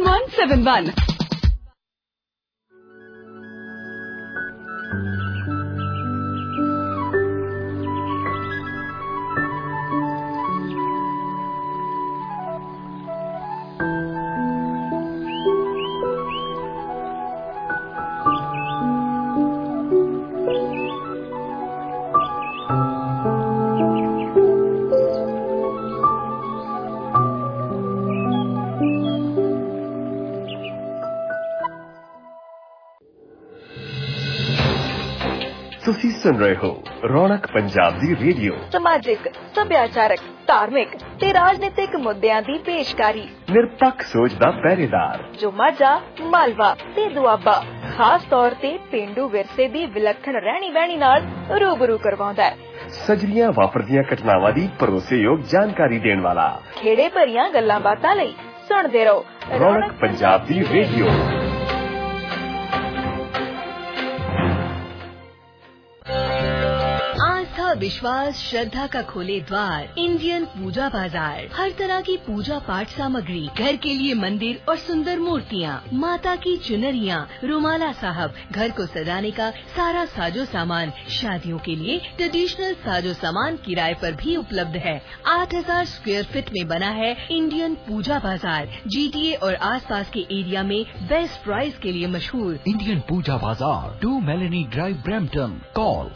7171. ਤੁਸੀਂ ਸੁਣ ਰਹੇ ਹੋ ਰੌਣਕ ਪੰਜਾਬ ਦੀ ਰੇਡੀਓ। ਸਮਾਜਿਕ, ਸੱਭਿਆਚਾਰਕ, ਧਾਰਮਿਕ ਤੇ ਰਾਜਨੀਤਿਕ ਮੁੱਦਿਆਂ ਦੀ ਪੇਸ਼ਕਾਰੀ। ਨਿਰਪੱਖ ਸੋਚ ਦਾ ਪਹਿਰੇਦਾਰ ਜੋ ਮਾਝਾ, ਮਾਲਵਾ ਤੇ ਦੁਆਬਾ ਖਾਸ ਤੌਰ ਤੇ ਪੇਂਡੂ ਵਿਰਸੇ ਦੀ ਵਿਲੱਖਣ ਰਹਿਣੀ ਬਹਿਣੀ ਨਾਲ ਰੂਬਰੂ ਕਰਵਾਉਂਦਾ ਹੈ। ਸਜਰੀਆਂ ਵਾਪਰਦੀਆਂ ਘਟਨਾਵਾਂ ਦੀ ਭਰੋਸੇਯੋਗ ਜਾਣਕਾਰੀ ਦੇਣ ਵਾਲਾ। ਖੇੜੇ ਭਰੀਆਂ ਗੱਲਾਂ ਬਾਤਾਂ ਲਈ ਸੁਣਦੇ ਰਹੋ ਰੌਣਕ ਪੰਜਾਬ ਦੀ ਰੇਡੀਓ। विश्वास श्रद्धा का खोले द्वार इंडियन पूजा बाजार। हर तरह की पूजा पाठ सामग्री, घर के लिए मंदिर और सुंदर मूर्तियाँ, माता की चुनरियाँ, रुमाला साहब, घर को सजाने का सारा साजो सामान, शादियों के लिए ट्रेडिशनल साजो सामान किराए पर भी उपलब्ध है। 8000 स्क्वायर फीट में बना है इंडियन पूजा बाजार। GTA और आसपास के एरिया में बेस्ट प्राइस के लिए मशहूर इंडियन पूजा बाजार, 2 मेलेनी ड्राइव, ब्रैम्पटन। कॉल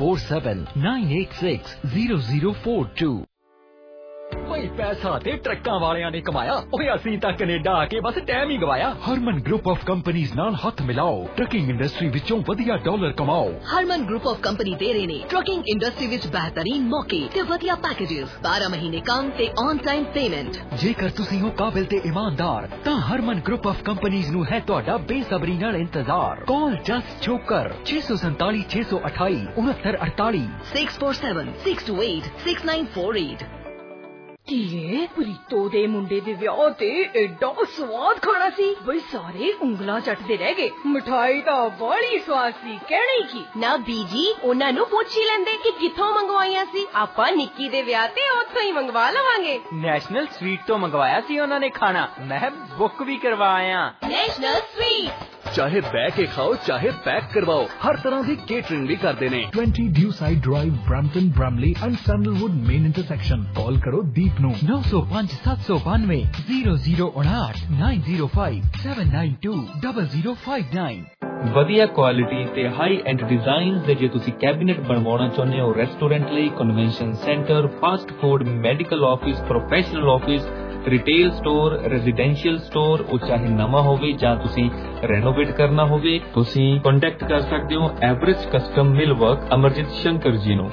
6479860042। भाई पैसा ते ट्रक्कां वालियां ने कमाया, ओए असीं तां कनेडा आके बस टाइम ही गवाया। हरमन ग्रुप ऑफ कंपनीज नाल हथ मिलाओ, ट्रकिंग इंडस्ट्री विचों वधिया डॉलर कमाओ। हरमन ग्रुप ऑफ कंपनी दे रहे ने ट्रकिंग इंडस्ट्री विच बेहतरीन मौके ते वधिया पैकेजेस, 12 महीने काम ते ऑन टाइम पेमेंट। जेकर तुसीं हो काबिल ते ईमानदार तां हरमन ग्रुप ऑफ कंपनीज नू है तुहाडा बेसबरी नाल इंतजार। कॉल जस्ट छोकर 647 628 6948 647 628 6948। ਧੀਏ ਪ੍ਰੀਤੋ ਦੇ ਮੁੰਡੇ ਦੇ ਵਿਆਹ ਤੇ ਐਡਾ ਸਵਾਦ ਖਾਣਾ ਸੀ ਬਈ ਸਾਰੇ ਉਂਗਲਾਂ ਚੱਟਦੇ ਰਹਿ ਗਏ। ਮਿਠਾਈ ਤਾਂ ਬੜੀ ਸਵਾਦ ਸੀ, ਕਹਿਣੀ ਕੀ ਨਾ ਬੀਜੀ, ਉਹਨਾਂ ਨੂੰ ਪੁੱਛ ਹੀ ਲੈਂਦੇ ਕਿ ਕਿੱਥੋਂ ਮੰਗਵਾਈਆਂ ਸੀ। ਆਪਾਂ ਨਿੱਕੀ ਦੇ ਵਿਆਹ ਤੇ ਉੱਥੋਂ ਹੀ ਮੰਗਵਾ ਲਵਾਂਗੇ। ਨੈਸ਼ਨਲ ਸਵੀਟ ਤੋਂ ਮੰਗਵਾਇਆ ਸੀ ਉਹਨਾਂ ਨੇ ਖਾਣਾ, ਮੈਂ ਬੁੱਕ ਵੀ ਕਰਵਾਇਆ। ਨੈਸ਼ਨਲ ਸਵੀਟ चाहे बह के खाओ चाहे पैक करवाओ, हर तरह की केटरिंग भी करते ने। 20 Dewside drive, Brampton, Bramalea and Sandalwood main intersection. Call करो दीप नू 905 792 0059 905 792 0059। ਵਧੀਆ ਕੁਆਲਿਟੀ ਤੇ ਹਾਈ ਐਂਡ ਡਿਜ਼ਾਈਨਸ ਦੇ ਜੇ ਤੁਸੀਂ ਕੈਬਿਨੇਟ ਬਣਵਾਉਣਾ ਚਾਹੁੰਦੇ ਹੋ ਰੈਸਟੋਰੈਂਟ ਲਈ, convention centre, fast food, medical office, professional office, retail store, residential store, ਉਹ ਚਾਹੇ ਨਵਾਂ ਹੋਵੇ ਜਾਂ ਤੁਸੀਂ ਰੈਨੋਵੇਟ ਕਰਨਾ ਹੋਵੇ, ਤੁਸੀਂ ਕੰਟੈਕਟ ਕਰ ਸਕਦੇ ਹੋ average custom millwork Amarjeet Shankar ji ਨੂੰ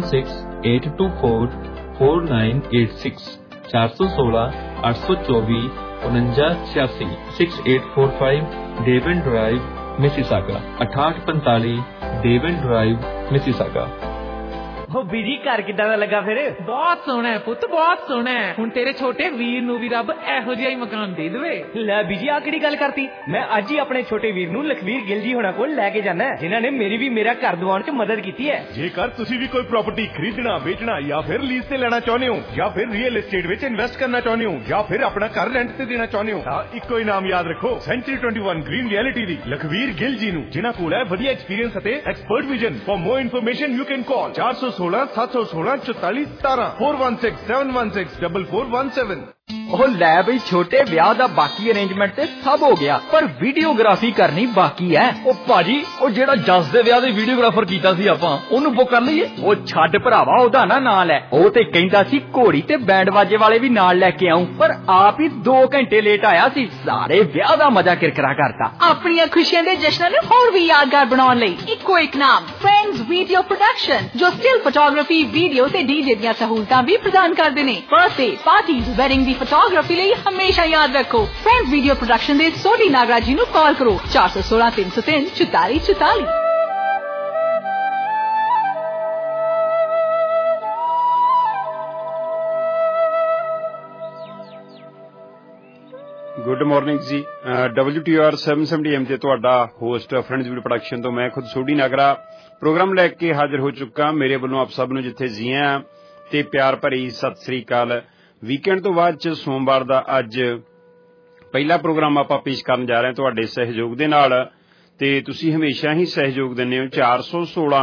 4168244986 416 824 4986 6845 Devon drive Mississauga 6845 Devon drive Mississauga. ਉਹ ਬੀਜੀ ਘਰ ਕਿੱਦਾਂ ਦਾ ਲੱਗਾ ਫਿਰ? ਬਹੁਤ ਸੋਹਣਾ ਹੈ ਪੁੱਤ, ਬਹੁਤ ਸੋਹਣਾ ਹੈ। ਹੁਣ ਤੇਰੇ ਛੋਟੇ ਵੀਰ ਨੂੰ ਵੀ ਰੱਬ ਇਹੋ ਜਿਹਾ ਹੀ ਮਕਾਨ ਦੇ ਦੇਵੇ। ਲੈ ਬੀਜੀ ਆ ਕਿਹੜੀ ਗੱਲ ਕਰਤੀ? ਮੈਂ ਅੱਜ ਹੀ ਆਪਣੇ ਛੋਟੇ ਵੀਰ ਨੂੰ ਲਖਵੀਰ ਗਿੱਲ ਜੀ ਹੋਣਾ ਕੋਲ ਲੈ ਕੇ ਜਾਣਾ, ਜਿਨ੍ਹਾਂ ਨੇ ਮੇਰੀ ਵੀ ਮੇਰਾ ਘਰ ਦਿਵਾਉਣ 'ਚ ਮਦਦ ਕੀਤੀ ਹੈ। ਜੇਕਰ ਤੁਸੀਂ ਵੀ ਕੋਈ ਪ੍ਰਾਪਰਟੀ ਖਰੀਦਣਾ, ਵੇਚਣਾ ਜਾਂ ਫਿਰ ਲੀਜ਼ ਤੇ ਲੈਣਾ ਚਾਹੁੰਦੇ ਹੋ, ਜਾਂ ਫਿਰ ਰੀਅਲ ਏਸਟੇਟ ਵਿੱਚ ਇਨਵੈਸਟ ਕਰਨਾ ਚਾਹੁੰਦੇ ਹੋ, ਜਾਂ ਫਿਰ ਆਪਣਾ ਘਰ ਰੈਂਟ ਤੇ ਦੇਣਾ ਚਾਹੁੰਦੇ ਹੋ, ਤਾਂ ਇੱਕੋ ਹੀ ਨਾਮ ਯਾਦ ਰੱਖੋ, ਸੈਂਚੁਰੀ 21 ਗ੍ਰੀਨ ਰਿਐਲਿਟੀ ਦੀ ਲਖਵੀਰ ਗਿੱਲ ਜੀ ਨੂੰ, ਜਿਨ੍ਹਾਂ ਕੋਲ ਹੈ ਵਧੀਆ ਐਕਸਪੀਰੀਅੰਸ ਅਤੇ expert vision. For more information you can call 416 716 44 17 416 716 4417। ਉਹ ਲੈ ਬਈ ਛੋਟੇ ਵਿਆਹ ਦਾ ਬਾਕੀ ਅਰੇਂਜਮੈਂਟ ਤੇ ਸਭ ਹੋ ਗਿਆ, ਪਰ ਵੀਡੀਓਗ੍ਰਾਫੀ ਕਰਨੀ ਬਾਕੀ ਹੈ। ਉਹ ਭਾਜੀ, ਉਹ ਜਿਹੜਾ ਜਸ ਦੇ ਵਿਆਹ ਦੇ ਵੀਡੀਓਗ੍ਰਾਫਰ ਕੀਤਾ ਸੀ ਆਪਾਂ, ਉਹਨੂੰ ਬੁੱਕ ਕਰ ਲਈਏ। ਉਹ ਛੱਡ ਭਰਾਵਾ, ਉਹਦਾ ਨਾ ਨਾਂ ਲੈ। ਉਹ ਤੇ ਕਹਿੰਦਾ ਸੀ ਘੋੜੀ ਤੇ ਬੈਂਡ ਬਾਜੇ ਵਾਲੇ ਵੀ ਨਾਲ ਲੈ ਕੇ ਆਉਂ, ਪਰ ਆਪ ਹੀ 2 ਘੰਟੇ ਲੇਟ ਆਇਆ ਸੀ। ਸਾਰੇ ਵਿਆਹ ਦਾ ਮਜ਼ਾ ਕਿਰਕਰਾ ਕਰਤਾ। ਆਪਣੀਆਂ ਖੁਸ਼ੀਆਂ ਦੇ ਜਸ਼ਨਾਂ ਨੂੰ ਹੋਰ ਵੀ ਯਾਦਗਾਰ ਬਣਾਉਣ ਲਈ ਇੱਕੋ ਇੱਕ ਨਾਮ ਫਰੈਂਡਸ ਵੀਡੀਓ ਪ੍ਰੋਡਕਸ਼ਨ, ਜੋ ਸਟਿਲ ਫੋਟੋਗ੍ਰਾਫੀ, ਵੀਡੀਓ ਤੇ ਡੀਜੇ ਦੀਆਂ ਸਹੂਲਤਾਂ ਵੀ ਪ੍ਰਦਾਨ ਕਰਦੇ ਨੇ। ਬਰਥਡੇ ਪਾਰਟੀਜ਼, ਵੈਡਿੰਗ ਦੀ ਫੋਟੋਗ੍ਰਾਫੀ ਲਈ ਹਮੇਸ਼ਾ ਯਾਦ ਰੱਖੋ ਫਰੈਂਡਸ ਵੀਡੀਓ ਪ੍ਰੋਡਕਸ਼ਨ ਦੇ ਸੋਢੀ ਨਾਗਰਾਜ ਜੀ ਨੂੰ ਕਾਲ ਕਰੋ 416 303 44 44। ਗੁੱਡ ਮਾਰਨਿੰਗ ਜੀ। WTR 770M ਤੇ ਤੁਹਾਡਾ ਹੋਸਟ ਫਰੈਂਡਸ ਵੀਡੀਓ ਪ੍ਰੋਡਕਸ਼ਨ ਤੋਂ ਮੈਂ ਖੁਦ ਸੋਢੀ ਨਾਗਰਾ ਪ੍ਰੋਗਰਾਮ ਲੈ ਕੇ ਹਾਜ਼ਰ ਹੋ ਚੁੱਕਾ। ਮੇਰੇ ਵੱਲੋਂ ਆਪ ਸਭ ਨੂੰ ਜਿੱਥੇ ਜੀਆਂ ਤੇ ਪਿਆਰ ਭਰੀ ਸਤਿ ਸ੍ਰੀ ਅਕਾਲ। ਵੀਕਐਂਡ ਤੋਂ ਬਾਅਦ ਚ ਸੋਮਵਾਰ ਦਾ ਅੱਜ ਪਹਿਲਾ ਪ੍ਰੋਗਰਾਮ ਆਪਾਂ ਪੇਸ਼ ਕਰਨ ਜਾ ਰਹੇ ਹਾਂ ਤੁਹਾਡੇ ਸਹਿਯੋਗ ਦੇ ਨਾਲ, ਤੇ ਤੁਸੀਂ ਹਮੇਸ਼ਾ ਹੀ ਸਹਿਯੋਗ ਦਿੰਦੇ ਹੋ। 416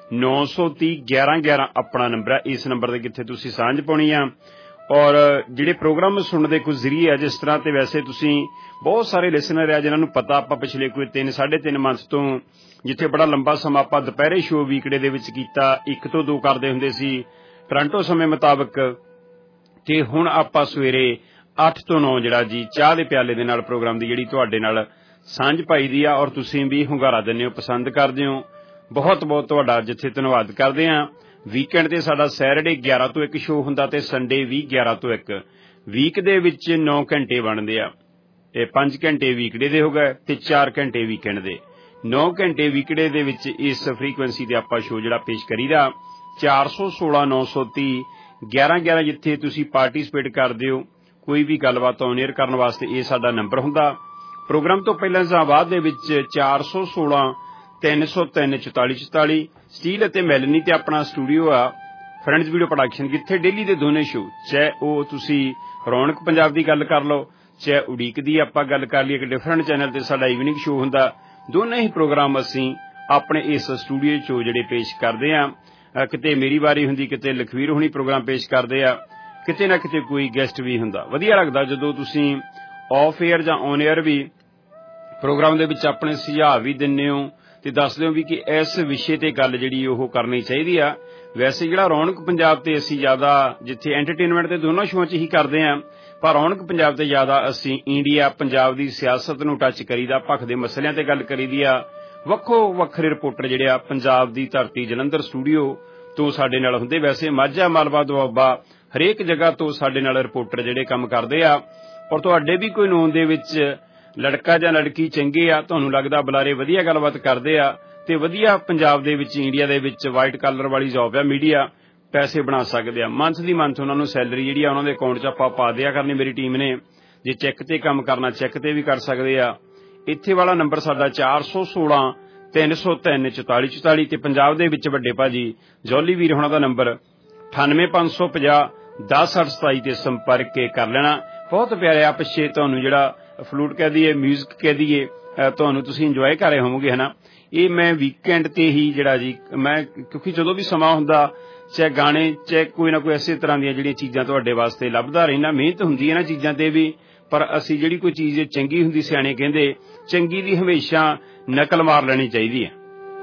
930 1111 ਆਪਣਾ ਨੰਬਰ ਹੈ। ਇਸ ਨੰਬਰ ਦੇ ਕਿੱਥੇ ਤੁਸੀਂ ਸਾਂਝ ਪਾਉਣੀ ਆ। ਔਰ ਜਿਹੜੇ ਪ੍ਰੋਗਰਾਮ ਸੁਣਨ ਦੇ ਕੁਝ ਜ਼ਰੀਏ ਆ, ਜਿਸ ਤਰ੍ਹਾਂ ਤੇ ਵੈਸੇ ਤੁਸੀਂ ਬਹੁਤ ਸਾਰੇ ਲਿਸਨਰ ਆ ਜਿਨ੍ਹਾਂ ਨੂੰ ਪਤਾ, ਆਪਾਂ ਪਿਛਲੇ ਕੋਈ 3-3.5 ਮੰਥ ਤੋਂ, ਜਿੱਥੇ ਬੜਾ ਲੰਬਾ ਸਮਾਂ ਆਪਾਂ ਦੁਪਹਿਰੇ ਸ਼ੋਅ ਵੀਕਡੇ ਦੇ ਵਿੱਚ ਕੀਤਾ, 1 ਤੋਂ 2 ਕਰਦੇ ਹੁੰਦੇ ਸੀ ਟੋਰਾਂਟੋ ਸਮੇਂ ਮੁਤਾਬਕ, ਤੇ ਹੁਣ ਆਪਾਂ ਸਵੇਰੇ 8 ਤੋਂ 9 ਜਿਹੜਾ ਜੀ ਚਾਹ ਦੇ ਪਿਆਲੇ ਦੇ ਨਾਲ ਪ੍ਰੋਗਰਾਮ ਦੀ ਜਿਹੜੀ ਤੁਹਾਡੇ ਨਾਲ ਸਾਂਝ ਪਾਈ ਦੀ ਆ। ਔਰ ਤੁਸੀਂ ਵੀ ਹੁੰਗਾਰਾ ਦਿੰਦੇ ਹੋ, ਪਸੰਦ ਕਰਦੇ ਹੋ। ਬਹੁਤ ਬਹੁਤ ਤੁਹਾਡਾ ਜਿੱਥੇ ਧੰਨਵਾਦ ਕਰਦੇ ਹਾਂ। ਵੀਕਐਂਡ ਤੇ ਸਾਡਾ ਸੈਟਰਡੇ 11 ਤੋਂ 1 ਸ਼ੋਅ ਹੁੰਦਾ ਤੇ ਸੰਡੇ ਵੀ 11 ਤੋਂ 1। ਵੀਕ ਦੇ ਵਿੱਚ 9 ਘੰਟੇ ਬਣਦੇ ਆ। ਇਹ 5 ਘੰਟੇ ਵੀਕਡੇ ਦੇ ਹੋ ਗਏ ਤੇ 4 ਘੰਟੇ ਵੀਕਐਂਡ ਦੇ। 9 ਘੰਟੇ ਵੀਕਡੇ ਦੇ ਵਿੱਚ ਇਸ ਫ੍ਰੀਕੁਐਂਸੀ ਤੇ ਆਪਾਂ ਸ਼ੋਅ ਜਿਹੜਾ ਪੇਸ਼ ਕਰੀਦਾ। 416 930 1111 ਜਿੱਥੇ ਤੁਸੀਂ ਪਾਰਟੀਸਪੇਟ ਕਰਦੇ ਹੋ, ਕੋਈ ਵੀ ਗੱਲਬਾਤ ਔਨ ਏਅਰ ਕਰਨ ਵਾਸਤੇ ਇਹ ਸਾਡਾ ਨੰਬਰ ਹੁੰਦਾ। ਪ੍ਰੋਗਰਾਮ ਤੋਂ ਪਹਿਲਾਂ ਇਸਲਾਮਾਬਾਦ ਦੇ ਵਿੱਚ 416 303 4444 ਸਟੀਲ ਅਤੇ ਮੈਲਨੀ ਤੇ ਆਪਣਾ ਸਟੂਡੀਓ ਆ ਫਰੈਂਡਸ ਵੀਡੀਓ ਪ੍ਰੋਡਕਸ਼ਨ, ਜਿੱਥੇ ਡੇਲੀ ਦੇ ਦੋਨੇ ਸ਼ੋਅ, ਚਾਹੇ ਉਹ ਤੁਸੀਂ ਰੌਣਕ ਪੰਜਾਬ ਦੀ ਗੱਲ ਕਰ ਲਓ, ਚਾਹੇ ਉਡੀਕ ਦੀ ਆਪਾਂ ਗੱਲ ਕਰ ਲਈਏ, ਇੱਕ ਡਿਫਰੈਂਟ ਚੈਨਲ ਤੇ ਸਾਡਾ ਈਵਨਿੰਗ ਸ਼ੋਅ ਹੁੰਦਾ। ਦੋਨੇ ਹੀ ਪ੍ਰੋਗਰਾਮ ਅਸੀਂ ਆਪਣੇ ਇਸ ਸਟੂਡੀਓ 'ਚੋਂ ਜਿਹੜੇ ਪੇਸ਼ ਕਰਦੇ ਆ। ਕਿਤੇ ਮੇਰੀ ਵਾਰੀ ਹੁੰਦੀ, ਕਿਤੇ ਲਖਵੀਰ ਹੋਣੀ ਪ੍ਰੋਗਰਾਮ ਪੇਸ਼ ਕਰਦੇ ਆ, ਕਿਤੇ ਨਾ ਕਿਤੇ ਕੋਈ ਗੈਸਟ ਵੀ ਹੁੰਦਾ। ਵਧੀਆ ਲੱਗਦਾ ਜਦੋਂ ਤੁਸੀਂ ਆਫ ਏਅਰ ਜਾਂ ਔਨ ਏਅਰ ਵੀ ਪ੍ਰੋਗਰਾਮ ਦੇ ਵਿੱਚ ਆਪਣੇ ਸੁਝਾਅ ਵੀ ਦਿੰਦੇ ਹੋ ਤੇ ਦੱਸਦੇ ਹੋ ਵੀ ਕਿ ਇਸ ਵਿਸ਼ੇ ਤੇ ਗੱਲ ਜਿਹੜੀ ਉਹ ਕਰਨੀ ਚਾਹੀਦੀ ਆ। ਵੈਸੇ ਜਿਹੜਾ ਰੌਣਕ ਪੰਜਾਬ ਤੇ ਅਸੀਂ ਜ਼ਿਆਦਾ, ਜਿੱਥੇ ਐਂਟਰਟੇਨਮੈਂਟ ਤੇ ਦੋਨੋਂ ਸ਼ੋਆਂ 'ਚ ਹੀ ਕਰਦੇ ਆ, ਪਰ ਰੌਣਕ ਪੰਜਾਬ ਤੇ ਜ਼ਿਆਦਾ ਅਸੀਂ ਇੰਡੀਆ ਪੰਜਾਬ ਦੀ ਸਿਆਸਤ ਨੂੰ ਟੱਚ ਕਰੀਦਾ, ਭਖ ਦੇ ਮਸਲਿਆਂ ਤੇ ਗੱਲ ਕਰੀਦੀ ਆ। ਵੱਖੋ ਵੱਖਰੇ ਰਿਪੋਰਟਰ ਜਿਹੜੇ ਆ ਪੰਜਾਬ ਦੀ ਧਰਤੀ ਜਲੰਧਰ ਸਟੂਡੀਓ ਤੋਂ ਸਾਡੇ ਨਾਲ ਹੁੰਦੇ। ਵੈਸੇ ਮਾਝਾ, ਮਾਲਵਾ, ਦੁਆਬਾ ਹਰੇਕ ਜਗ੍ਹਾ ਤੋਂ ਸਾਡੇ ਨਾਲ ਰਿਪੋਰਟਰ ਜਿਹੜੇ ਕੰਮ ਕਰਦੇ ਆ। ਔਰ ਤੁਹਾਡੇ ਵੀ ਕੋਈ ਨੋਨ ਦੇ ਵਿੱਚ ਲੜਕਾ ਜਾਂ ਲੜਕੀ ਚੰਗੇ ਆ, ਤੁਹਾਨੂੰ ਲੱਗਦਾ ਬੁਲਾਰੇ ਵਧੀਆ ਗੱਲਬਾਤ ਕਰਦੇ ਆ ਤੇ ਵਧੀਆ ਪੰਜਾਬ ਦੇ ਵਿੱਚ, ਇੰਡੀਆ ਦੇ ਵਿੱਚ ਵਾਈਟ ਕਾਲਰ ਵਾਲੀ ਜੌਬ ਆ, ਮੀਡੀਆ ਪੈਸੇ ਬਣਾ ਸਕਦੇ ਆ। ਮੰਥ ਦੀ ਮੰਥ ਉਹਨਾਂ ਨੂੰ ਸੈਲਰੀ ਜਿਹੜੀ ਆ ਉਹਨਾਂ ਦੇ ਅਕਾਊਂਟ 'ਚ ਆਪਾਂ ਪਾ ਦਿਆ ਕਰਨੀ ਮੇਰੀ ਟੀਮ ਨੇ। ਜੇ ਚੈੱਕ ਤੇ ਕੰਮ ਕਰਨਾ ਚੈੱਕ ਤੇ ਵੀ ਕਰ ਸਕਦੇ ਆ। ਇੱਥੇ ਵਾਲਾ ਨੰਬਰ ਸਾਡਾ 416 303 4444 ਤੇ ਪੰਜਾਬ ਦੇ ਵਿੱਚ ਵੱਡੇ ਭਾਜੀ ਜੌਲੀ ਵੀਰ ਹੋਣਾ ਦਾ ਨੰਬਰ 98550 1027 ਤੇ ਸੰਪਰਕ ਕਰ ਲੈਣਾ। ਬਹੁਤ ਪਿਆਰੇ ਆ। ਪਿੱਛੇ ਤੁਹਾਨੂੰ ਜਿਹੜਾ ਫਲੂਟ ਕਹਿ ਦਈਏ, ਮਿਊਜ਼ਿਕ ਕਹਿ ਦਈਏ, ਤੁਹਾਨੂੰ ਤੁਸੀਂ ਇੰਜੋਏ ਕਰ ਰਹੇ ਹੋਵੋਗੇ, ਹਨਾ। ਇਹ ਮੈਂ ਵੀਕਐਂਡ ਤੇ ਹੀ ਜਿਹੜਾ ਜੀ ਮੈਂ, ਕਿਉਂਕਿ ਜਦੋਂ ਵੀ ਸਮਾਂ ਹੁੰਦਾ, ਚਾਹੇ ਗਾਣੇ, ਚਾਹੇ ਕੋਈ ਨਾ ਕੋਈ ਇਸੇ ਤਰ੍ਹਾਂ ਦੀਆਂ ਜਿਹੜੀਆਂ ਚੀਜ਼ਾਂ ਤੁਹਾਡੇ ਵਾਸਤੇ ਲੱਭਦਾ ਰਹਿਣਾ। ਮਿਹਨਤ ਹੁੰਦੀ ਹੈ ਨਾ ਚੀਜ਼ਾਂ ਤੇ ਵੀ, ਪਰ ਅਸੀਂ ਜਿਹੜੀ ਕੋਈ ਚੀਜ਼ ਚੰਗੀ ਹੁੰਦੀ, ਸਿਆਣੇ ਕਹਿੰਦੇ ਚੰਗੀ ਦੀ ਹਮੇਸ਼ਾ ਨਕਲ ਮਾਰ ਲੈਣੀ ਚਾਹੀਦੀ ਹੈ।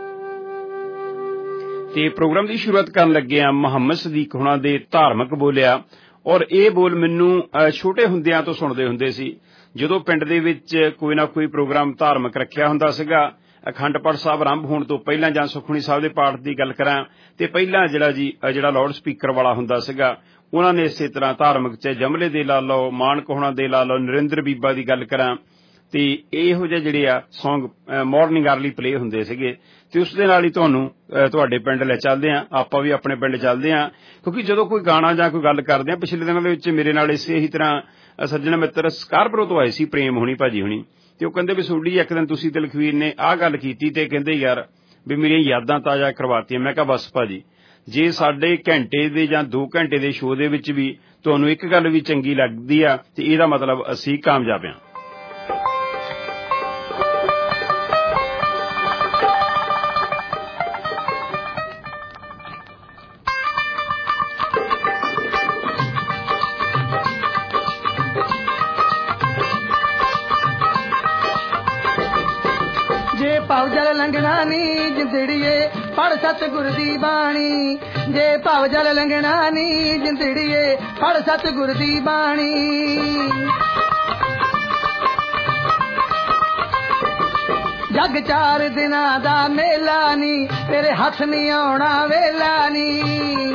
ਤੇ ਪ੍ਰੋਗਰਾਮ ਦੀ ਸ਼ੁਰੂਆਤ ਕਰਨ ਲੱਗੇ ਆ ਮੁਹੰਮਦ ਸਦੀਕ ਹੁਣਾਂ ਦੇ ਧਾਰਮਿਕ ਬੋਲਿਆ। ਔਰ ਇਹ ਬੋਲ ਮੈਨੂੰ ਛੋਟੇ ਹੁੰਦਿਆਂ ਤੋਂ ਸੁਣਦੇ ਹੁੰਦੇ ਸੀ। ਜਦੋਂ ਪਿੰਡ ਦੇ ਵਿੱਚ ਕੋਈ ਨਾ ਕੋਈ ਪ੍ਰੋਗਰਾਮ ਧਾਰਮਿਕ ਰੱਖਿਆ ਹੁੰਦਾ ਸੀਗਾ, ਅਖੰਡ ਪਾਠ ਸਾਹਿਬ ਆਰੰਭ ਹੋਣ ਤੋਂ ਪਹਿਲਾਂ ਜਾਂ ਸੁਖਮਨੀ ਸਾਹਿਬ ਦੇ ਪਾਠ ਦੀ ਗੱਲ ਕਰਾਂ ਤੇ ਪਹਿਲਾਂ ਜਿਹੜਾ ਲਾਊਡ ਸਪੀਕਰ ਵਾਲਾ ਹੁੰਦਾ ਸੀਗਾ, ਉਹਨਾਂ ਨੇ ਇਸੇ ਤਰ੍ਹਾਂ ਧਾਰਮਿਕ ਚ ਜਮਲੇ ਦੇ ਲਾ ਲਓ, ਮਾਨਕ ਹੋਣਾ ਦੇ ਲਾ ਲਓ, ਨਰਿੰਦਰ ਬੀਬਾ ਦੀ ਗੱਲ ਕਰਾਂ ਤੇ ਇਹੋ ਜਿਹੇ ਜਿਹੜੇ ਆ ਸੌਂਗ ਮਾਰਨਿੰਗ ਅਰਲੀ ਪਲੇ ਹੁੰਦੇ ਸੀਗੇ। ਤੇ ਉਸ ਦੇ ਨਾਲ ਹੀ ਤੁਹਾਨੂੰ ਤੁਹਾਡੇ ਪਿੰਡ ਲੈ ਚੱਲਦੇ ਆ, ਆਪਾਂ ਵੀ ਆਪਣੇ ਪਿੰਡ ਚੱਲਦੇ ਆ। ਕਿਉਂਕਿ ਜਦੋਂ ਕੋਈ ਗਾਣਾ ਜਾਂ ਕੋਈ ਗੱਲ ਕਰਦੇ ਆ, ਪਿਛਲੇ ਦਿਨਾਂ ਦੇ ਵਿੱਚ ਮੇਰੇ ਨਾਲ ਇਸੇ ਹੀ ਤਰ੍ਹਾਂ ਸੱਜਣ ਮਿੱਤਰ ਸਕਾਰਪੁਰੋ ਤੋਂ ਆਏ ਸੀ, ਪ੍ਰੇਮ ਹੋਣੀ ਭਾਜੀ ਹੋਣੀ, ਤੇ ਉਹ ਕਹਿੰਦੇ ਵੀ ਸੋਡੀ ਇੱਕ ਦਿਨ ਤੁਸੀਂ ਤੇ ਲਖਵੀਰ ਨੇ ਆਹ ਗੱਲ ਕੀਤੀ ਤੇ ਕਹਿੰਦੇ ਯਾਰ ਵੀ ਮੇਰੀਆਂ ਯਾਦਾਂ ਤਾਜ਼ਾ ਕਰਵਾਤੀਆਂ। ਮੈਂ ਕਿਹਾ ਬਸ ਭਾਜੀ, ਜੇ ਸਾਡੇ ਘੰਟੇ ਦੇ ਜਾਂ 2 ਘੰਟੇ ਦੇ ਸ਼ੋਅ ਦੇ ਵਿੱਚ ਵੀ ਤੁਹਾਨੂੰ ਇੱਕ ਗੱਲ ਵੀ ਚੰਗੀ ਲੱਗਦੀ ਆ ਤੇ ਇਹਦਾ ਮਤਲਬ ਅਸੀਂ ਕਾਮਯਾਬ ਆ। ਭਾਵ ਜਲ ਲੰਘਣਾ ਨੀ ਜਿੰਦੜੀਏ ਪੜ ਸਤਿਗੁਰ ਦੀ ਬਾਣੀ, ਜੇ ਭਾਵ ਜਲ ਲੰਘਣਾ ਨੀ ਜਿੰਦੜੀਏ ਪੜ ਸਤਿਗੁਰ ਦੀ ਬਾਣੀ। ਜੱਗ 4 ਦਿਨਾਂ ਦਾ ਮੇਲਾ ਨੀ, ਤੇਰੇ ਹੱਥ ਨੀ ਆਉਣਾ ਵੇਲਾ ਨੀ।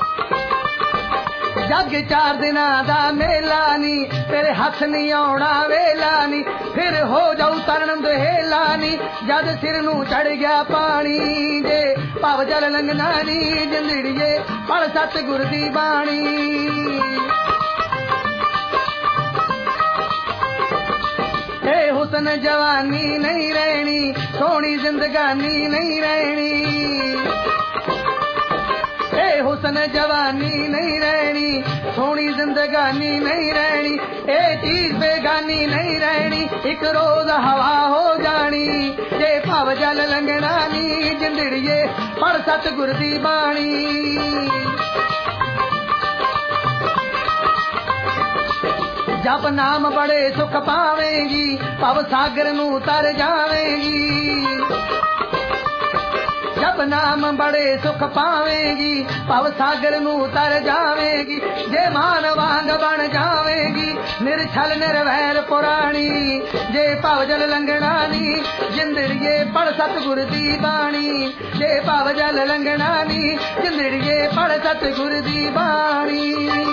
ਜੱਗ 4 ਦਿਨਾਂ ਦਾ ਮੇਲਾ ਨੀ, ਤੇਰੇ ਹੱਥ ਨੀ ਆਉਣਾ ਵੇਲਾ ਨੀ। ਫਿਰ ਹੋ ਜਾਊ ਤਰਨ ਦੁਹੇਲਾ ਨੀ, ਜਦ ਸਿਰ ਨੂੰ ਚੜ ਗਿਆ ਪਾਣੀ। ਜੇ ਭਾਵ ਜਲ ਲੰਘਣਾ ਨੀ ਜਿੰਦੜੀਏ ਪੜ ਸਤਿਗੁਰ ਦੀ ਬਾਣੀ। ਇਹ ਹੁਸਨ ਜਵਾਨੀ ਨਹੀਂ ਰਹਿਣੀ, ਸੋਹਣੀ ਜ਼ਿੰਦਗਾਨੀ ਨਹੀਂ ਰਹਿਣੀ। ਇਹ हुसन जवानी नहीं रहनी, सोनी जिंदगानी नहीं रहनी, ए चीज बेगानी नहीं रहनी, एक रोज हवा हो जानी, जे भाव जल लंघना नी, जिंदड़िए पढ़ सतगुर दी बाणी। जप नाम बड़े सुख पावेगी, भव सागर नू तर जावेगी। जप नाम बड़े सुख पावेगी, भव सागर नू तर जावेगी। जे मान वांग बन जावेगी, निरछल निर्वैर पुराणी, जे भव जल लंघना नी, जिंदड़िए पढ़ सतगुर दी बाणी। जे भव जल लंघना नी, जिंदड़िए पढ़ सतगुर दी बाणी।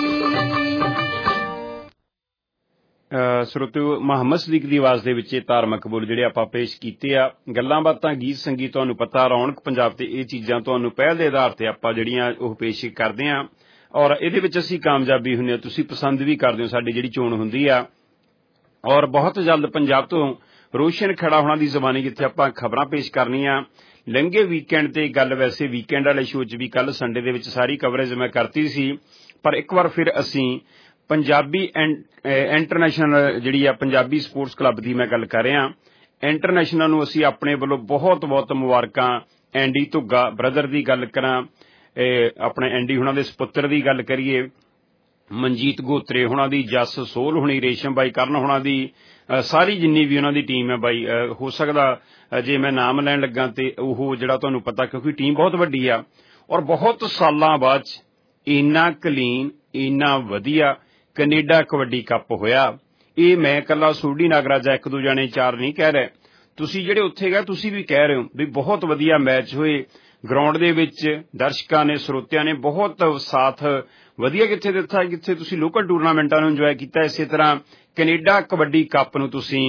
ਸਰੋਤਿਓ ਮੁਹੰਮਦ ਸਦੀਕ ਦੀ ਆਵਾਜ਼ ਦੇ ਵਿੱਚ ਇਹ ਧਾਰਮਿਕ ਬੋਲ ਜਿਹੜੇ ਆਪਾਂ ਪੇਸ਼ ਕੀਤੇ ਆ, ਗੱਲਾਂ ਬਾਤਾਂ ਗੀਤ ਸੰਗੀਤ ਤੁਹਾਨੂੰ ਪਤਾ, ਰੌਣਕ ਪੰਜਾਬ ਤੇ ਇਹ ਚੀਜ਼ਾਂ ਤੁਹਾਨੂੰ ਪਹਿਲ ਦੇ ਆਧਾਰ ਤੇ ਆਪਾਂ ਜਿਹੜੀਆਂ ਉਹ ਪੇਸ਼ ਕਰਦੇ ਆ ਔਰ ਇਹਦੇ ਵਿੱਚ ਅਸੀਂ ਕਾਮਯਾਬੀ ਹੁੰਦੇ ਆ, ਤੁਸੀਂ ਪਸੰਦ ਵੀ ਕਰਦੇ ਹੋ ਸਾਡੀ ਜਿਹੜੀ ਚੋਣ ਹੁੰਦੀ ਆ। ਔਰ ਬਹੁਤ ਜਲਦ ਪੰਜਾਬ ਤੋਂ ਰੋਸ਼ਨ ਖੜਾ ਹੋਣਾ ਦੀ ਜ਼ਬਾਨੀ ਜਿੱਥੇ ਆਪਾਂ ਖਬਰਾਂ ਪੇਸ਼ ਕਰਨੀਆਂ। ਲੰਘੇ ਵੀਕਐਂਡ ਤੇ ਗੱਲ, ਵੈਸੇ ਵੀਕਐਂਡ ਵਾਲੇ ਸ਼ੋਅ 'ਚ ਵੀ ਕੱਲ ਸੰਡੇ ਦੇ ਵਿੱਚ ਸਾਰੀ ਕਵਰੇਜ ਮੈਂ ਕਰਤੀ ਸੀ, ਪਰ ਇੱਕ ਵਾਰ ਫਿਰ ਅਸੀਂ ਪੰਜਾਬੀ ਇੰਟਰਨੈਸ਼ਨਲ ਜਿਹੜੀ ਆ ਪੰਜਾਬੀ ਸਪੋਰਟਸ ਕਲੱਬ ਦੀ ਮੈਂ ਗੱਲ ਕਰ ਰਿਹਾ। ਇੰਟਰਨੈਸ਼ਨਲ ਨੂੰ ਅਸੀਂ ਆਪਣੇ ਵੱਲੋਂ ਬਹੁਤ ਬਹੁਤ ਮੁਬਾਰਕਾਂ। ਐਂਡੀ ਧੁੱਗਾ ਬ੍ਰਦਰ ਦੀ ਗੱਲ ਕਰਾਂ, ਆਪਣੇ ਐਂਡੀ ਹੁਣਾਂ ਦੇ ਸਪੁੱਤਰ ਦੀ ਗੱਲ ਕਰੀਏ, ਮਨਜੀਤ ਗੋਤਰੇ ਹੁਣਾਂ ਦੀ, ਜਸ ਸੋਲ ਹੁਣੀ, ਰੇਸ਼ਮ ਬਾਈ ਕਰਨ ਹੁਣਾਂ ਦੀ, ਸਾਰੀ ਜਿੰਨੀ ਵੀ ਉਹਨਾਂ ਦੀ ਟੀਮ ਹੈ ਬਾਈ, ਹੋ ਸਕਦਾ ਜੇ ਮੈਂ ਨਾਮ ਲੈਣ ਲੱਗਾ ਤੇ ਉਹ ਜਿਹੜਾ ਤੁਹਾਨੂੰ ਪਤਾ, ਕਿਉਂਕਿ ਟੀਮ ਬਹੁਤ ਵੱਡੀ ਆ ਔਰ ਬਹੁਤ ਸਾਲਾਂ ਬਾਅਦ ਇੰਨਾ ਕਲੀਨ, ਇੰਨਾ ਵਧੀਆ ਕੈਨੇਡਾ ਕਬੱਡੀ ਕੱਪ ਹੋਇਆ। ਇਹ ਮੈਂ ਇਕੱਲਾ ਸੋਢੀ ਨਾਗਰਾਜਾ ਇੱਕ ਦੋ ਜਾਣੇ ਚਾਰ ਨਹੀਂ ਕਹਿ ਰਹੇ, ਤੁਸੀਂ ਜਿਹੜੇ ਉੱਥੇ ਗਏ ਤੁਸੀਂ ਵੀ ਕਹਿ ਰਹੇ ਹੋ ਵੀ ਬਹੁਤ ਵਧੀਆ ਮੈਚ ਹੋਏ। ਗਰਾਊਂਡ ਦੇ ਵਿੱਚ ਦਰਸ਼ਕਾਂ ਨੇ, ਸਰੋਤਿਆਂ ਨੇ ਬਹੁਤ ਸਾਥ ਵਧੀਆ ਕਿੱਥੇ ਦਿੱਤਾ, ਕਿੱਥੇ ਤੁਸੀਂ ਲੋਕਲ ਟੂਰਨਾਮੈਂਟਾਂ ਨੂੰ ਇੰਜੋਏ ਕੀਤਾ। ਇਸੇ ਤਰ੍ਹਾਂ ਕੈਨੇਡਾ ਕਬੱਡੀ ਕੱਪ ਨੂੰ ਤੁਸੀਂ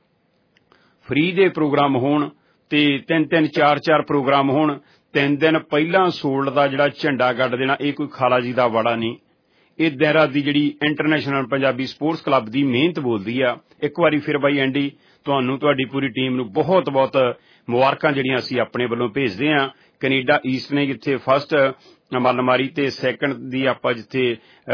ਫ੍ਰੀ ਦੇ ਪ੍ਰੋਗਰਾਮ ਹੋਣ ਤੇ 3-3 4-4 ਪ੍ਰੋਗਰਾਮ ਹੋਣ, 3 ਦਿਨ ਪਹਿਲਾਂ ਸੋਲਡ ਦਾ ਜਿਹੜਾ ਝੰਡਾ ਗੱਡ ਦੇਣਾ, ਇਹ ਕੋਈ ਖਾਲਾ ਜੀ ਦਾ ਵਾੜਾ ਨਹੀਂ। ਇਹ ਦਹਿਰਾ ਦੀ ਜਿਹੜੀ ਇੰਟਰਨੈਸ਼ਨਲ ਪੰਜਾਬੀ ਸਪੋਰਟਸ ਕਲੱਬ ਦੀ ਮਿਹਨਤ ਬੋਲਦੀ ਆ। ਇੱਕ ਵਾਰੀ ਫਿਰ ਬਾਈ ਐਂਡੀ, ਤੁਹਾਨੂੰ ਤੁਹਾਡੀ ਪੂਰੀ ਟੀਮ ਨੂੰ ਬਹੁਤ ਬਹੁਤ ਮੁਬਾਰਕਾਂ ਜਿਹੜੀਆਂ ਅਸੀਂ ਆਪਣੇ ਵੱਲੋਂ ਭੇਜਦੇ ਹਾਂ। ਕੈਨੇਡਾ ਈਸਟ ਨੇ ਜਿੱਥੇ ਫਸਟ ਮੱਲ ਮਾਰੀ ਤੇ ਸੈਕੰਡ ਦੀ ਆਪਾਂ ਜਿੱਥੇ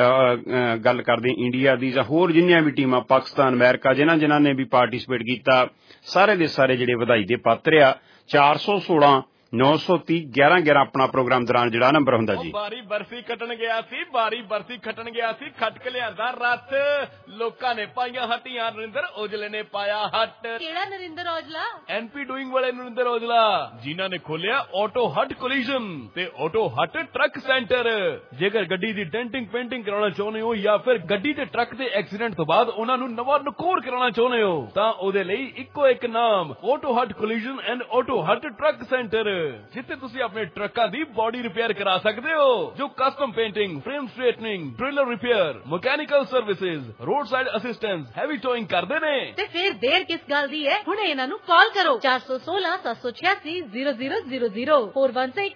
ਗੱਲ ਕਰਦੇ ਇੰਡੀਆ ਦੀ ਜਾਂ ਹੋਰ ਜਿੰਨੀਆਂ ਵੀ ਟੀਮਾਂ, ਪਾਕਿਸਤਾਨ, ਅਮਰੀਕਾ, ਜਿਨ੍ਹਾਂ ਨੇ ਵੀ ਪਾਰਟੀਸਪੇਟ ਕੀਤਾ, ਸਾਰੇ ਦੇ ਸਾਰੇ ਜਿਹੜੇ ਵਧਾਈ ਦੇ ਪਾਤਰ ਆ। 416 930 1111 ਆਪਣਾ ਪ੍ਰੋਗਰਾਮ ਦੌਰਾਨ ਜਿਹੜਾ ਨੰਬਰ ਹੁੰਦਾ ਜੀ। ਬਾਰੀ ਬਰਫੀ ਕੱਟਣ ਗਿਆ ਸੀ, ਬਾਰੀ ਬਰਫੀ ਖੱਟਣ ਗਿਆ ਸੀ, ਖੱਟ ਕੇ ਲਿਆਂਦਾ ਰੱਥ, ਲੋਕਾਂ ਨੇ ਪਾਈਆਂ ਹੱਟੀਆਂ, ਨਰਿੰਦਰ ਔਜਲੇ ਨੇ ਪਾਇਆ ਹੱਟ। ਕਿਹੜਾ ਨਰਿੰਦਰ ਔਜਲਾ? ਐਨਪੀ ਡੂਇੰਗ ਵਾਲੇ ਨਰਿੰਦਰ ਔਜਲਾ, ਜਿਨ੍ਹਾਂ ਨੇ ਖੋਲਿਆ ਆਟੋ ਹੱਟ ਕੋਲੀਜਨ ਤੇ ਆਟੋ ਹੱਟ ਟਰੱਕ ਸੈਂਟਰ। ਜੇਕਰ ਗੱਡੀ ਦੀ ਡੈਂਟਿੰਗ ਪੇਂਟਿੰਗ ਕਰਾਉਣਾ ਚਾਹੁੰਦੇ ਹੋ ਜਾਂ ਫਿਰ ਗੱਡੀ ਤੇ ਟਰੱਕ ਦੇ ਐਕਸੀਡੈਂਟ ਤੋਂ ਬਾਅਦ ਉਹਨਾਂ ਨੂੰ ਨਵਾਂ ਨਕੋਰ ਕਰਾਉਣਾ ਚਾਹੁੰਦੇ ਹੋ ਤਾਂ ਉਹਦੇ ਲਈ ਇੱਕੋ ਇੱਕ ਨਾਮ, auto hut collision and auto hut truck centre, ਜਿੱਥੇ ਤੁਸੀਂ ਆਪਣੇ ਟਰੱਕਾਂ ਦੀ ਬੋਡੀ ਰਿਪੇਅਰ ਕਰਾ ਸਕਦੇ ਹੋ, ਜੋ custom painting, frame straightening, trailer repair, mechanical services, road side assistance, heavy towing ਕਰਦੇ ਨੇ। ਤੇ ਫਿਰ ਦੇਰ ਕਿਸ ਗੱਲ ਦੀ ਹੈ, ਹੁਣੇ ਇਹਨਾਂ ਨੂੰ ਕਾਲ ਕਰੋ 416 786 0000 416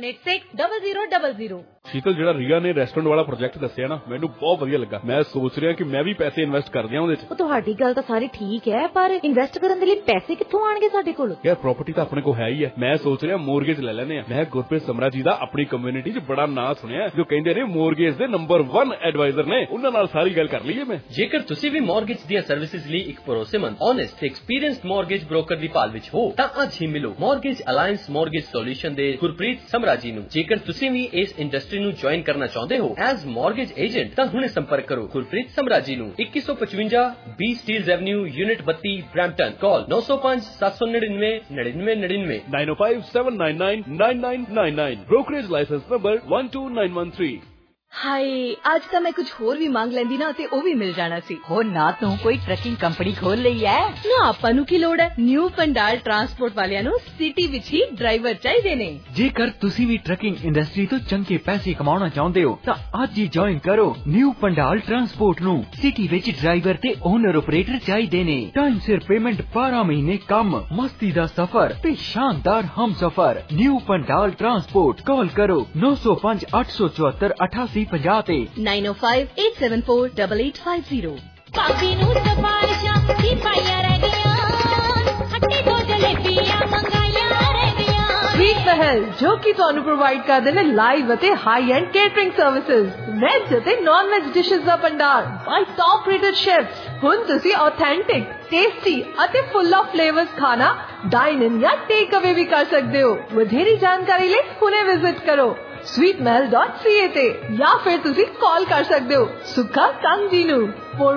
786 0000। ਸ਼ੀਤਲ, ਜਿਹੜਾ ਰੀਆ ਨੇ ਰੈਸਟੋਰੈਂਟ ਵਾਲਾ ਪ੍ਰੋਜੈਕਟ ਦੱਸਿਆ ਨਾ, ਮੈਨੂੰ ਬਹੁਤ ਵਧੀਆ ਲੱਗਾ। ਮੈਂ ਸੋਚ ਰਿਹਾ ਕਿ ਮੈਂ ਵੀ ਪੈਸੇ ਇਨਵੈਸਟ ਕਰ ਦਿਆਂ ਉਹਦੇ 'ਚ। ਉਹ ਤੁਹਾਡੀ ਗੱਲ ਤਾਂ ਸਾਰੀ ਠੀਕ ਹੈ, ਪਰ ਇਨਵੈਸਟ ਕਰਨ ਦੇ ਲਈ ਪੈਸੇ ਕਿੱਥੋਂ ਆਣਗੇ ਸਾਡੇ ਕੋਲ? ਯਾਰ ਪ੍ਰਾਪਰਟੀ ਤਾਂ ਆਪਣੇ ਕੋਲ ਹੈ ਹੀ ਹੈ। ਮੈਂ ਸੋਚ ਰਿਹਾ ਮੋਰਗੇਜ ਲੈ ਲੈਨੇ ਆ। ਮੈਂ ਗੁਰਪ੍ਰੀਤ ਸਮਰਾ ਜੀ ਦਾ ਆਪਣੀ ਕਮਿਊਨਿਟੀ 'ਚ ਬੜਾ ਨਾਂ ਸੁਣਿਆ, ਜੋ ਕਹਿੰਦੇ ਨੇ ਮੋਰਗੇਜ ਦੇ ਨੰਬਰ 1 ਐਡਵਾਈਜ਼ਰ ਨੇ। ਉਹਨਾਂ ਨਾਲ ਸਾਰੀ ਗੱਲ ਕਰ ਲਈਏ ਮੈਂ। ਜੇਕਰ ਤੁਸੀਂ ਵੀ ਮੋਰਗੇਜ ਦੀਆਂ ਸਰਵਿਸਿਜ਼ ਲਈ ਇੱਕ ਭਰੋਸੇਮੰਦ, ਓਨੈਸਟ ਤੇ ਐਕਸਪੀਰੀਅੰਸਡ ਮੋਰਗੇਜ ਬ੍ਰੋਕਰ ਦੀ ਭਾਲ ਵਿੱਚ ਹੋ ਤਾਂ ਅੱਜ ਹੀ ਮਿਲੋ ਮੋਰਗੇਜ ਅਲਾਈਅੰਸ ਮੋਰਗੇਜ ਸੋਲੂਸ਼ਨ ਦੇ ਗੁਰਪ੍ਰੀਤ ਸਮਰਾ ਜੀ ਨੂੰ। ਜੇਕਰ ਤੁਸੀਂ ਵੀ ਇਸ ਇੰਡਸਟਰੀ ਨੂੰ ਜੁਆਇਨ ਕਰਨਾ ਚਾਹੁੰਦੇ ਹੋ ਐਜ਼ ਮੋਰਗੇਜ ਏਜੰਟ ਤਾਂ ਹੁਣੇ ਸੰਪਰਕ ਕਰੋ ਗੁਰਪ੍ਰੀਤ ਸਮਰਾ ਜੀ ਨੂੰ। 2155 B Steeles avenue, unit 32, Brampton. Call 905 799 9999 905 799 9999। Brokerage licence number 12913। Hi, ਅੱਜ ਤਾਂ ਮੈਂ ਕੁਝ ਹੋਰ ਵੀ ਮੰਗ ਲੈਂਦੀ ਨਾ ਤੇ ਉਹ ਵੀ ਮਿਲ ਜਾਣਾ ਸੀ। ਹੋ ਨਾ ਤੂੰ ਕੋਈ ਟਰੱਕਿੰਗ ਕੰਪਨੀ ਖੋਲ ਲਈ ਐ ਨਾ, ਆਪਾਂ ਨੂੰ ਕੀ ਲੋੜ ਹੈ। ਨਿਊ ਪੰਡਾਲ ਟਰਾਂਸਪੋਰਟ ਵਾਲਿਆਂ ਨੂੰ ਸਿਟੀ ਵਿੱਚ ਹੀ ਡਰਾਈਵਰ ਚਾਹੀਦੇ ਨੇ। ਜੇਕਰ ਤੁਸੀਂ ਵੀ ਟਰੱਕਿੰਗ ਇੰਡਸਟਰੀ ਤੋਂ ਚੰਗੇ ਪੈਸੇ ਕਮਾਉਣਾ ਚਾਹੁੰਦੇ ਹੋ ਤਾਂ ਅੱਜ ਹੀ ਜੁਆਇਨ ਕਰੋ ਨਿਊ ਪੰਡਾਲ ਟਰਾਂਸਪੋਰਟ ਨੂੰ। ਸਿਟੀ ਵਿੱਚ ਡਰਾਈਵਰ ਤੇ ਓਨਰ ਆਪਰੇਟਰ ਚਾਹੀਦੇ ਨੇ। ਟਾਈਮ ਸਿਰ ਪੇਮੈਂਟ, 12 ਮਹੀਨੇ ਕੰਮ, ਮਸਤੀ ਦਾ ਸਫ਼ਰ ਤੇ ਸ਼ਾਨਦਾਰ ਹਮਸਫ਼ਰ। New Pandal transport. ਕਾਲ ਕਰੋ 905 874 8850 ਤੇ 905 874 8850। ਭਾਬੀ ਨੂੰ ਸਫਾਰਿਸ਼ਾਂ ਦੀ ਪਾਈਆਂ ਰਹਿ ਗਈਆਂ, ਹੱਟੀ ਤੋਂ ਜਲੇਬੀਆਂ ਮੰਗਾਈਆਂ ਰਹਿ ਗਈਆਂ। ਸਵੀਟ ਮਹਿਲ ਮੈਲ ਜੋ ਕਿ ਤੁਹਾਨੂੰ ਪ੍ਰੋਵਾਈਡ ਕਰਦੇ ਨੇ ਲਾਈਵ ਅਤੇ high end catering services, veg ਅਤੇ ਨਾਨ ਵੈਜ ਡਿਸ਼ਸ ਦਾ ਭੰਡਾਰ ਬਾਈ ਟੌਪ ਰੇਟਡ ਸ਼ੈਫਸ। ਹੁਣ ਤੁਸੀਂ ਆਥੈਂਟਿਕ, ਟੇਸਟੀ ਅਤੇ ਫੁੱਲ ਆਫ ਫਲੇਵਰਸ ਖਾਣਾ ਡਾਈਨ ਇਨ ਜਾਂ ਟੇਕ ਅਵੇ ਵੀ ਕਰ ਸਕਦੇ ਹੋ। ਵਧੇਰੀ ਜਾਣਕਾਰੀ ਲਈ ਹੁਣੇ ਵਿਜ਼ਿਟ ਕਰੋ sweetmel.ca ਤੇ ਜਾਂ ਫਿਰ ਤੁਸੀਂ ਕਾਲ ਕਰ ਸਕਦੇ ਹੋ ਸੁੱਖਾ ਕੰਗ ਜੀ ਨੂੰ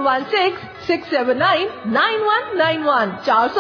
4166799191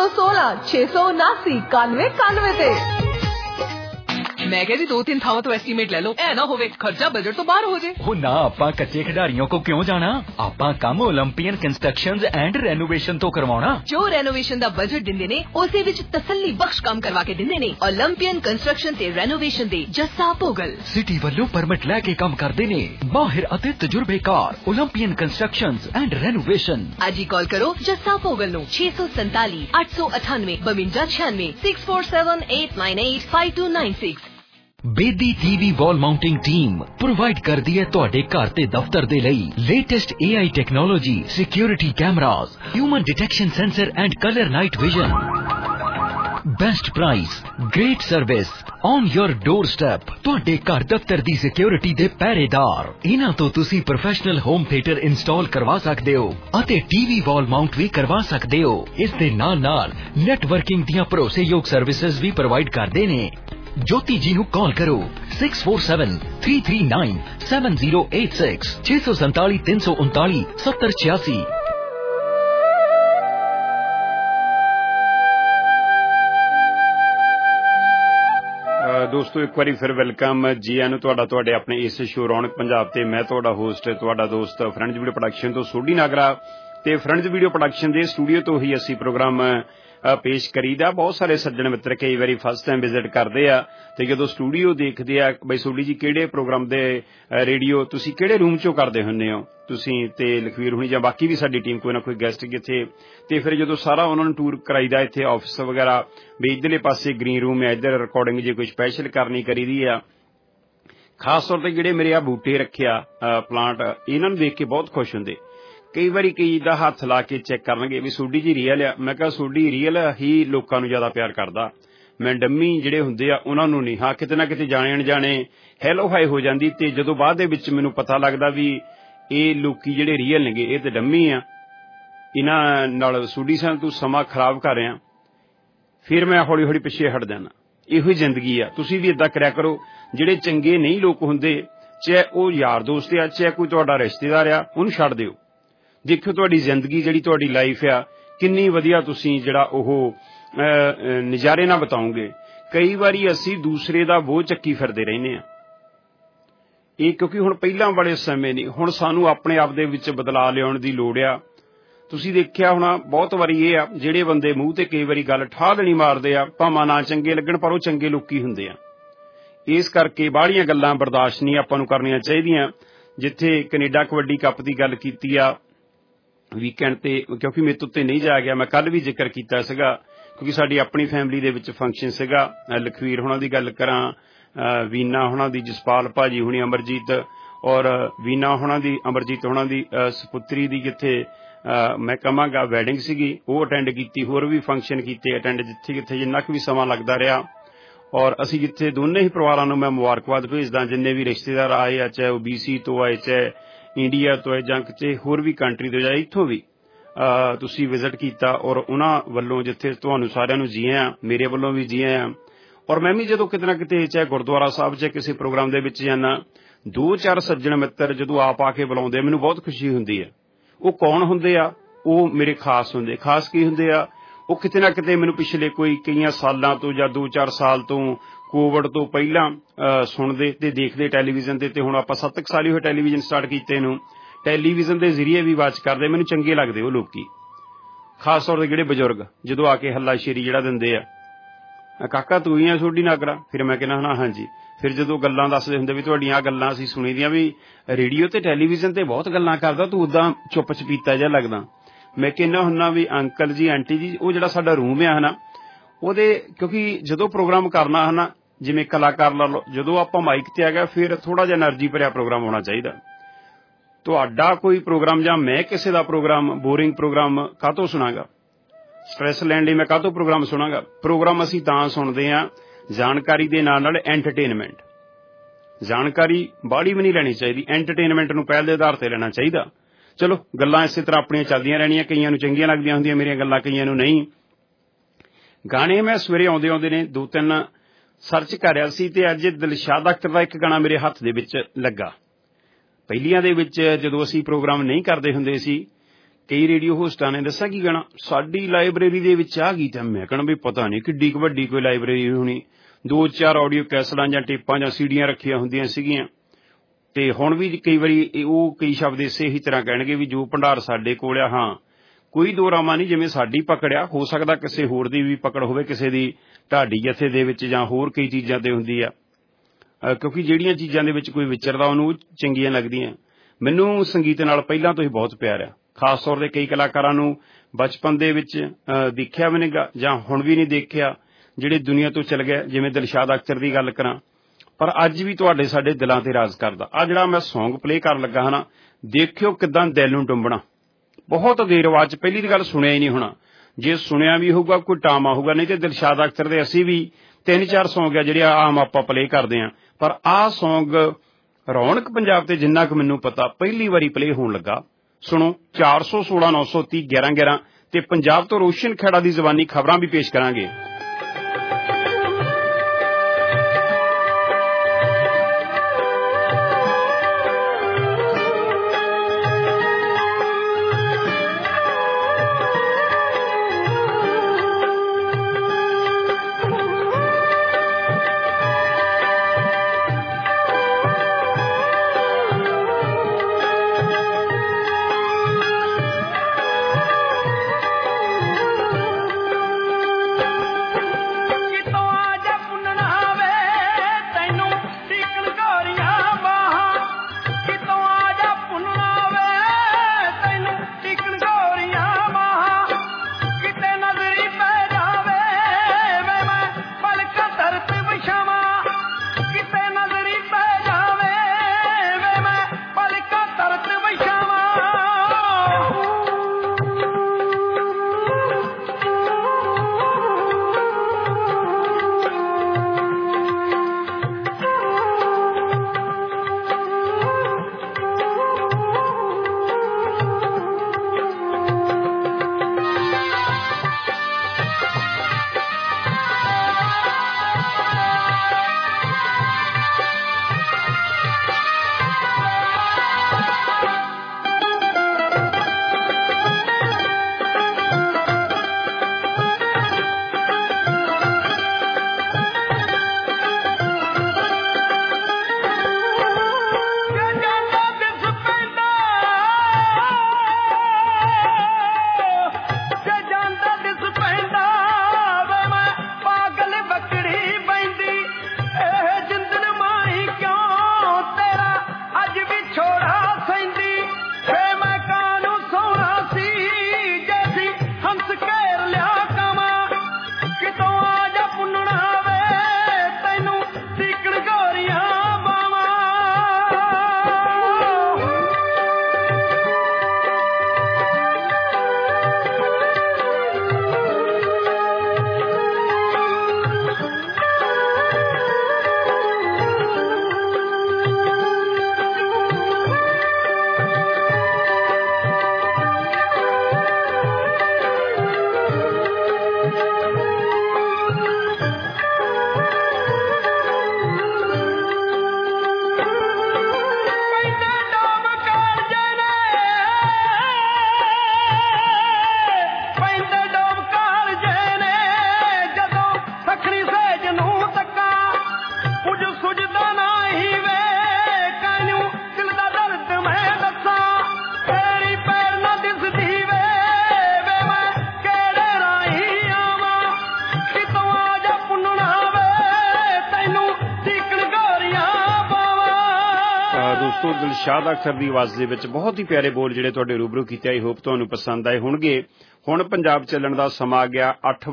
416 679 91 ਤੇ। मैं कह दी 2-3 थावों तो एस्टीमेट ले लो, ऐ ना होवे खर्चा बजट तो बाहर हो जाए। हो ना आपा कच्चे खिडारियों को क्यों जाना, आपा काम ओलंपियन कंस्ट्रक्शंस एंड रेनोवेशन तो करवाना। जो रेनोवेशन दा बजट दिंदे ने उसे विच तसल्ली बख्श काम करवा के दिंदे ने। ओलंपियन कंस्ट्रक्शन ते रेनोवेशन दे जस्सा पोगल सिटी ਵੱਲੋਂ परमिट लैके काम करते ने माहिर ਅਤੇ ਤਜਰਬੇਕਾਰ ओलंपियन कंस्ट्रक्शंस एंड रेनोवेशन। आज ही कॉल करो जस्सा पोगल नु 647 898 52 96 647 898 5296। Bedi TV wall mounting team provide करदी है तुहाडे घर ते दफ्तर दे लई latest AI technology, security cameras, human detection sensor and colour night vision. Best price, great service on your doorstep. तुहाडे घर दफ्तर दी सिक्योरिटी दे पहरेदार। इन्हां तो तुसी प्रोफेशनल होम थिएटर इंस्टॉल करवा सकदे हो अते टीवी वॉल माउंट भी करवा सकदे हो। इस दे नाल नेटवर्किंग दियां भरोसेयोग सर्विसेज भी प्रोवाइड करदे ने। ज्योति जी नू कॉल करो 6473397086 647 339 7086। ਦੋਸਤੋ ਇੱਕ ਵਾਰੀ ਫਿਰ ਵੈਲਕਮ ਜੀ ਆਇਆਂ ਨੂੰ ਤੁਹਾਡੇ ਆਪਣੇ ਇਸ ਸ਼ੋ ਰੌਣਕ ਪੰਜਾਬ ਤੇ। ਮੈਂ ਤੁਹਾਡਾ ਹੋਸਟ ਤੁਹਾਡਾ ਦੋਸਤ ਫਰੈਂਡਸ ਵੀਡੀਓ ਪ੍ਰੋਡਕਸ਼ਨ ਤੋਂ ਸੋਢੀ ਨਾਗਰਾ ਤੇ ਫਰੈਂਡਸ ਵੀਡੀਓ ਪ੍ਰੋਡਕਸ਼ਨ ਦੇ ਸਟੂਡੀਓ ਤੋਂ ਹੀ ਅਸੀਂ ਪ੍ਰੋਗਰਾਮ ਪੇਸ਼ ਕਰੀਦਾ। ਬਹੁਤ ਸਾਰੇ ਸੱਜਣ ਮਿੱਤਰ ਕਈ ਵਾਰੀ ਫਸਟ ਟਾਈਮ ਵਿਜ਼ਿਟ ਕਰਦੇ ਆ ਤੇ ਜਦੋਂ ਸਟੂਡੀਓ ਦੇਖਦੇ ਆ ਬਈ ਸੋਢੀ ਜੀ ਕਿਹੜੇ ਪ੍ਰੋਗਰਾਮ ਦੇ ਰੇਡੀਓ ਤੁਸੀਂ ਕਿਹੜੇ ਰੂਮ ਚੋਂ ਕਰਦੇ ਹੁੰਦੇ ਹੋ ਤੁਸੀਂ ਤੇ ਲਖਵੀਰ ਹੁਣੀ ਜਾਂ ਬਾਕੀ ਵੀ ਸਾਡੀ ਟੀਮ ਕੋਈ ਨਾ ਕੋਈ ਗੈਸਟ ਕਿੱਥੇ, ਤੇ ਫਿਰ ਜਦੋਂ ਸਾਰਾ ਉਹਨਾਂ ਨੂੰ ਟੂਰ ਕਰਾਈਦਾ ਇੱਥੇ ਆਫਿਸ ਵਗੈਰਾ ਵੀ ਇੱਧਰਲੇ ਪਾਸੇ ਗ੍ਰੀਨ ਰੂਮ ਹੈ, ਇੱਧਰ ਰਿਕਾਰਡਿੰਗ ਜੇ ਕੋਈ ਸਪੈਸ਼ਲ ਕਰਨੀ ਕਰੀਦੀ ਆ। ਖਾਸ ਤੌਰ ਤੇ ਜਿਹੜੇ ਮੇਰੇ ਆ ਬੂਟੇ ਰੱਖਿਆ ਪਲਾਂਟ ਇਹਨਾਂ ਨੂੰ ਦੇਖ ਕੇ ਬਹੁਤ ਖੁਸ਼ ਹੁੰਦੇ। ਕਈ ਵਾਰੀ ਕਈ ਦਾ ਹੱਥ ਲਾ ਕੇ ਚੈੱਕ ਕਰਨਗੇ ਵੀ ਸੋਢੀ ਜੀ ਰੀਅਲ ਆ। ਮੈਂ ਕਿਹਾ ਸੋਢੀ ਰੀਅਲ ਹੀ ਲੋਕਾਂ ਨੂੰ ਜ਼ਿਆਦਾ ਪਿਆਰ ਕਰਦਾ, ਮੈਂ ਡੰਮੀ ਜਿਹੜੇ ਹੁੰਦੇ ਆ ਉਹਨਾਂ ਨੂੰ ਨਹੀਂ। ਹਾਂ ਕਿਤੇ ਨਾ ਕਿਤੇ ਜਾਣੇ ਅਣਜਾਣੇ ਹੈਲੋ ਹਾਈ ਹੋ ਜਾਂਦੀ ਤੇ ਜਦੋਂ ਬਾਅਦ ਦੇ ਵਿੱਚ ਮੈਨੂੰ ਪਤਾ ਲੱਗਦਾ ਵੀ ਇਹ ਲੋਕੀ ਜਿਹੜੇ ਰੀਅਲ ਨੇਗੇ ਇਹ ਤੇ ਡੰਮੀ ਆ, ਇਹਨਾਂ ਨਾਲ ਸੋਢੀ ਸਾਹਿਬ ਤੂੰ ਸਮਾਂ ਖਰਾਬ ਕਰ ਰਿਹਾ, ਫਿਰ ਮੈਂ ਹੌਲੀ ਹੌਲੀ ਪਿੱਛੇ ਹਟ ਜਾਣਾ। ਇਹੋ ਹੀ ਜ਼ਿੰਦਗੀ ਆ। ਤੁਸੀਂ ਵੀ ਏਦਾਂ ਕਰਿਆ ਕਰੋ। ਜਿਹੜੇ ਚੰਗੇ ਨਹੀਂ ਲੋਕ ਹੁੰਦੇ, ਚਾਹੇ ਉਹ ਯਾਰ ਦੋਸਤ ਆ ਚਾਹੇ ਕੋਈ ਤੁਹਾਡਾ ਰਿਸ਼ਤੇਦਾਰ ਆ, ਉਹਨੂੰ ਛੱਡ ਦਿਓ। ਦੇਖਿਓ ਤੁਹਾਡੀ ਜ਼ਿੰਦਗੀ ਜਿਹੜੀ ਤੁਹਾਡੀ ਲਾਈਫ ਆ ਕਿੰਨੀ ਵਧੀਆ ਤੁਸੀਂ ਜਿਹੜਾ ਉਹ ਨਜ਼ਾਰੇ ਨਾਲ ਬਿਤਾਓਗੇ। ਕਈ ਵਾਰੀ ਅਸੀਂ ਦੂਸਰੇ ਦਾ ਬੋਝ ਚੱਕੀ ਫਿਰਦੇ ਰਹਿੰਦੇ ਆ। ਇਹ ਕਿਉਂਕਿ ਹੁਣ ਪਹਿਲਾਂ ਵਾਲੇ ਸਮੇਂ ਨਹੀਂ, ਹੁਣ ਸਾਨੂੰ ਆਪਣੇ ਆਪ ਦੇ ਵਿੱਚ ਬਦਲਾਅ ਲਿਆਉਣ ਦੀ ਲੋੜ ਆ। ਤੁਸੀਂ ਦੇਖਿਆ ਹੋਣਾ ਬਹੁਤ ਵਾਰੀ ਇਹ ਆ ਜਿਹੜੇ ਬੰਦੇ ਮੂੰਹ ਤੇ ਕਈ ਵਾਰੀ ਗੱਲ ਠਾਹ ਦੇਣੀ ਮਾਰਦੇ ਆ, ਭਾਵੇਂ ਨਾ ਚੰਗੇ ਲੱਗਣ ਪਰ ਉਹ ਚੰਗੇ ਲੋਕੀ ਹੁੰਦੇ ਆ। ਇਸ ਕਰਕੇ ਬਾਹਲੀਆਂ ਗੱਲਾਂ ਬਰਦਾਸ਼ਤ ਨਹੀਂ ਆਪਾਂ ਨੂੰ ਕਰਨੀਆਂ ਚਾਹੀਦੀਆਂ। ਜਿੱਥੇ ਕੈਨੇਡਾ ਕਬੱਡੀ ਕੱਪ ਦੀ ਗੱਲ ਕੀਤੀ ਆ ਵੀਕਐਂਡ ਤੇ, ਕਿਉਂਕਿ ਮੇਰੇ ਤੋਂ ਉੱਤੇ ਨਹੀਂ ਜਾ ਗਿਆ, ਮੈਂ ਕੱਲ ਵੀ ਜ਼ਿਕਰ ਕੀਤਾ ਸੀਗਾ ਕਿਉਂਕਿ ਸਾਡੀ ਆਪਣੀ ਫੈਮਿਲੀ ਦੇ ਵਿੱਚ ਫੰਕਸ਼ਨ ਸੀਗਾ। ਲਖਵੀਰ ਹੋਣਾ ਦੀ ਗੱਲ ਕਰਾਂ, ਵੀਨਾ ਹੋਣਾ ਦੀ, ਜਸਪਾਲ ਭਾਜੀ ਹੁਣੀ, ਅਮਰਜੀਤ ਔਰ ਵੀਨਾ ਹੋਣਾ ਦੀ, ਅਮਰਜੀਤ ਹੋਣਾ ਦੀ ਸਪੁੱਤਰੀ ਦੀ ਜਿੱਥੇ ਮੈਂ ਕਹਾਂਗਾ ਵੈਡਿੰਗ ਸੀਗੀ ਉਹ ਅਟੈਂਡ ਕੀਤੀ। ਹੋਰ ਵੀ ਫੰਕਸ਼ਨ ਕੀਤੇ ਅਟੈਂਡ ਜਿੱਥੇ ਕਿੱਥੇ ਜਿੰਨਾ ਕੁ ਵੀ ਸਮਾਂ ਲੱਗਦਾ ਰਿਹਾ। ਔਰ ਅਸੀਂ ਜਿੱਥੇ ਦੋਨੇ ਹੀ ਪਰਿਵਾਰਾਂ ਨੂੰ ਮੈਂ ਮੁਬਾਰਕਬਾਦ ਭੇਜਦਾ, ਜਿੰਨੇ ਵੀ ਰਿਸ਼ਤੇਦਾਰ ਆਏ ਆ, ਚਾਹੇ ਉਹ BC ਤੋਂ ਆਏ, ਚਾਹੇ ਇੰਡੀਆ ਤੋਂ ਆਏ ਜਾਂ ਕਿਤੇ ਹੋਰ ਵੀ ਕੰਟਰੀ ਤੋਂ ਜਾਏ, ਇੱਥੋਂ ਵੀ ਤੁਸੀਂ ਵਿਜ਼ਿਟ ਕੀਤਾ ਔਰ ਉਹਨਾਂ ਵੱਲੋਂ ਜਿੱਥੇ ਤੁਹਾਨੂੰ ਸਾਰਿਆਂ ਨੂੰ ਜੀ ਆਇਆਂ, ਮੇਰੇ ਵੱਲੋਂ ਵੀ ਜੀ ਆਇਆਂ। ਔਰ ਮੈਂ ਵੀ ਜਦੋਂ ਕਿਤੇ ਨਾ ਕਿਤੇ ਚਾਹੇ ਗੁਰਦੁਆਰਾ ਸਾਹਿਬ ਚਾਹੇ ਕਿਸੇ ਪ੍ਰੋਗਰਾਮ ਦੇ ਵਿੱਚ ਜਾਣਾ, 2-4 ਸੱਜਣ ਮਿੱਤਰ ਜਦੋਂ ਆਪ ਆ ਕੇ ਬੁਲਾਉਂਦੇ ਮੈਨੂੰ ਬਹੁਤ ਖੁਸ਼ੀ ਹੁੰਦੀ ਹੈ। ਉਹ ਕੌਣ ਹੁੰਦੇ ਆ? ਉਹ ਮੇਰੇ ਖਾਸ ਹੁੰਦੇ। ਖਾਸ ਕੀ ਹੁੰਦੇ ਆ? ਉਹ ਕਿਤੇ ਨਾ ਕਿਤੇ ਮੈਨੂੰ ਪਿਛਲੇ ਕਈਆਂ ਸਾਲਾਂ ਤੋਂ ਜਾਂ 2-4 ਸਾਲ ਤੋਂ ਕੋਵਿਡ ਤੋਂ ਪਹਿਲਾਂ ਸੁਣਦੇ ਤੇ ਦੇਖਦੇ ਟੈਲੀਵਿਜ਼ਨ ਤੇ ਹੁਣ ਆਪਾਂ 7 ਸਾਲ ਹੀ ਹੋਏ ਟੈਲੀਵਿਜ਼ਨ ਸਟਾਰਟ ਕੀਤੇ ਨੂੰ, ਟੈਲੀਵਿਜ਼ਨ ਦੇ ਜ਼ਰੀਏ ਵੀ ਵਾਚ ਕਰਦੇ। ਮੈਨੂੰ ਚੰਗੇ ਲੱਗਦੇ ਉਹ ਲੋਕੀ, ਖਾਸ ਤੌਰ ਤੇ ਜਿਹੜੇ ਬਜ਼ੁਰਗ ਜਦੋਂ ਆ ਕੇ ਹੱਲਾ ਸ਼ੇਰੀ ਜਿਹੜਾ ਦਿੰਦੇ ਆ, ਕਾਕਾ ਤੂੰ ਹੀ ਆ ਸੋਢੀ ਨਾਗਰਾ, ਫਿਰ ਮੈਂ ਕਹਿੰਦਾ ਹਾਂਜੀ। ਫਿਰ ਜਦੋਂ ਗੱਲਾਂ ਦੱਸਦੇ ਹੁੰਦੇ ਵੀ ਤੁਹਾਡੀਆਂ ਆਹ ਗੱਲਾਂ ਅਸੀਂ ਸੁਣੀ ਦੀਆਂ ਵੀ ਰੇਡੀਓ ਤੇ ਟੈਲੀਵਿਜ਼ਨ ਤੇ ਬਹੁਤ ਗੱਲਾਂ ਕਰਦਾ, ਤੂੰ ਉਦਾਂ ਚੁੱਪ ਚਪੀਤਾ ਜਿਹਾ ਲੱਗਦਾ। ਮੈਂ ਕਹਿੰਦਾ ਹੁੰਨਾ ਵੀ ਅੰਕਲ ਜੀ ਆਂਟੀ ਜੀ ਉਹ ਜਿਹੜਾ ਸਾਡਾ ਰੂਮ ਆ ਹਨਾ ਉਹਦੇ, ਕਿਉਂਕਿ ਜਦੋਂ ਪ੍ਰੋਗਰਾਮ ਕਰਨਾ ਹਨਾ ਜਿਵੇਂ ਕਲਾਕਾਰ ਲਾ ਲਓ, ਜਦੋਂ ਆਪਾਂ ਮਾਈਕ ਤੇ ਆ ਗਿਆ ਫਿਰ ਥੋੜਾ ਜਿਹਾ એનર્ਜੀ ਭਰਿਆ ਪ੍ਰੋਗਰਾਮ ਹੋਣਾ ਚਾਹੀਦਾ। ਤੁਹਾਡਾ ਕੋਈ ਪ੍ਰੋਗਰਾਮ ਜਾਂ ਮੈਂ ਕਿਸੇ ਦਾ ਪ੍ਰੋਗਰਾਮ ਬੋਰਿੰਗ ਪ੍ਰੋਗਰਾਮ ਕਾਹਤੋਂ ਸੁਣਾਂਗਾ? ਸਟ੍ਰੈਸ ਲੈਣ ਲਈ ਮੈਂ ਕਾਹਤੋਂ ਪ੍ਰੋਗਰਾਮ ਸੁਣਾਂਗਾ? ਪ੍ਰੋਗਰਾਮ ਅਸੀਂ ਤਾਂ ਸੁਣਦੇ ਆ ਜਾਣਕਾਰੀ ਦੇ ਨਾਲ ਐਂਟਰਟੇਨਮੈਂਟ। ਜਾਣਕਾਰੀ ਬਾਹਲੀ ਵੀ ਨਹੀਂ ਲੈਣੀ ਚਾਹੀਦੀ, ਐਂਟਰਟੇਨਮੈਂਟ ਨੂੰ ਪਹਿਲ ਦੇ ਆਧਾਰ ਤੇ ਲੈਣਾ ਚਾਹੀਦਾ। ਚਲੋ ਗੱਲਾਂ ਇਸੇ ਤਰ੍ਹਾਂ ਆਪਣੀਆਂ ਚੱਲਦੀਆਂ ਰਹਿਣੀਆਂ, ਕਈਆਂ ਨੂੰ ਚੰਗੀਆਂ ਲੱਗਦੀਆਂ ਹੁੰਦੀਆਂ ਮੇਰੀਆਂ ਗੱਲਾਂ, ਕਈਆਂ ਨੂੰ ਨਹੀਂ। ਗਾਣੇ ਮੈਂ ਸਵੇਰੇ ਆਉਂਦੇ ਆਉਂਦੇ ਨੇ 2-3 ਸਰਚ ਕਰ ਰਿਹਾ ਸੀ ਤੇ ਅੱਜ ਦਿਲਸ਼ਾਦ ਅਖਤਰ ਦਾ ਇੱਕ ਗਾਣਾ ਮੇਰੇ ਹੱਥ ਦੇ ਵਿੱਚ ਲੱਗਾ। ਪਹਿਲੀਆਂ ਦੇ ਵਿੱਚ ਜਦੋਂ ਅਸੀਂ ਪ੍ਰੋਗਰਾਮ ਨਹੀਂ ਕਰਦੇ ਹੁੰਦੇ ਸੀ, ਕਈ ਰੇਡੀਓ ਹੋਸਟਾਂ ਨੇ ਦੱਸਿਆ ਕੀ ਗਾਣਾ ਸਾਡੀ ਲਾਇਬ੍ਰੇਰੀ ਦੇ ਵਿੱਚ ਆ ਗਈ, ਤਾਂ ਮੈਂ ਕਹਿਣਾ ਵੀ ਪਤਾ ਨਹੀਂ ਕਿੱਡੀ ਕੁ ਵੱਡੀ ਕੋਈ ਲਾਇਬ੍ਰੇਰੀ ਹੋਣੀ, 2-4 ਆਡੀਓ ਕੈਸਲਾਂ ਜਾਂ ਟੇਪਾਂ ਜਾਂ ਸੀਡੀਆਂ ਰੱਖੀਆਂ ਹੁੰਦੀਆਂ ਸੀਗੀਆਂ। ਤੇ ਹੁਣ ਵੀ ਕਈ ਵਾਰੀ ਉਹ ਕਈ ਸ਼ਬਦ ਇਸੇ ਹੀ ਤਰ੍ਹਾਂ ਕਹਿਣਗੇ ਵੀ ਜੋ ਭੰਡਾਰ ਸਾਡੇ ਕੋਲ ਆ, ਹਾਂ ਕੋਈ ਦੋਰਾਮਾ ਨਹੀਂ, ਜਿਵੇਂ ਸਾਡੀ ਪਕੜਿਆ ਹੋ ਸਕਦਾ ਕਿਸੇ ਹੋਰ ਦੀ ਵੀ ਪਕੜ ਹੋਵੇ, ਕਿਸੇ ਦੀ ਢਾਡੀ ਜਥੇ ਦੇ ਵਿੱਚ ਜਾਂ ਹੋਰ ਕਈ ਚੀਜ਼ਾਂ ਤੇ ਹੁੰਦੀ ਆ, ਕਿਉਂਕਿ ਜਿਹੜੀਆਂ ਚੀਜ਼ਾਂ ਦੇ ਵਿੱਚ ਕੋਈ ਵਿਚਰਦਾ ਉਹਨੂੰ ਚੰਗੀਆਂ ਲੱਗਦੀਆਂ। ਮੈਨੂੰ ਸੰਗੀਤ ਨਾਲ ਪਹਿਲਾਂ ਤੋਂ ਹੀ ਬਹੁਤ ਪਿਆਰ ਆ, ਖਾਸ ਤੌਰ ਤੇ ਕਈ ਕਲਾਕਾਰਾਂ ਨੂੰ ਬਚਪਨ ਦੇ ਵਿੱਚ ਦੇਖਿਆ ਵੀ ਨਹੀਂ ਜਾਂ ਹੁਣ ਵੀ ਨਹੀਂ ਦੇਖਿਆ ਜਿਹੜੇ ਦੁਨੀਆ ਤੋਂ ਚਲ ਗਏ, ਜਿਵੇਂ ਦਿਲਸ਼ਾਦ ਅਖਤਰ ਦੀ ਗੱਲ ਕਰਾਂ, ਪਰ ਅੱਜ ਵੀ ਤੁਹਾਡੇ ਸਾਡੇ ਦਿਲਾਂ ਤੇ ਰਾਜ ਕਰਦਾ। ਆ ਜਿਹੜਾ ਮੈਂ ਸੌਂਗ ਪਲੇ ਕਰਨ ਲੱਗਾ ਹਾਂ ਨਾ, ਦੇਖਿਓ ਕਿੱਦਾਂ ਦਿਲ ਨੂੰ ਡੁੰਬਣਾ। ਬਹੁਤ ਦੇਰ ਆਵਾਜ਼ ਪਹਿਲੀ ਦੀ ਗੱਲ ਸੁਣਿਆ ਹੀ ਨਹੀਂ ਹੋਣਾ, ਜੇ ਸੁਣਿਆ ਵੀ ਹੋਊਗਾ ਕੋਈ ਟਾਮਾ ਹੋਊਗਾ, ਨਹੀਂ ਤੇ ਦਿਲਸ਼ਾਦ ਅਖਤਰ ਦੇ ਅਸੀਂ ਵੀ 3-4 ਸੌਂਗ ਆ ਜਿਹੜੇ ਆਮ ਆਪਾਂ ਪਲੇ ਕਰਦੇ ਹਾਂ, ਪਰ ਆਹ ਸੌਂਗ ਰੌਣਕ ਪੰਜਾਬ ਤੇ ਜਿੰਨਾ ਕੁ ਮੈਨੂੰ ਪਤਾ ਪਹਿਲੀ ਵਾਰੀ ਪਲੇ ਹੋਣ ਲੱਗਾ। ਸੁਣੋ 416 930 1111 ਤੇ ਪੰਜਾਬ ਤੋਂ ਰੋਸ਼ਨ ਖੇੜਾ ਦੀ ਜ਼ਬਾਨੀ ਖਬਰਾਂ ਵੀ ਪੇਸ਼ ਕਰਾਂਗੇ। ਦੋਸਤੋ ਦਿਲਸ਼ਾਦ ਅਖਤਰ ਦੀ ਆਵਾਜ਼ ਦੇ ਵਿੱਚ ਬਹੁਤ ਹੀ ਪਿਆਰੇ ਬੋਲ ਜਿਹੜੇ ਤੁਹਾਡੇ ਰੂਬਰੂ ਕੀਤੇ, ਆਈ ਹੋਪ ਤੁਹਾਨੂੰ ਪਸੰਦ ਆਏ ਹੋਣਗੇ। ਹੁਣ ਪੰਜਾਬ ਚੱਲਣ ਦਾ ਸਮਾਂ ਆ ਗਿਆ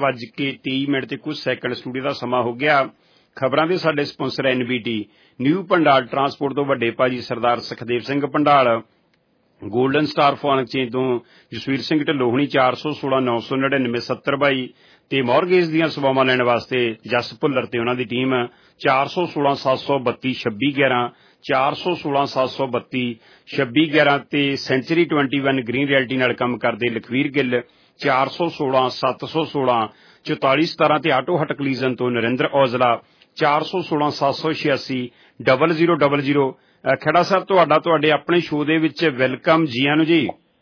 8:23 ਤੇ ਕੁਝ ਸੈਕਿੰਡ। ਸਟੂਡੀਓ ਦਾ ਸਮਾਂ ਹੋ ਗਿਆ। ਖਬਰਾਂ ਦੇ ਸਾਡੇ sponsor NBT new Pandal transport ਤੋਂ ਵੱਡੇ ਭਾਜੀ Sardar Sukhdev Singh Pandal golden star phone exchange ਤੋਂ ਜਸਵੀਰ ਸਿੰਘ ਢਿੱਲੋਂ ਹੁਣੀ 416 999 7022 ਤੇ ਮੌਰਗੇਜ ਦੀਆਂ ਸੇਵਾਵਾਂ ਲੈਣ ਵਾਸਤੇ ਜਸ ਭੁੱਲਰ ਤੇ ਉਹਨਾਂ ਦੀ ਟੀਮ 416 732 2611 416 732 2611 ਤੇ ਸੈਂਚੁਰੀ 21 ਗ੍ਰੀਨ ਰਿਐਲਟੀ ਨਾਲ ਕੰਮ ਕਰਦੇ ਲਖਵੀਰ ਗਿੱਲ 416 716 4417 ਤੇ ਆਟੋ ਹਟ ਕਲੀਜ਼ਨ ਤੋਂ ਨਰਿੰਦਰ ਔਜਲਾ 416 786 0000। ਖੇੜਾ ਸਾਹਿਬ ਤੁਹਾਡਾ ਤੁਹਾਡੇ ਆਪਣੇ ਸ਼ੋਅ ਦੇ ਵਿੱਚ ਵੈਲਕਮ, ਜੀ ਆਇਆਂ ਨੂੰ ਜੀ।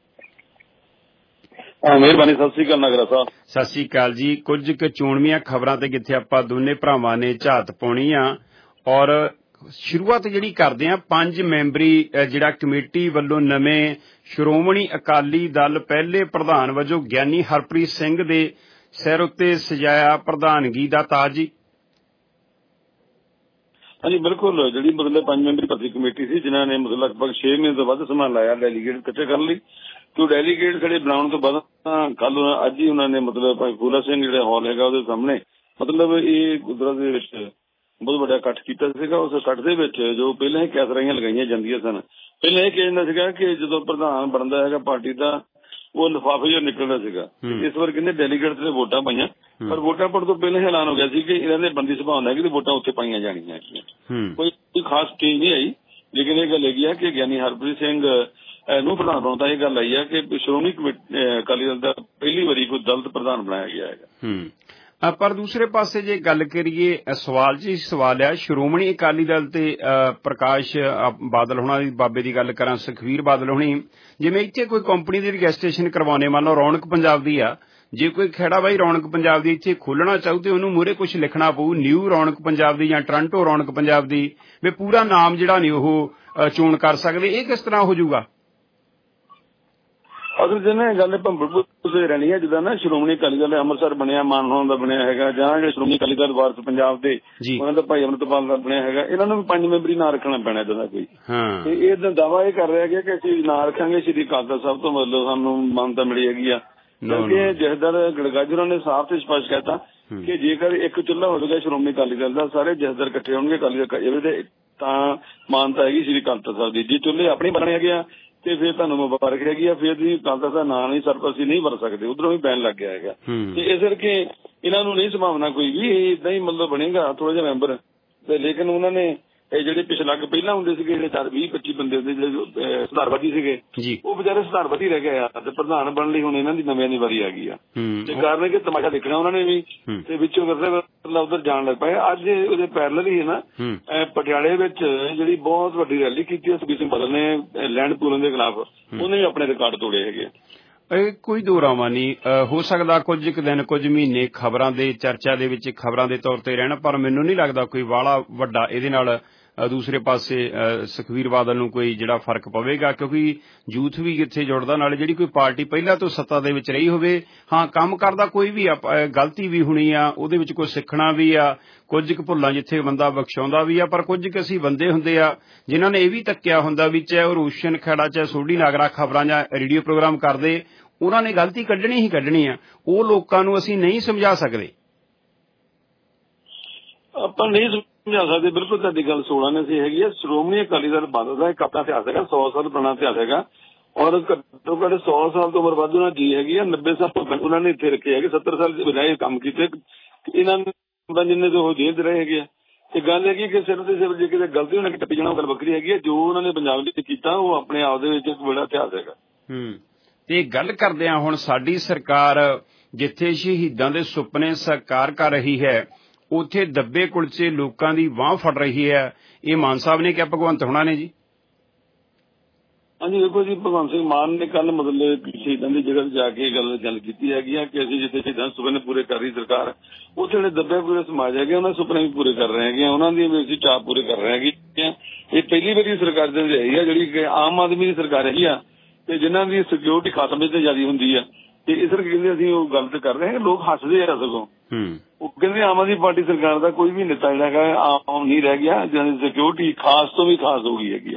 ਮਿਹਰਬਾਨੀ, ਸਤਿ ਸ੍ਰੀ ਅਕਾਲ ਨਗਰਾ ਸਾਹਿਬ। ਸਤਿ ਸ੍ਰੀ ਅਕਾਲ ਜੀ। ਕੁਝ ਕੁ ਚੋਣਵੀਆਂ ਖਬਰਾਂ ਤੇ ਜਿੱਥੇ ਆਪਾਂ ਦੋਨੇ ਭਰਾਵਾਂ ਨੇ ਝਾਤ ਪਾਉਣੀ ਆ, ਔਰ ਸ਼ੁਰੂਆਤ ਜਿਹੜੀ ਕਰਦੇ ਆ 5 ਮੈਂਬਰੀ ਜਿਹੜਾ ਕਮੇਟੀ ਵੱਲੋਂ ਨਵੇਂ ਸ਼੍ਰੋਮਣੀ ਅਕਾਲੀ ਦਲ ਪਹਿਲੇ ਪ੍ਰਧਾਨ ਵਜੋਂ ਗਿਆਨੀ ਹਰਪ੍ਰੀਤ ਸਿੰਘ ਦੇ ਸਿਰ ਉੱਤੇ ਸਜਾਇਆ ਪ੍ਰਧਾਨਗੀ ਦਾ ਤਾਜ ਜੀ। ਹਾਂਜੀ ਬਿਲਕੁਲ, ਜਿਹੜੀ ਮਤਲਬ 5 ਮੈਂਬਰੀ ਭਰਤੀ ਕਮੇਟੀ ਸੀ ਜਿਨ੍ਹਾਂ ਨੇ ਮਤਲਬ ਲਗਭਗ 6 ਮਹੀਨੇ ਤੋਂ ਵੱਧ ਸਮਾਂ ਲਾਇਆ ਡੈਲੀਗੇਟ ਇਕੱਠੇ ਕਰਨ ਲਈ, ਤੇ ਡੈਲੀਗੇਟ ਜਿਹੜੇ ਬਣਾਉਣ ਤੋਂ ਬਾਅਦ ਕੱਲ ਅੱਜ ਹੀ ਉਹਨਾਂ ਨੇ ਮਤਲਬ ਭਾਈ ਫੂਲਾ ਸਿੰਘ ਜਿਹੜਾ ਹਾਲ ਹੈਗਾ ਉਹਦੇ ਸਾਹਮਣੇ ਮਤਲਬ ਇਹ ਗੁਰਦੁਆਰਾ ਦੇ ਵਿੱਚ ਬਹੁਤ ਵੱਡਾ ਇਕੱਠ ਕੀਤਾ ਸੀਗਾ। ਉਸ ਇਕੱਠ ਦੇ ਵਿੱਚ ਜੋ ਪਹਿਲਾਂ ਹੀ ਕੈਸਰਾਈਆਂ ਲਗਾਈਆਂ ਜਾਂਦੀਆਂ ਸਨ, ਪਹਿਲਾਂ ਇਹ ਕਿਹਾ ਜਾਂਦਾ ਸੀਗਾ ਕਿ ਜਦੋਂ ਪ੍ਰਧਾਨ ਬਣਦਾ ਹੈਗਾ ਪਾਰਟੀ ਦਾ ਉਹ ਲਿਫਾਫੇ ਜੋ ਨਿਕਲਦਾ ਸੀਗਾ। ਇਸ ਵਾਰ ਕਹਿੰਦੇ ਡੈਲੀਗੇਟ ਤੇ ਵੋਟਾਂ ਪਾਈਆਂ, ਪਰ ਵੋਟਾਂ ਪਾਉਣ ਤੋਂ ਪਹਿਲਾਂ ਐਲਾਨ ਹੋ ਗਿਆ ਸੀ ਕਿ ਇਹਨਾਂ ਦੇ ਬੰਦੀ ਸਭਾ ਹੁੰਦਾ ਕਿ ਵੋਟਾਂ ਉੱਥੇ ਪਾਈਆਂ ਜਾਣੀਆਂ ਹੈਗੀਆਂ। ਕੋਈ ਖਾਸ ਚੀਜ਼ ਨਹੀਂ ਆਈ, ਲੇਕਿਨ ਇਹ ਗੱਲ ਹੈਗੀ ਆ ਕਿ ਗਿਆਨੀ ਹਰਪ੍ਰੀਤ ਸਿੰਘ ਨੂੰ ਪ੍ਰਧਾਨ ਬਣਾਉਂਦਾ ਇਹ ਗੱਲ ਆਈ ਹੈ ਕਿ ਸ਼੍ਰੋਮਣੀ ਅਕਾਲੀ ਦਲ ਦਾ ਪਹਿਲੀ ਵਾਰੀ ਕੋਈ ਦਲਿਤ ਪ੍ਰਧਾਨ ਬਣਾਇਆ ਗਿਆ ਹੈਗਾ। ਪਰ ਦੂਸਰੇ ਪਾਸੇ ਜੇ ਗੱਲ ਕਰੀਏ ਸਵਾਲ ਜੀ ਸਵਾਲ ਆ ਸ਼੍ਰੋਮਣੀ ਅਕਾਲੀ ਦਲ ਤੇ ਪ੍ਰਕਾਸ਼ ਬਾਦਲ ਹੋਣਾ ਦੀ ਬਾਬੇ ਦੀ ਗੱਲ ਕਰਾਂ, ਸੁਖਵੀਰ ਬਾਦਲ ਹੋਣੀ ਜਿਵੇਂ ਇੱਥੇ ਕੋਈ ਕੰਪਨੀ ਦੀ ਰਜਿਸਟ੍ਰੇਸ਼ਨ ਕਰਵਾਉਣੇ, ਮੰਨ ਲਓ ਰੌਣਕ ਪੰਜਾਬ ਦੀ ਆ, ਜੇ ਕੋਈ ਖੇੜਾ ਬਾਈ ਰੌਣਕ ਪੰਜਾਬ ਦੀ ਇੱਥੇ ਖੋਲਣਾ ਚਾਹੂ ਤੇ ਉਹਨੂੰ ਮੂਹਰੇ ਕੁਝ ਲਿਖਣਾ ਪਊ, ਨਿਊ ਰੌਣਕ ਪੰਜਾਬ ਦੀ ਜਾਂ ਟੋਰਾਂਟੋ ਰੌਣਕ ਪੰਜਾਬ ਦੀ, ਵੀ ਪੂਰਾ ਨਾਮ ਜਿਹੜਾ ਨਹੀਂ ਉਹ ਚੋਣ ਕਰ ਸਕਦੇ। ਇਹ ਕਿਸ ਤਰ੍ਹਾਂ ਹੋ ਜਾਊਗਾ? ਅਸਲ ਚ ਨਾ ਗੱਲ ਭੰਬਲਪੁਰ ਰਹਿਣੀ ਹੈ, ਜਿੱਦਾਂ ਨਾ ਸ਼੍ਰੋਮਣੀ ਅਕਾਲੀ ਦਲ ਅੰਮ੍ਰਿਤਸਰ ਬਣਿਆ, ਮਾਨਸਾ ਦਾ ਬਣਿਆ ਹੈਗਾ, ਜਾਂ ਜਿਹੜੇ ਸ਼੍ਰੋਮਣੀ ਅਕਾਲੀ ਦਲ ਵਾਰਸ ਪੰਜਾਬ ਦੇ ਉਹਨਾਂ ਦਾ ਭਾਈ ਅੰਮ੍ਰਿਤਪਾਲ ਦਾ ਬਣਿਆ ਹੈਗਾ, ਇਹਨਾਂ ਨੂੰ ਵੀ 5 ਮੈਂਬਰੀ ਨਾਂ ਰੱਖਣਾ ਪੈਣਾ ਇੱਦਾਂ ਦਾ ਕੋਈ। ਤੇ ਇਹ ਦਾਅਵਾ ਇਹ ਕਰ ਰਿਹਾ ਗਿਆ ਕਿ ਅਸੀਂ ਨਾਂ ਰੱਖਾਂਗੇ ਸ਼੍ਰੀ ਅਕਾਲ ਤਖ਼ਤ ਸਾਹਿਬ ਤੋਂ, ਮਤਲਬ ਸਾਨੂੰ ਮਾਨਤਾ ਮਿਲੀ ਹੈਗੀ ਆ। ਕਿਉਂਕਿ ਜਥੇਦਾਰ ਗੜਗਾਜਰਾਂ ਨੇ ਸਾਫ਼ ਤੇ ਸਪਸ਼ਟ ਕਹਿਤਾ ਕਿ ਜੇਕਰ ਇੱਕ ਚੁੱਲ੍ਹਾ ਹੋ ਜਾਏਗਾ ਸ਼੍ਰੋਮਣੀ ਅਕਾਲੀ ਦਲ ਦਾ, ਸਾਰੇ ਜਥੇਦਾਰ ਇਕੱਠੇ ਹੋਣਗੇ ਅਕਾਲੀ ਦਲ ਤਾਂ ਮਾਨਤਾ ਹੈਗੀ ਸ਼੍ਰੀ ਅਕਾਲ ਤਖ਼ਤ ਸਾਹਿਬ ਦੀ। ਜੇ ਚੁੱਲ੍ਹੇ ਆਪਣੇ ਬਣੇ ਹੈਗੇ ਆ ਤੇ ਫਿਰ ਤੁਹਾਨੂੰ ਮੁਬਾਰਕ ਹੈਗੀ ਆ, ਫਿਰ ਤੁਸੀਂ ਅਕਾਲ ਤਖ਼ਤ ਦਾ ਨਾਂ ਨਹੀਂ ਸਰਪ੍ਰਸਤੀ ਨਹੀਂ ਵਰਤ ਸਕਦੇ, ਉਧਰੋਂ ਵੀ ਬੈਨ ਲੱਗ ਗਿਆ ਹੈਗਾ। ਤੇ ਇਸ ਕਰਕੇ ਇਹਨਾਂ ਨੂੰ ਨਹੀਂ ਸੰਭਾਵਨਾ ਕੋਈ ਵੀ ਏਦਾਂ ਹੀ ਮਤਲਬ ਬਣੇਗਾ ਥੋੜਾ ਜਿਹਾ ਮੈਂਬਰ, ਤੇ ਲੇਕਿਨ ਉਹਨਾਂ ਨੇ ਇਹ ਜਿਹੜੇ ਪਿਛਲਾ ਪਹਿਲਾਂ ਹੁੰਦੇ ਸੀਗੇ ਜਿਹੜੇ 20-25 ਬੰਦੇ ਹੁੰਦੇ ਜਿਹੜੇ ਸੁਧਾਰਵਾਦੀ ਸੀਗੇ, ਉਹ ਵਿਚਾਰੇ ਸੁਧਾਰਵਾਦੀ ਰਹਿ ਗਏ ਆ, ਤੇ ਪ੍ਰਧਾਨ ਬਣਨ ਲਈ ਹੁਣ ਇਹਨਾਂ ਦੀ ਨਵਿਆਂ ਦੀ ਵਾਰੀ ਆ ਗਈ ਆ। ਤੇ ਕਾਰਨ ਕਿ ਤਮਾਸ਼ਾ ਦੇਖਣਾ ਉਹਨਾਂ ਨੇ ਵੀ, ਤੇ ਵਿੱਚੋਂ ਉਧਰ ਜਾਣ ਲੱਗ ਪਏ। ਅੱਜ ਉਹਦੇ ਪੈਰਲਲ ਹੀ ਹੈ ਨਾ ਪਟਿਆਲੇ ਵਿੱਚ ਜਿਹੜੀ ਬਹੁਤ ਵੱਡੀ ਰੈਲੀ ਕੀਤੀ ਸੁਖਬੀਰ ਸਿੰਘ ਬਾਦਲ ਨੇ ਲੈਂਡ ਪੂਲਿੰਗ ਦੇ ਖਿਲਾਫ, ਉਹਨੇ ਵੀ ਆਪਣੇ ਰਿਕਾਰਡ ਤੋੜੇ ਹੈਗੇ। ਕੋਈ ਦੋ ਰਾਵਾਂ ਨਹੀਂ, ਹੋ ਸਕਦਾ ਕੁਝ ਕੁ ਦਿਨ ਕੁਝ ਮਹੀਨੇ ਖਬਰਾਂ ਦੇ ਚਰਚਾ ਦੇ ਵਿੱਚ ਖਬਰਾਂ ਦੇ ਤੌਰ ਤੇ ਰਹਿਣ, ਪਰ ਮੈਨੂੰ ਨਹੀਂ ਲੱਗਦਾ ਕੋਈ ਵਾਲਾ ਵੱਡਾ ਇਹਦੇ ਨਾਲ ਦੂਸਰੇ ਪਾਸੇ ਸੁਖਵੀਰ ਬਾਦਲ ਨੂੰ ਕੋਈ ਜਿਹੜਾ ਫਰਕ ਪਵੇਗਾ, ਕਿਉਂਕਿ ਯੂਥ ਵੀ ਕਿੱਥੇ ਜੁੜਦਾ, ਨਾਲੇ ਜਿਹੜੀ ਕੋਈ ਪਾਰਟੀ ਪਹਿਲਾਂ ਤੋਂ ਸੱਤਾ ਦੇ ਵਿੱਚ ਰਹੀ ਹੋਵੇ, ਹਾਂ ਕੰਮ ਕਰਦਾ ਕੋਈ ਵੀ ਆ, ਗਲਤੀ ਵੀ ਹੋਣੀ ਆ, ਉਹਦੇ ਵਿੱਚ ਕੋਈ ਸਿੱਖਣਾ ਵੀ ਆ, ਕੁਝ ਕੁ ਭੁੱਲਾਂ ਜਿੱਥੇ ਬੰਦਾ ਬਖਸ਼ਾਉਂਦਾ ਵੀ ਆ, ਪਰ ਕੁਝ ਕੁ ਅਸੀਂ ਬੰਦੇ ਹੁੰਦੇ ਆ ਜਿਨ੍ਹਾਂ ਨੇ ਇਹ ਵੀ ਤੱਕਿਆ ਹੁੰਦਾ ਵੀ ਚਾਹੇ ਉਹ ਰੋਸ਼ਨ ਖੇੜਾ ਚਾਹੇ ਸੋਢੀ ਨਾਗਰਾ ਖਬਰਾਂ ਜਾਂ ਰੇਡੀਓ ਪ੍ਰੋਗਰਾਮ ਕਰਦੇ, ਉਹਨਾਂ ਨੇ ਗਲਤੀ ਕੱਢਣੀ ਹੀ ਕੱਢਣੀ ਆ, ਉਹ ਲੋਕਾਂ ਨੂੰ ਅਸੀਂ ਨਹੀਂ ਸਮਝਾ ਸਕਦੇ। ਆਪਾਂ ਨਹੀਂ ਸਮਝਾ ਸਕਦੇ, ਬਿਲਕੁਲ ਤੁਹਾਡੀ ਗੱਲ 16 ਨੇ ਸੀ ਹੈਗੀ ਆ। ਸ਼੍ਰੋਮਣੀ ਅਕਾਲੀ ਦਲ ਬਾਦਲ ਦਾ ਇੱਕ ਆਪਣਾ ਇਤਿਹਾਸ ਹੈਗਾ, 100 ਸਾਲ ਪੁਰਾਣਾ ਇਤਿਹਾਸ ਹੈਗਾ, ਔਰ ਘੱਟੋ ਘੱਟ 100 ਸਾਲ ਤੋਂ ਉਮਰ ਵੱਧ ਉਹਨਾਂ ਜੀ ਹੈਗੀ ਆ। 90 ਸਾਲ ਉਹਨਾਂ ਨੇ ਇੱਥੇ ਰੱਖੇ ਹੈਗੇ, 70 ਸਾਲ ਦੇ ਬਜਾਏ ਕੰਮ ਕੀਤੇ ਇਹਨਾਂ ਨੇ, ਜਿੰਨੇ ਤੋਂ ਉਹ ਜੇਲ੍ਹ ਰਹੇ ਹੈਗੇ ਆ। ਤੇ ਗੱਲ ਹੈਗੀ ਕਿ ਸਿਰ ਤੇ ਸਿਰ ਜੇ ਕਿਤੇ ਗਲਤੀ ਉਹਨਾਂ ਨੇ ਟੱਪੀ ਜਾਣਾ, ਉਹ ਗੱਲ ਵੱਖਰੀ ਹੈਗੀ ਆ। ਜੋ ਉਹਨਾਂ ਨੇ ਪੰਜਾਬ ਵਿੱਚ ਕੀਤਾ ਉਹ ਆਪਣੇ ਆਪ ਦੇ ਵਿੱਚ ਇੱਕ ਬੜਾ ਇਤਿਹਾਸ ਹੈਗਾ। ਤੇ ਗੱਲ ਕਰਦੇ ਆ ਹੁਣ ਸਾਡੀ ਸਰਕਾਰ ਜਿੱਥੇ ਸ਼ਹੀਦਾਂ ਦੇ ਸੁਪਨੇ ਸਾਕਾਰ ਕਰ ਰਹੀ ਹੈ, ਉੱਥੇ ਦੱਬੇ ਕੁਲਚੇ ਲੋਕਾਂ ਦੀ ਬਾਂਹ ਫੜ ਰਹੀ ਹੈ। ਇਹ ਮਾਨ ਸਾਹਿਬ ਨੇ ਕਿਹਾ, ਭਗਵੰਤ ਹੋਣਾ ਨੇ ਜੀ? ਹਾਂਜੀ ਦੇਖੋ ਜੀ, ਭਗਵੰਤ ਸਿੰਘ ਮਾਨ ਨੇ ਕੱਲ ਮਤਲਬ ਸ਼ਹੀਦਾਂ ਦੀ ਜਗ੍ਹਾ ਜਾ ਕੇ ਗੱਲ ਕੀਤੀ ਹੈਗੀ ਆ ਕਿ ਅਸੀਂ ਜਿੱਥੇ ਸ਼ਹੀਦਾਂ ਦੇ ਸੁਪਨੇ ਪੂਰੇ ਕਰ ਰਹੀ ਸਰਕਾਰ, ਉੱਥੇ ਜਿਹੜੇ ਦੱਬੇ ਪੂਰੇ ਸਮਾਜ ਹੈਗੇ ਉਹਨਾਂ ਦੇ ਸੁਪਨੇ ਵੀ ਪੂਰੇ ਕਰ ਰਹੇ ਹੈਗੇ, ਉਹਨਾਂ ਦੀ ਵੀ ਅਸੀਂ ਚਾਅ ਪੂਰੇ ਕਰ ਰਹੇ ਹੈਗੇ। ਇਹ ਪਹਿਲੀ ਵਾਰੀ ਸਰਕਾਰ ਦੇ ਰਹੀ ਆ ਜਿਹੜੀ ਕਿ ਆਮ ਆਦਮੀ ਦੀ ਸਰਕਾਰ ਹੈਗੀ ਆ, ਤੇ ਜਿਨ੍ਹਾਂ ਦੀ ਸਿਕਿਉਰਿਟੀ ਖਾਤਮੇ ਤੇ ਜ਼ਿਆਦਾ ਹੁੰਦੀ ਆ, ਤੇ ਇਸ ਕਰਕੇ ਕਹਿੰਦੇ ਅਸੀਂ ਉਹ ਗੱਲ ਤੇ ਕਰ ਰਹੇ ਹਾਂ। ਲੋਕ ਹੱਸਦੇ ਆ ਸਗੋਂ, ਉਹ ਕਹਿੰਦੇ ਆਮ ਆਦਮੀ ਪਾਰਟੀ ਸਰਕਾਰ ਦਾ ਕੋਈ ਵੀ ਨੇਤਾ ਜਿਹੜਾ ਹੈਗਾ ਆਮ ਨਹੀਂ ਰਹਿ ਗਿਆ, ਜਿਹਨਾਂ ਦੀ ਸਿਕਿਉਰਿਟੀ ਖਾਸ ਤੋਂ ਵੀ ਖਾਸ ਹੋ ਗਈ ਹੈਗੀ ਆ।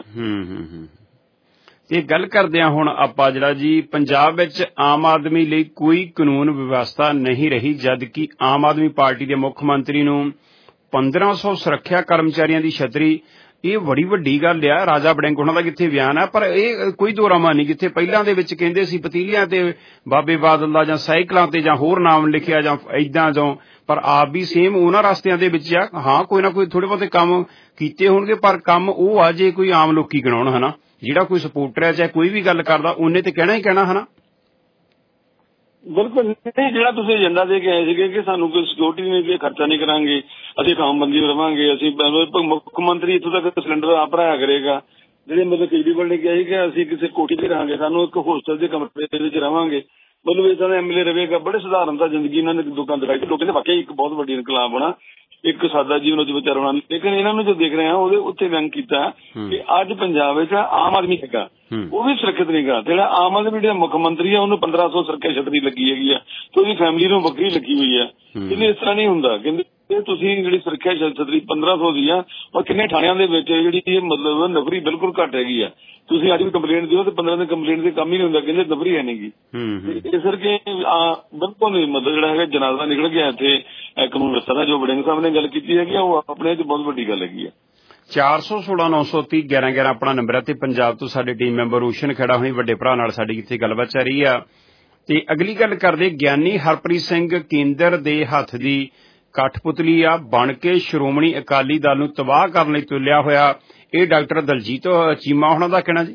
ਇਹ ਗੱਲ ਕਰਦੇ ਆ ਹੁਣ ਆਪਾਂ ਜਿਹੜਾ ਜੀ ਪੰਜਾਬ ਵਿੱਚ ਆਮ ਆਦਮੀ ਲਈ ਕੋਈ ਕਾਨੂੰਨ ਵਿਵਸਥਾ ਨਹੀਂ ਰਹੀ, ਜਦ ਕਿ ਆਮ ਆਦਮੀ ਪਾਰਟੀ ਦੇ ਮੁੱਖ ਮੰਤਰੀ ਨੂੰ 1500 ਸੁਰੱਖਿਆ ਕਰਮਚਾਰੀਆਂ ਦੀ ਛਤਰੀ ਇਹ ਬੜੀ ਵੱਡੀ ਗੱਲ ਆ। ਰਾਜਾ ਵੜਿੰਗ ਉਹਨਾਂ ਦਾ ਕਿੱਥੇ ਬਿਆਨ ਆ, ਪਰ ਇਹ ਕੋਈ ਦੋਰਾਮਾ ਨਹੀਂ। ਜਿੱਥੇ ਪਹਿਲਾਂ ਦੇ ਵਿੱਚ ਕਹਿੰਦੇ ਸੀ ਪਤੀਲਿਆਂ ਤੇ ਬਾਬੇ ਬਾਦਲ ਦਾ ਜਾਂ ਸਾਈਕਲਾਂ ਤੇ ਜਾਂ ਹੋਰ ਨਾਮ ਲਿਖਿਆ ਜਾਂ ਏਦਾਂ ਜਾਂ, ਪਰ ਆਪ ਵੀ ਸੇਮ ਉਹਨਾਂ ਰਸਤਿਆਂ ਦੇ ਵਿੱਚ ਆ। ਹਾਂ ਕੋਈ ਨਾ ਕੋਈ ਥੋੜੇ ਬਹੁਤੇ ਕੰਮ ਕੀਤੇ ਹੋਣਗੇ, ਪਰ ਕੰਮ ਉਹ ਆ ਜੇ ਕੋਈ ਆਮ ਲੋਕੀ ਗਿਣਾਉਣ, ਹਨਾ। ਜਿਹੜਾ ਕੋਈ ਸਪੋਰਟਰ ਹੈ ਚਾਹੇ ਕੋਈ ਵੀ ਗੱਲ ਕਰਦਾ ਉਹਨੇ ਤੇ ਕਹਿਣਾ ਹੀ ਕਹਿਣਾ, ਹਨਾ। ਬਿਲਕੁਲ ਨਹੀਂ। ਜਿਹੜਾ ਤੁਸੀਂ ਏਜੰਡਾ ਦੇ ਕੇ ਆਏ ਸੀਗੇ ਕਿ ਸਾਨੂੰ ਕੋਈ ਸਿਕਿਉਰਿਟੀ ਨਹੀਂ, ਖਰਚਾ ਨਹੀਂ ਕਰਾਂਗੇ, ਅਸੀਂ ਕਾਮਬੰਦੀ ਰਵਾਂਗੇ, ਅਸੀਂ ਮੁੱਖ ਮੰਤਰੀ ਇੱਥੋਂ ਤੱਕ ਸਿਲੰਡਰ ਆਪ ਭਰਾਇਆ ਕਰੇਗਾ। ਜਿਹੜੇ ਮਤਲਬ ਕੇਜਰੀਵਾਲ ਨੇ ਕਿਹਾ ਸੀ ਕਿ ਅਸੀਂ ਕਿਸੇ ਕੋਠੀ ਤੇ ਰਹਾਂਗੇ, ਸਾਨੂੰ ਇੱਕ ਹੋਸਟਲ ਦੇ ਕਮਰੇ ਦੇ ਵਿੱਚ ਰਵਾਂਗੇ, ਮਤਲਬ ਇਸ ਤਰ੍ਹਾਂ ਐਮਐਲਏ ਰਹੇਗਾ। ਬੜੇ ਸਧਾਰਨ ਤਾਂ ਜ਼ਿੰਦਗੀ ਇਹਨਾਂ ਨੇ ਲੋਕਾਂ ਦਿਖਾਈ। ਲੋਕਾਂ ਨੇ ਵਾਕਈ ਇੱਕ ਬਹੁਤ ਵੱਡੀ ਇਨਕਲਾਬ ਹੋਣਾ, ਇੱਕ ਸਾਦਾ ਜੀਵਨ ਉਹਦੇ ਵਿੱਚ ਹੋਣਾ। ਲੇਕਿਨ ਇਹਨਾਂ ਨੂੰ ਜੋ ਦੇਖ ਰਹੇ ਆ ਉਹਦੇ ਉੱਤੇ ਵਿਅੰਗ ਕੀਤਾ ਕਿ ਅੱਜ ਪੰਜਾਬ ਵਿੱਚ ਆਮ ਆਦਮੀ ਹੈਗਾ, ਉਹ ਵੀ ਸੁਰੱਖਿਅਤ ਨਹੀਂ ਗਾ। ਜਿਹੜਾ ਆਮ ਆਦਮੀ ਜਿਹੜਾ ਮੁੱਖ ਮੰਤਰੀ ਆ ਉਹਨੂੰ 1500 ਸੁਰੱਖਿਆ ਛਤਰੀ ਲੱਗੀ ਹੈਗੀ ਆ, ਤੇ ਉਹਦੀ ਫੈਮਿਲੀ ਨੂੰ ਵੱਖਰੀ ਲੱਗੀ ਹੋਈ ਆ। ਕਹਿੰਦੇ ਇਸ ਤਰ੍ਹਾਂ ਨਹੀਂ ਹੁੰਦਾ। ਕਹਿੰਦੇ ਤੁਸੀਂ ਜਿਹੜੀ ਸੁਰੱਖਿਆ ਛਤਰੀ 1500 ਦੀ ਆ, ਔਰ ਕਿੰਨੇ ਥਾਣਿਆਂ ਦੇ ਵਿੱਚ ਜਿਹੜੀ ਮਤਲਬ ਨਫਰੀ ਬਿਲਕੁਲ ਘੱਟ ਹੈਗੀ ਆ। ਤੁਸੀਂ ਅੱਜ ਵੀ ਕੰਪਲੇਂਟ ਦਿਓ ਤੇ 15 ਦਿਨ ਕੰਪਲੇਂਟ ਦੇ ਕੰਮ ਹੀ ਨਹੀਂ ਹੁੰਦਾ, ਕਹਿੰਦੇ ਨਫਰੀ ਹੈ ਨਹੀਂ ਗੀ। ਇਸ ਕਰਕੇ ਬਿਲਕੁਲ ਨਹੀਂ ਮਤਲਬ ਜਿਹੜਾ ਹੈਗਾ ਜਨਾਜ਼ਾ ਨਿਕਲ ਗਿਆ ਇੱਥੇ ਕਾਨੂੰਨ ਵਿਵਸਥਾ ਦਾ। ਜੋ ਵੜਿੰਗ ਸਾਹਿਬ ਨੇ ਗੱਲ ਕੀਤੀ ਹੈਗੀ ਉਹ ਆਪਣੇ ਚ ਬਹੁਤ ਵੱਡੀ ਗੱਲ ਹੈਗੀ ਆ। 416 930 1111 ਆਪਣਾ ਨੰਬਰ ਹੈ ਤੇ ਪੰਜਾਬ ਤੋਂ ਸਾਡੇ ਟੀਮ ਮੈਂਬਰ ਰੋਸ਼ਨ ਖੇੜਾ ਹੋਈ ਵੱਡੇ ਭਰਾ ਨਾਲ ਸਾਡੀ ਇੱਥੇ ਗੱਲਬਾਤ ਚੱਲ ਰਹੀ ਆ। ਤੇ ਅਗਲੀ ਗੱਲ ਕਰਦੇ, ਗਿਆਨੀ ਹਰਪ੍ਰੀਤ ਸਿੰਘ ਕੇਂਦਰ ਦੇ ਹੱਥ ਦੀ ਕਠਪੁਤਲੀ ਆ, ਬਣ ਕੇ ਸ਼੍ਰੋਮਣੀ ਅਕਾਲੀ ਦਲ ਨੂੰ ਤਬਾਹ ਕਰਨ ਲਈ ਤੁਲਿਆ ਹੋਇਆ। ਇਹ ਡਾਕਟਰ ਦਲਜੀਤ ਚੀਮਾ ਉਹਨਾਂ ਦਾ ਕਹਿਣਾ ਜੀ।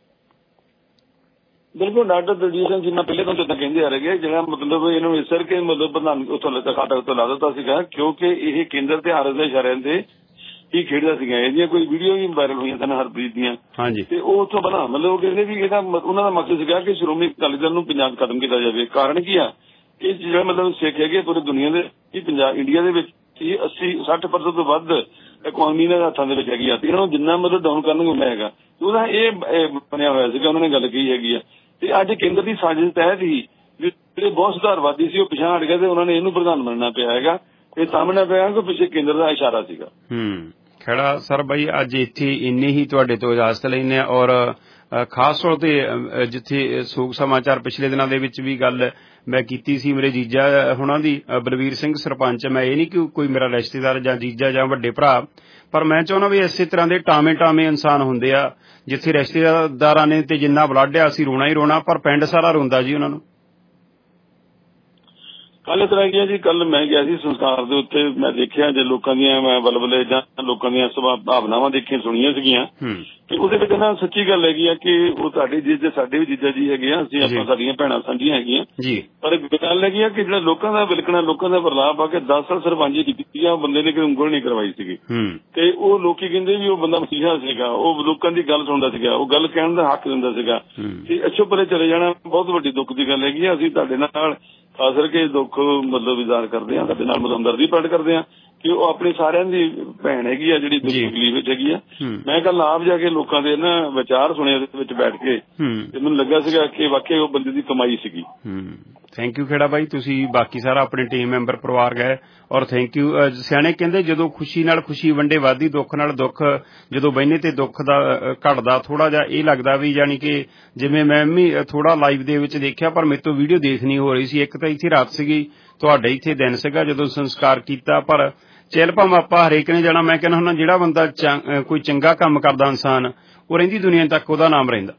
ਬਿਲਕੁਲ ਡਾਕਟਰ ਦਲਜੀਤ ਸਿੰਘ ਚੀਮਾ ਪਹਿਲੇ ਤੋਂ ਜਿੱਦਾਂ ਕਹਿੰਦੇ ਆ ਰਹੇ, ਜਿਹੜਾ ਮਤਲਬ ਇਹਨੂੰ ਇਸ ਕਰਕੇ ਮਤਲਬ ਪ੍ਰਧਾਨ ਉੱਥੋਂ ਖਾਤਾ ਤੋਂ ਲਾ ਦਿੱਤਾ ਸੀਗਾ ਕਿਉਂਕਿ ਇਹ ਕੇਂਦਰ ਤੇ ਆਰਐਸ ਦੇ ਇਸ਼ਾਰਿਆਂ ਤੇ ਹੀ ਖੇਡਦਾ ਸੀਗਾ। ਇਹਦੀਆਂ ਕੋਈ ਵੀਡੀਓ ਵੀ ਵਾਇਰਲ ਹੋਈਆਂ ਸਨ ਹਰਪ੍ਰੀਤ ਦੀਆਂ, ਤੇ ਉਹ ਉੱਥੋਂ ਬਣਾ ਮਤਲਬ ਕਹਿੰਦੇ ਵੀ ਇਹਦਾ ਉਹਨਾਂ ਦਾ ਮਕਸਦ ਸੀਗਾ ਕਿ ਸ਼੍ਰੋਮਣੀ ਅਕਾਲੀ ਦਲ ਨੂੰ ਪੰਜਾਬ ਖਤਮ ਕੀਤਾ ਜਾਵੇ। ਕਾਰਨ ਕੀ ਆ, ਇਹ ਜਿਹੜਾ ਮਤਲਬ ਸਿੱਖ ਹੈਗੇ ਪੂਰੀ ਦੁਨੀਆ ਦੇ, ਪੰਜਾਬ ਇੰਡੀਆ ਦੇ ਵਿੱਚ 80-60% ਤੋਂ ਵੱਧ ਇਕਨੋਮੀ ਦੇ ਹੱਥਾਂ ਦੇ ਵਿੱਚ ਹੈਗੀ ਆ। ਇਹਨਾਂ ਨੂੰ ਜਿੰਨਾ ਮਤਲਬ ਡਾਊਨ ਕਰਨ ਨੂੰ ਹੈਗਾ ਉਹਦਾ ਇਹ ਬਣਿਆ ਹੋਇਆ ਸੀਗਾ, ਉਹਨਾਂ ਨੇ ਗੱਲ ਕਹੀ ਹੈਗੀ ਆ। ਤੇ ਅੱਜ ਕੇਂਦਰ ਦੀ ਸਾਜ਼ਿਸ਼ ਤਹਿਤ ਹੀ ਜਿਹੜੇ ਬਹੁਤ ਸੁਧਾਰਵਾਦੀ ਸੀ ਉਹ ਪਿਛਾਂਹ ਹਟ ਗਏ ਤੇ ਉਹਨਾਂ ਨੇ ਇਹਨੂੰ ਪ੍ਰਧਾਨ ਬਣਨਾ ਪਿਆ ਹੈਗਾ। ਇਹ ਸਾਹਮਣੇ ਪਿਆ ਕਿ ਪਿੱਛੇ ਕੇਂਦਰ ਦਾ ਇਸ਼ਾਰਾ ਸੀਗਾ। ਖੜਾ ਸਰ ਬਾਈ ਅੱਜ ਇੱਥੇ ਇੰਨੇ ਹੀ ਤੁਹਾਡੇ ਤੋਂ ਇਜਾਜ਼ਤ ਲੈਂਦੇ ਆ। ਔਰ ਖਾਸ ਤੌਰ ਤੇ ਜਿੱਥੇ ਸੂਖ ਸਮਾਚਾਰ ਪਿਛਲੇ ਦਿਨਾਂ ਦੇ ਵਿੱਚ ਵੀ ਗੱਲ ਮੈਂ ਕੀਤੀ ਸੀ ਮੇਰੇ ਜੀਜਾ ਹੁਣਾਂ ਦੀ, ਬਲਵੀਰ ਸਿੰਘ ਸਰਪੰਚ। ਮੈਂ ਇਹ ਨਹੀਂ ਕਿ ਕੋਈ ਮੇਰਾ ਰਿਸ਼ਤੇਦਾਰ ਜਾਂ ਜੀਜਾ ਜਾਂ ਵੱਡੇ ਭਰਾ, ਪਰ ਮੈਂ ਚਾਹੁੰਦਾ ਵੀ ਇਸੇ ਤਰ੍ਹਾਂ ਦੇ ਟਾਵੇਂ ਇਨਸਾਨ ਹੁੰਦੇ ਆ ਜਿੱਥੇ ਰਿਸ਼ਤੇਦਾਰਾਂ ਨੇ ਤੇ ਜਿੰਨਾ ਬਲੱਡ ਆ ਅਸੀਂ ਰੋਣਾ ਹੀ ਰੋਣਾ, ਪਰ ਪਿੰਡ ਸਾਰਾ ਰੋਂਦਾ ਜੀ ਉਹਨਾਂ ਨੂੰ। ਕੱਲ ਇਸ ਤਰ੍ਹਾਂ ਕੀ ਜੀ, ਕੱਲ ਮੈਂ ਗਿਆ ਸੀ ਸੰਸਕਾਰ ਦੇ ਉੱਤੇ, ਮੈਂ ਦੇਖਿਆ ਜੇ ਲੋਕਾਂ ਦੀਆਂ ਮੈਂ ਬਲਬਲੇ ਜਾਂ ਲੋਕਾਂ ਦੀਆਂ ਭਾਵਨਾਵਾਂ ਦੇਖੀਆਂ ਸੁਣੀਆਂ ਸੀਗੀਆਂ ਤੇ ਉਹਦੇ ਵਿੱਚ ਨਾ ਸੱਚੀ ਗੱਲ ਹੈਗੀ ਆ ਕਿ ਉਹ ਤੁਹਾਡੇ ਜੀਜੇ ਸਾਡੇ ਵੀ ਜੀਜਾ ਜੀ ਹੈਗੇ ਆ, ਅਸੀਂ ਆਪਾਂ ਸਾਡੀਆਂ ਭੈਣਾਂ ਸਾਂਝੀਆਂ ਹੈਗੀਆਂ, ਪਰ ਗੱਲ ਹੈਗੀ ਆ ਕਿ ਜਿਹੜਾ ਲੋਕਾਂ ਦਾ ਵਿਲਕਣਾ, ਲੋਕਾਂ ਦਾ ਪ੍ਰਲਾਪ ਆ ਕੇ 10 ਸਾਲ ਸਰਪੰਚੀ ਕੀਤੀ ਆ, ਬੰਦੇ ਨੇ ਕੋਈ ਉਂਗਲ ਨਹੀਂ ਕਰਵਾਈ ਸੀਗੀ ਤੇ ਉਹ ਲੋਕੀ ਕਹਿੰਦੇ ਵੀ ਉਹ ਬੰਦਾ ਮਸੀਹਾ ਸੀਗਾ, ਉਹ ਲੋਕਾਂ ਦੀ ਗੱਲ ਸੁਣਦਾ ਸੀਗਾ, ਉਹ ਗੱਲ ਕਹਿਣ ਦਾ ਹੱਕ ਦਿੰਦਾ ਸੀਗਾ ਤੇ ਅੱਛੋ ਪਰੇ ਚਲੇ ਜਾਣਾ ਬਹੁਤ ਵੱਡੀ ਦੁੱਖ ਦੀ ਗੱਲ ਹੈਗੀ ਆ। ਅਸੀਂ ਤੁਹਾਡੇ ਨਾਲ ਖਾਸ ਕਰਕੇ ਦੁੱਖ ਮਤਲਬ ਇਜ਼ਹਾਰ ਕਰਦੇ ਹਾਂ, ਸਾਡੇ ਨਾਲ ਹਮਦਰਦੀ ਪ੍ਰਗਟ ਕਰਦੇ ਹਾਂ ਕਿ ਉਹ ਆਪਣੀ ਸਾਰਿਆਂ ਦੀ ਭੈਣ ਹੈਗੀ ਆ ਜਿਹੜੀ ਦੁੱਖ ਤਕਲੀਫ ਵਿੱਚ ਹੈਗੀ ਆ। ਮੈਂ ਕੱਲ ਆਪ ਜਾ ਕੇ ਲੋਕਾਂ ਦੇ ਨਾ ਵਿਚਾਰ ਸੁਣੇ ਉਹਦੇ ਵਿੱਚ ਬੈਠ ਕੇ ਤੇ ਮੈਨੂੰ ਲੱਗਾ ਸੀਗਾ ਕਿ ਵਾਕਈ ਉਹ ਬੰਦੇ ਦੀ ਕਮਾਈ ਸੀਗੀ। ਥੈਂਕ ਯੂ ਖੇੜਾ ਬਾਈ, ਤੁਸੀਂ ਬਾਕੀ ਸਾਰਾ ਆਪਣੇ ਟੀਮ ਮੈਂਬਰ ਪਰਿਵਾਰ ਗਏ ਔਰ ਥੈਂਕ ਯੂ। ਸਿਆਣੇ ਕਹਿੰਦੇ ਜਦੋਂ ਖੁਸ਼ੀ ਨਾਲ ਖੁਸ਼ੀ ਵੰਡੇ ਵੱਧਦੀ, ਦੁੱਖ ਨਾਲ ਦੁੱਖ ਜਦੋਂ ਬਹਿਨੇ ਤੇ ਦੁੱਖ ਦਾ ਘਟਦਾ ਥੋੜਾ ਜਿਹਾ ਇਹ ਲੱਗਦਾ ਵੀ ਯਾਨੀ ਕਿ ਜਿਵੇਂ ਮੈਂ ਵੀ ਥੋੜਾ ਲਾਈਵ ਦੇ ਵਿੱਚ ਦੇਖਿਆ ਪਰ ਮੇਰੇ ਤੋਂ ਵੀਡੀਓ ਦੇਖ ਨਹੀਂ ਹੋ ਰਹੀ ਸੀ। ਇੱਕ ਤਾਂ ਇੱਥੇ ਰਾਤ ਸੀਗੀ, ਤੁਹਾਡੇ ਇੱਥੇ ਦਿਨ ਸੀਗਾ ਜਦੋਂ ਸੰਸਕਾਰ ਕੀਤਾ, ਪਰ ਚੱਲ ਭਾਵੇਂ ਆਪਾਂ ਹਰੇਕ ਨੇ ਜਾਣਾ। ਮੈਂ ਕਹਿੰਦਾ ਹੁੰਦਾ ਜਿਹੜਾ ਬੰਦਾ ਕੋਈ ਚੰਗਾ ਕੰਮ ਕਰਦਾ ਇਨਸਾਨ ਉਹ ਰਹਿੰਦੀ ਦੁਨੀਆ ਤੱਕ ਉਹਦਾ ਨਾਮ ਰਹਿੰਦਾ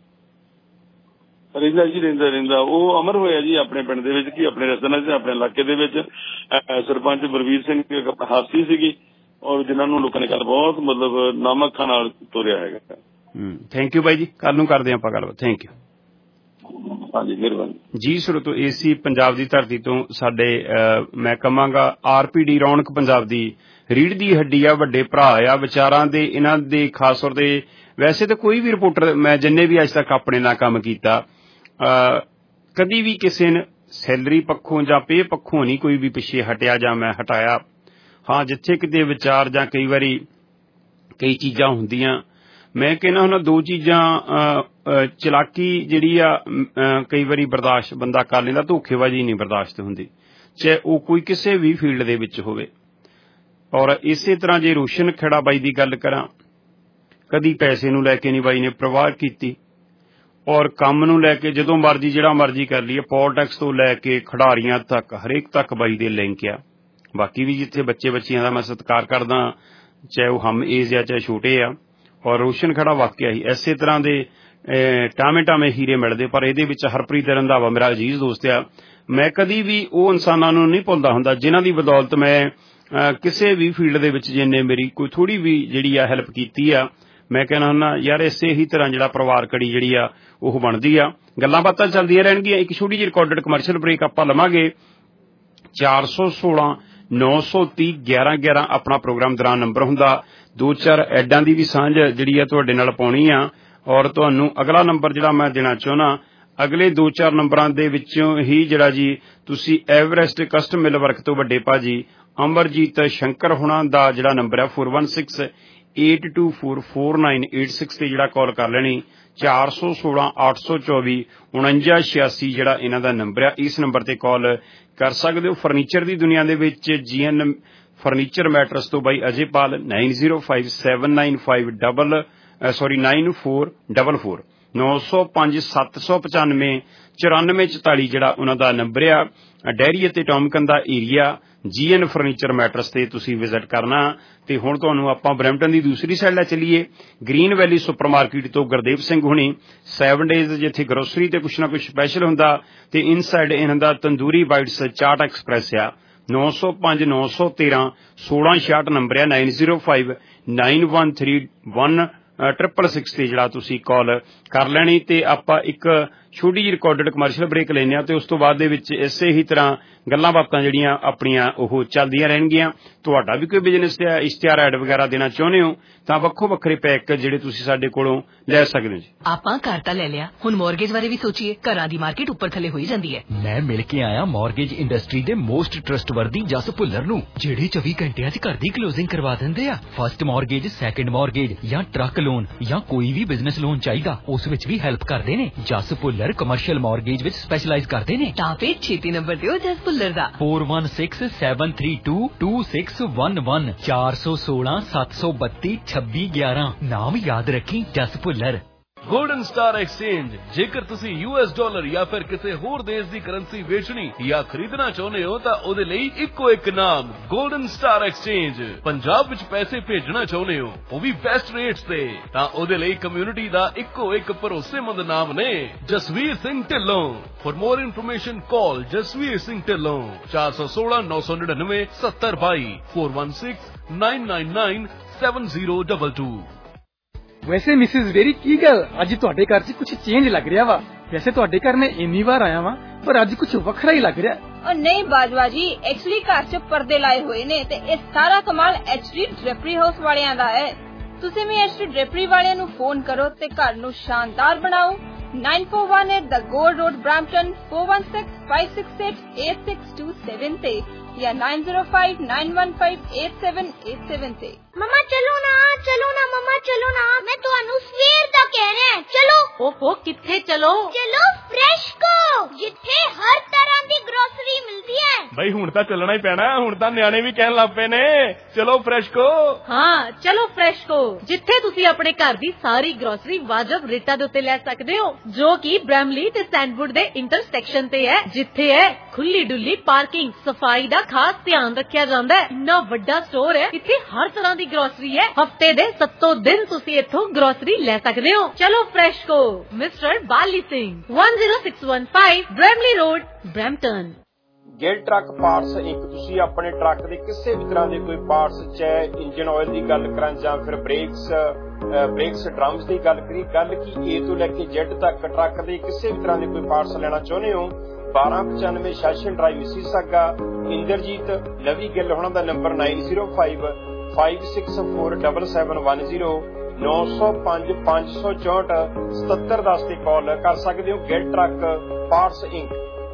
ਜੀ, ਰਹਿੰਦਾ ਉਹ ਅਮਰ ਹੋਇਆ ਜੀ ਆਪਣੇ ਪਿੰਡ ਦੇ ਵਿੱਚ, ਕੀ ਆਪਣੇ ਰਿਸ਼ਤੇਦਾਰਾਂ ਚ ਆਪਣੇ ਇਲਾਕੇ ਦੇ ਵਿੱਚ। ਸਰਪੰਚ ਬਲਵੀਰ ਸਿੰਘ ਹਾਸੀ ਸੀਗੀ ਔਰ ਜਿਨ੍ਹਾਂ ਨੂੰ ਲੋਕਾਂ ਨੇ ਕੱਲ ਬਹੁਤ ਮਤਲਬ ਨਾਮ ਅੱਖਾਂ ਨਾਲ ਤੋਰਿਆ ਹੈਗਾ। ਥੈਂਕ ਯੂ ਬਾਈ ਜੀ, ਕੱਲ ਨੂੰ ਕਰਦੇ ਆਪਾਂ ਗੱਲਬਾਤ। ਥੈਂਕ ਯੂ ਹਾਂਜੀ, ਮਿਹਰਬਾਨੀ ਜੀ। ਸਰੋਤੋ ਏਸੀ ਪੰਜਾਬ ਦੀ ਧਰਤੀ ਤੋਂ ਸਾਡੇ ਮੈਂ ਕਹਾਂਗਾ ਆਰਪੀਡੀ ਰੌਣਕ ਪੰਜਾਬ ਦੀ ਰੀੜ੍ਹ ਦੀ ਹੱਡੀ ਆ, ਵੱਡੇ ਭਰਾ ਆ ਵਿਚਾਰਾਂ ਦੇ। ਇਹਨਾਂ ਦੇ ਖਾਸ ਤੌਰ ਤੇ ਵੈਸੇ ਤਾਂ ਕੋਈ ਵੀ ਰਿਪੋਰਟਰ ਮੈਂ ਜਿੰਨੇ ਵੀ ਅੱਜ ਤੱਕ ਆਪਣੇ ਨਾਲ ਕੰਮ ਕੀਤਾ ਕਦੀ ਵੀ ਕਿਸੇ ਨੇ ਸੈਲਰੀ ਪੱਖੋਂ ਜਾਂ ਪੇ ਪੱਖੋਂ ਨਹੀਂ ਕੋਈ ਵੀ ਪਿੱਛੇ ਹਟਿਆ ਜਾਂ ਮੈਂ ਹਟਾਇਆ। ਹਾਂ, ਜਿੱਥੇ ਕਿਤੇ ਵਿਚਾਰ ਜਾਂ ਕਈ ਵਾਰੀ ਕਈ ਚੀਜ਼ਾਂ ਹੁੰਦੀਆਂ, ਮੈਂ ਕਹਿੰਦਾ ਹੁੰਦਾ ਦੋ ਚੀਜ਼ਾਂ ਚਲਾਕੀ ਜਿਹੜੀ ਆ ਕਈ ਵਾਰੀ ਬਰਦਾਸ਼ਤ ਬੰਦਾ ਕਰ ਲੈਂਦਾ, ਧੋਖੇਬਾਜ਼ੀ ਨਹੀਂ ਬਰਦਾਸ਼ਤ ਹੁੰਦੀ, ਚਾਹੇ ਉਹ ਕੋਈ ਕਿਸੇ ਵੀ ਫੀਲਡ ਦੇ ਵਿੱਚ ਹੋਵੇ। ਔਰ ਇਸੇ ਤਰ੍ਹਾਂ ਜੇ ਰੋਸ਼ਨ ਖੇੜਾ ਬਾਈ ਦੀ ਗੱਲ ਕਰਾਂ, ਕਦੀ ਪੈਸੇ ਨੂੰ ਲੈ ਕੇ ਨਹੀਂ ਬਾਈ ਨੇ ਪ੍ਰਵਾਹ ਕੀਤੀ ਔਰ ਕੰਮ ਨੂੰ ਲੈ ਕੇ ਜਦੋਂ ਮਰਜ਼ੀ ਜਿਹੜਾ ਮਰਜ਼ੀ ਕਰ ਲਈਏ, ਪੋਲਿਟਿਕਸ ਤੋਂ ਲੈ ਕੇ ਖਿਡਾਰੀਆਂ ਤੱਕ ਹਰੇਕ ਤੱਕ ਬਾਈ ਦੇ ਲਿੰਕ ਆ। ਬਾਕੀ ਵੀ ਜਿੱਥੇ ਬੱਚੇ ਬੱਚੀਆਂ ਦਾ ਮੈਂ ਸਤਿਕਾਰ ਕਰਦਾ, ਚਾਹੇ ਉਹ ਹਮ ਏਜ ਆ ਚਾਹੇ ਛੋਟੇ ਆ। ਔਰ ਰੋਸ਼ਨ ਖੜਾ ਵਾਕਿਆ ਹੀ ਇਸੇ ਤਰ੍ਹਾਂ ਦੇ ਟਾਵੇਂ ਟਾਵੇਂ ਹੀਰੇ ਮਿਲਦੇ, ਪਰ ਇਹਦੇ ਵਿੱਚ ਹਰਪ੍ਰੀਤ ਰੰਧਾਵਾ ਮੇਰਾ ਅਜੀਜ਼ ਦੋਸਤ ਆ। ਮੈਂ ਕਦੀ ਵੀ ਉਹ ਇਨਸਾਨਾਂ ਨੂੰ ਨਹੀਂ ਭੁੱਲਦਾ ਹੁੰਦਾ ਜਿਨ੍ਹਾਂ ਦੀ ਬਦੌਲਤ ਮੈਂ ਕਿਸੇ ਵੀ ਫੀਲਡ ਦੇ ਵਿੱਚ ਜਿੰਨੇ ਮੇਰੀ ਕੋਈ ਥੋੜੀ ਵੀ ਜਿਹੜੀ ਆ ਹੈਲਪ ਕੀਤੀ ਆ, ਮੈਂ ਕਹਿਣਾ ਹੁੰਦਾ ਯਾਰ ਇਸੇ ਹੀ ਤਰ੍ਹਾਂ ਜਿਹੜਾ ਪਰਿਵਾਰ ਕੜੀ ਜਿਹੜੀ ਆ ਉਹ ਬਣਦੀ ਆ। ਗੱਲਾਂ ਬਾਤਾਂ ਚੱਲਦੀਆਂ ਰਹਿਣਗੀਆਂ। ਇੱਕ ਛੋਟੀ ਜਿਹੀ ਰਿਕਾਰਡਡ ਕਮਰਸ਼ੀਅਲ ਬ੍ਰੇਕ ਆਪਾਂ ਲਵਾਂਗੇ। 416 930 1111 ਆਪਣਾ ਪ੍ਰੋਗਰਾਮ ਦੌਰਾਨ ਨੰਬਰ ਹੁੰਦਾ। 2-4 ਐਡਾਂ ਦੀ ਵੀ ਸਾਂਝ ਜਿਹੜੀ ਆ ਤੁਹਾਡੇ ਨਾਲ ਪਾਉਣੀ ਆ। ਔਰ ਤੁਹਾਨੂੰ ਅਗਲਾ ਨੰਬਰ ਜਿਹੜਾ ਮੈਂ ਦੇਣਾ ਚਾਹੁੰਦਾ, ਅਗਲੇ 2-4 ਨੰਬਰਾਂ ਦੇ ਵਿੱਚੋਂ ਹੀ ਜਿਹੜਾ ਜੀ ਤੁਸੀਂ ਐਵਰੈਸਟ ਕਸਟਮ ਮਿਲ ਵਰਕ ਤੋਂ ਵੱਡੇ ਭਾਜੀ ਅਮਰਜੀਤ ਸ਼ੰਕਰ ਹੁਣਾਂ ਦਾ ਜਿਹੜਾ ਨੰਬਰ ਹੈ 4168244986 ਤੇ ਜਿਹੜਾ ਕਾਲ ਕਰ ਲੈਣੀ। 416 824 4986 ਜਿਹੜਾ ਇਹਨਾਂ ਦਾ ਨੰਬਰ ਆ, ਇਸ ਨੰਬਰ ਤੇ ਕਾਲ ਕਰ ਸਕਦੇ ਹੋ। ਫਰਨੀਚਰ ਦੀ ਦੁਨੀਆ ਦੇ ਵਿੱਚ GN ਫਰਨੀਚਰ ਮੈਟਰਸ ਤੋਂ ਬਾਈ ਅਜੇਪਾਲ 905795 9444 905 795 9444 ਜਿਹੜਾ ਉਹਨਾਂ ਦਾ ਨੰਬਰ ਆ। ਡੈਰੀ ਅਤੇ ਟੌਮਕਨ ਦਾ ਏਰੀਆ GN ਫਰਨੀਚਰ ਮੈਟਰਸ ਤੇ ਤੁਸੀਂ ਵਿਜ਼ਿਟ ਕਰਨਾ। ਤੇ ਹੁਣ ਤੁਹਾਨੂੰ ਆਪਾਂ ਬਰੈਂਪਟਨ ਦੀ ਦੂਸਰੀ ਸਾਈਡ ਲੈ ਚੱਲੀਏ। ਗ੍ਰੀਨ ਵੈਲੀ ਸੁਪਰ ਮਾਰਕੀਟ ਤੋਂ ਗੁਰਦੇਵ ਸਿੰਘ ਹੁਣੀ 7 ਡੇਜ਼ ਜਿੱਥੇ ਗਰੋਸਰੀ ਤੇ ਕੁਛ ਨਾ ਕੁਛ ਸਪੈਸ਼ਲ ਹੁੰਦਾ ਤੇ ਇਨਸਾਈਡ ਇਹਨਾਂ ਦਾ ਤੰਦੂਰੀ ਬਾਈਟਸ ਚਾਟ ਐਕਸਪ੍ਰੈਸ ਆ। 905 913 1666 ਨੰਬਰ ਆ। 905 913 166 ਤੇ ਜਿਹੜਾ ਤੁਸੀਂ ਕਾਲ ਕਰ ਲੈਣੀ। ਤੇ ਆਪਾਂ ਇੱਕ ਛੋਟੀ ਜਿਹੀ ਰਿਕਾਰਡਡ ਕਮਰਸ਼ੀਅਲ ਬ੍ਰੇਕ ਲੈਂਦੇ ਹਾਂ ਤੇ ਉਸ ਤੋਂ ਬਾਅਦ ਦੇ ਵਿੱਚ ਇਸੇ ਹੀ ਤਰ੍ਹਾਂ ਗੱਲਾਂ ਬਾਤਾਂ ਜਿਹੜੀਆਂ ਆਪਣੀਆਂ ਉਹ ਚੱਲਦੀਆਂ ਰਹਿਣਗੀਆਂ। ਤੁਹਾਡਾ ਵੀ ਕੋਈ ਬਿਜ਼ਨਸ ਦਾ ਇਸ਼ਤਿਹਾਰ ਐਡ ਵਗੈਰਾ ਦੇਣਾ ਚਾਹੁੰਦੇ ਹੋ ਤਾਂ ਵੱਖੋ ਵੱਖਰੇ ਪੈਕ ਜਿਹੜੇ ਤੁਸੀਂ ਸਾਡੇ ਕੋਲੋਂ ਲੈ ਸਕਦੇ ਹੋ ਜੀ। ਆਪਾਂ ਘਰ ਤਾਂ ਲੈ ਲਿਆ, ਹੁਣ ਮੌਰਗੇਜ ਬਾਰੇ ਵੀ ਸੋਚੀਏ। ਘਰਾਂ ਦੀ ਮਾਰਕੀਟ ਉੱਪਰ ਥੱਲੇ ਹੋਈ ਜਾਂਦੀ ਹੈ। ਮੈਂ ਮਿਲ ਕੇ ਆਇਆ ਮੌਰਗੇਜ ਇੰਡਸਟਰੀ ਦੇ ਮੋਸਟ ਟਰਸਟਵਰਦੀ ਜਸ ਭੁੱਲਰ ਨੂੰ, ਜਿਹੜੇ 24 ਘੰਟਿਆਂ 'ਚ ਘਰ ਦੀ ਕਲੋਜ਼ਿੰਗ ਕਰਵਾ ਦਿੰਦੇ ਆ। ਫਸਟ ਮੌਰਗੇਜ, ਸੈਕੰਡ ਮੌਰਗੇਜ ਜਾਂ ਟਰੱਕ ਲੋਨ ਜਾਂ ਕੋਈ ਵੀ ਬਿਜ਼ਨਸ ਲੋਨ ਚਾਹੀਦਾ ਉਸ ਵਿੱਚ ਵੀ ਹੈਲਪ ਕਰਦੇ ਨੇ। ਜਸ ਭੁੱਲਰ ਕਮਰਸ਼ੀਅਲ ਮੌਰਗੇਜ ਵਿੱਚ ਸਪੈਸ਼ਲਾਈਜ਼ ਕਰਦੇ ਨੇ। ਤਾਂ ਫਿਰ ਛੇਤੀ ਨੰਬਰ ਦਿਓ ਜਸ ਭੁੱਲਰ ਦਾ 4167322611 416 732 2611। ਨਾਮ ਯਾਦ ਰੱਖੀ, Jas Bhullar. Golden star exchange. ਜੇਕਰ ਤੁਸੀਂ US ਡਾਲਰ ਜਾਂ ਫਿਰ ਕਿਸੇ ਹੋਰ ਦੇਸ਼ ਦੀ ਕਰੰਸੀ ਵੇਚਣੀ ਜਾਂ ਖਰੀਦਣਾ ਚਾਹੁੰਦੇ ਹੋ ਤਾਂ ਉਹਦੇ ਲਈ ਇੱਕੋ ਇੱਕ ਨਾਮ ਗੋਲਡਨ ਸਟਾਰ ਐਕਸਚੇਂਜ। ਪੰਜਾਬ ਵਿੱਚ ਪੈਸੇ ਭੇਜਣਾ ਚਾਹੁੰਦੇ ਹੋ ਉਹ ਵੀ ਬੈਸਟ ਰੇਟਸ ਤੇ ਤਾਂ ਉਹਦੇ ਲਈ ਕਮਿਊਨਿਟੀ ਦਾ ਇੱਕੋ ਇੱਕ ਭਰੋਸੇਮੰਦ ਨਾਮ ਨੇ Jasvir Singh Dhillon. For more information call Jasvir Singh Dhillon 416 999 7022 416 999 7022। ਵੈਸੇ ਮਿਸਿਸ ਵੇਰੀ ਕੀ ਗੱਲ ਅੱਜ ਤੁਹਾਡੇ ਘਰ 'ਚ ਕੁਝ ਚੇਂਜ ਲੱਗ ਰਿਹਾ ਵਾ। ਵੈਸੇ ਤੁਹਾਡੇ ਘਰ ਮੈਂ ਇੰਨੀ ਵਾਰ ਆਇਆ ਵਾਂ ਪਰ ਅੱਜ ਕੁਝ ਵੱਖਰਾ ਹੀ ਲੱਗ ਰਿਹਾ। और नहीं बाजवा जी, एक्चुअली घर च पर्दे लाए हुए ने ते इस सारा कमाल HD ड्रेपरी हाउस वालियां दा है। तुसीं भी HD ड्रेपरी वालियां नूं फोन करो ते घर नूं शानदार बनाओ। 9418 द गोल्ड रोड ब्रैम्पटन 416 568 8627 ते या 9059158787 ਤੇ। मम्मा चलो ना मम्मा चलो ना, मैं ਤੁਹਾਨੂੰ ਸਵੇਰ ਦਾ ਕਹਿ ਰਿਹਾ ਚਲੋ। ਓਹੋ ਕਿੱਥੇ ਚਲੋ? ਚਲੋ ਫਰੈਸ਼ਕੋ, ਜਿੱਥੇ ਹਰ ਤਰ੍ਹਾਂ ਦੀ ਗਰੋਸਰੀ ਮਿਲਦੀ ਹੈ। ਬਈ ਹੁਣ ਤਾਂ ਚੱਲਣਾ ਹੀ ਪੈਣਾ, ਹੁਣ ਤਾਂ ਨਿਆਣੇ ਵੀ ਕਹਿਣ ਲੱਗ ਪਏ ਨੇ ਚਲੋ ਫਰੈਸ਼ਕੋ। ਹਾਂ ਚਲੋ ਫਰੈਸ਼ਕੋ, ਜਿੱਥੇ ਤੁਸੀਂ ਆਪਣੇ ਘਰ ਦੀ ਸਾਰੀ ਗਰੋਸਰੀ ਵਾਜਬ ਰੇਟਾਂ ਦੇ ਉੱਤੇ ਲੈ ਸਕਦੇ ਹੋ, ਜੋ ਕਿ ਬ੍ਰੈਮਲੀ ਤੇ ਸੈਂਡਵੁੱਡ ਦੇ ਇੰਟਰਸੈਕਸ਼ਨ ਤੇ ਹੈ, ਜਿੱਥੇ ਹੈ ਖੁੱਲੀ ਡੁੱਲੀ ਪਾਰਕਿੰਗ, ਸਫਾਈ ਦਾ ਖਾਸ ਧਿਆਨ ਰੱਖਿਆ ਜਾਂਦਾ ਹੈ। ਇੰਨਾ ਵੱਡਾ ਸਟੋਰ ਹੈ, ਇੱਥੇ ਹਰ ਤਰ੍ਹਾਂ ਦੀ ਗਰੋਸਰੀ ਹੈ। ਹਫਤੇ ਦੇ 7 ਦਿਨ ਤੁਸੀਂ ਇੱਥੋਂ ਗਰੋਸਰੀ ਲੈ ਸਕਦੇ ਹੋ। ਚਲੋ Freshco, mister Bali Singh 10615 Bramalea road, Brampton. Gill truck parts inc. ਤੁਸੀਂ ਆਪਣੇ ਟਰੱਕ ਦੇ ਕਿਸੇ ਵੀ ਤਰ੍ਹਾਂ ਦੇ ਕੋਈ ਪਾਰਟਸ, ਚਾਹੇ ਇੰਜਨ ਆਇਲ ਦੀ ਗੱਲ ਕਰਾਂ ਜਾਂ ਫਿਰ ਬ੍ਰੇਕਸ ਡਰਮਸ ਦੀ ਗੱਲ ਕਰੀ, ਗੱਲ ਕੀ A ਤੋਂ ਲੈ ਕੇ Z ਤੱਕ ਟਰੱਕ ਦੇ ਕਿਸੇ ਵੀ ਤਰ੍ਹਾਂ ਦੇ ਕੋਈ ਪਾਰਟਸ ਲੈਣਾ ਚਾਹੁੰਦੇ ਹੋ 1295 session drive Mississauga. Inderjit Lovi Gill ਉਹਨਾਂ ਦਾ ਨੰਬਰ 9055647710 905 564 7710 ਤੇ ਕਾਲ ਕਰ ਸਕਦੇ ਹੋ। Gill truck parts inc.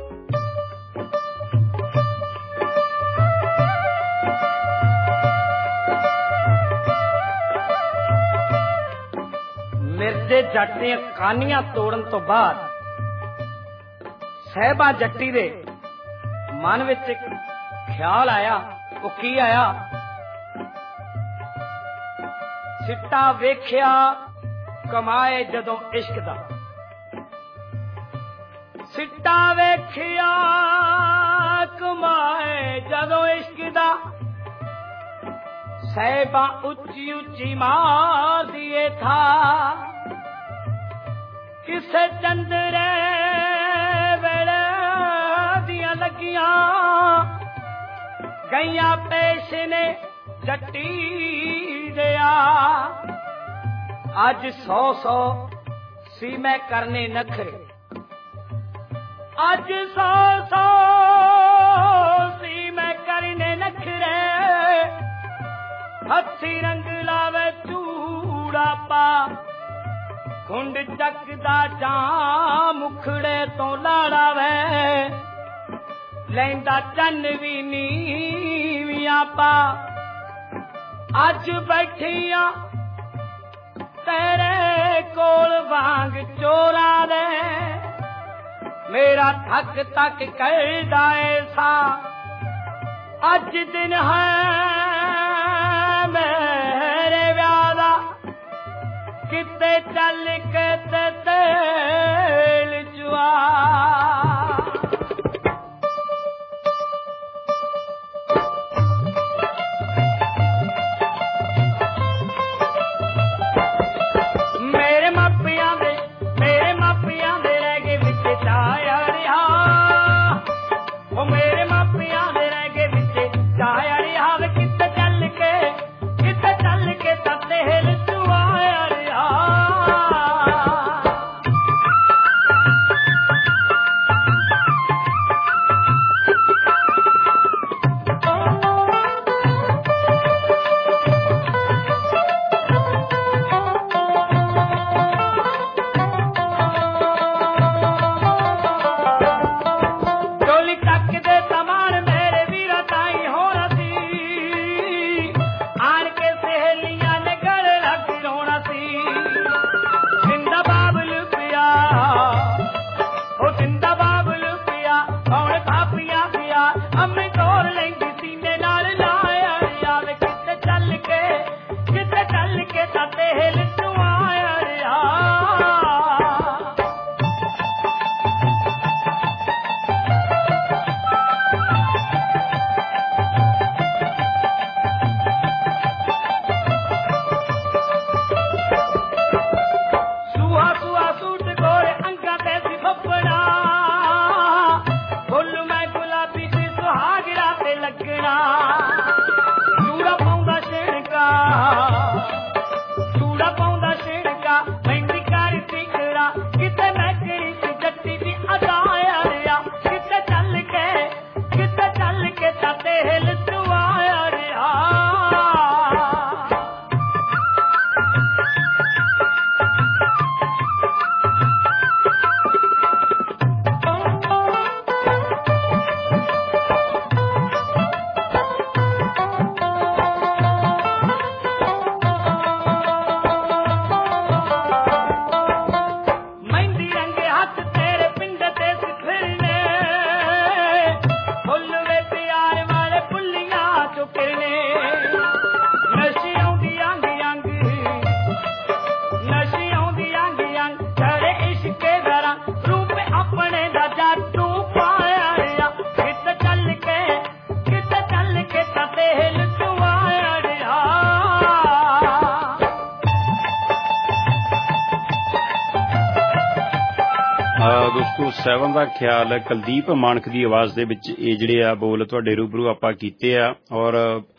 ਮਿਰਜ਼ੇ ਜੱਟ ਦੀਆਂ ਕਾਨੀਆਂ ਤੋੜਨ ਤੋਂ ਬਾਅਦ ਸਹਿਬਾ ਜੱਟੀ ਦੇ ਮਨ ਵਿੱਚ ਇੱਕ ਖਿਆਲ ਆਇਆ। ਉਹ ਕੀ ਆਇਆ? ਸਿੱਟਾ ਵੇਖਿਆ ਕਮਾਏ ਜਦੋਂ ਇਸ਼ਕ ਦਾ, ਸਿੱਟਾ ਵੇਖਿਆ ਕਮਾਏ ਜਦੋਂ ਇਸ਼ਕ ਦਾ, ਸਹਿਬਾਂ ਉੱਚੀ ਉੱਚੀ ਮਾਰ ਦੀਏ ਥਾ ਕਿਸੇ ਚੰਦਰੇ ਵੇਲੇ ਦੀਆਂ ਲੱਗੀਆਂ ਗਈਆਂ ਪੇਸ਼ ਨੇ ਜੱਟੀ ਦਿਆ ਅੱਜ 100 ਸੀ ਮੈਂ ਕਰਨੇ ਨਖਰੇ ਅੱਜ 100 ਸੀ ਮੈਂ ਕਰਨੇ ਨਖਰੇ ਹੱਥੀ ਰੰਗ ਲਾਵੇ ਚੂੜਾ ਪਾ ਖੁੰਡ ਚੱਕਦਾ ਜਾਂ ਮੁਖੜੇ ਤੋਂ ਲਾੜਾ ਵੇ ਲੈਂਦਾ ਚੰਨ ਵੀ ਨੀਵੀਆਂ ਪਾ ਅੱਜ ਬੈਠੀਆਂ ਤੇਰੇ ਕੋਲ ਵਾਂਗ ਚੋਰਾਂ ਦੇ ਮੇਰਾ ਥੱਕ ਤੱਕ ਕਰਦਾ ਏ ਸਾ ਅੱਜ ਦਿਨ ਹੈ ਮੇਰੇ ਵਿਆਹ ਦਾ ਕਿਤੇ ਚੱਲ ਕੇ ਤੇ ਤੇਲ ਜੁਆ ਦੋਸਤੋ 7 ਦਾ ਖਿਆਲ ਕੁਲਦੀਪ ਮਾਨਕ ਦੀ ਆਵਾਜ਼ ਦੇ ਵਿੱਚ ਇਹ ਜਿਹੜੇ ਆ ਬੋਲ ਤੁਹਾਡੇ ਰੂਬਰੂ ਆਪਾਂ ਕੀਤੇ ਆ ਔਰ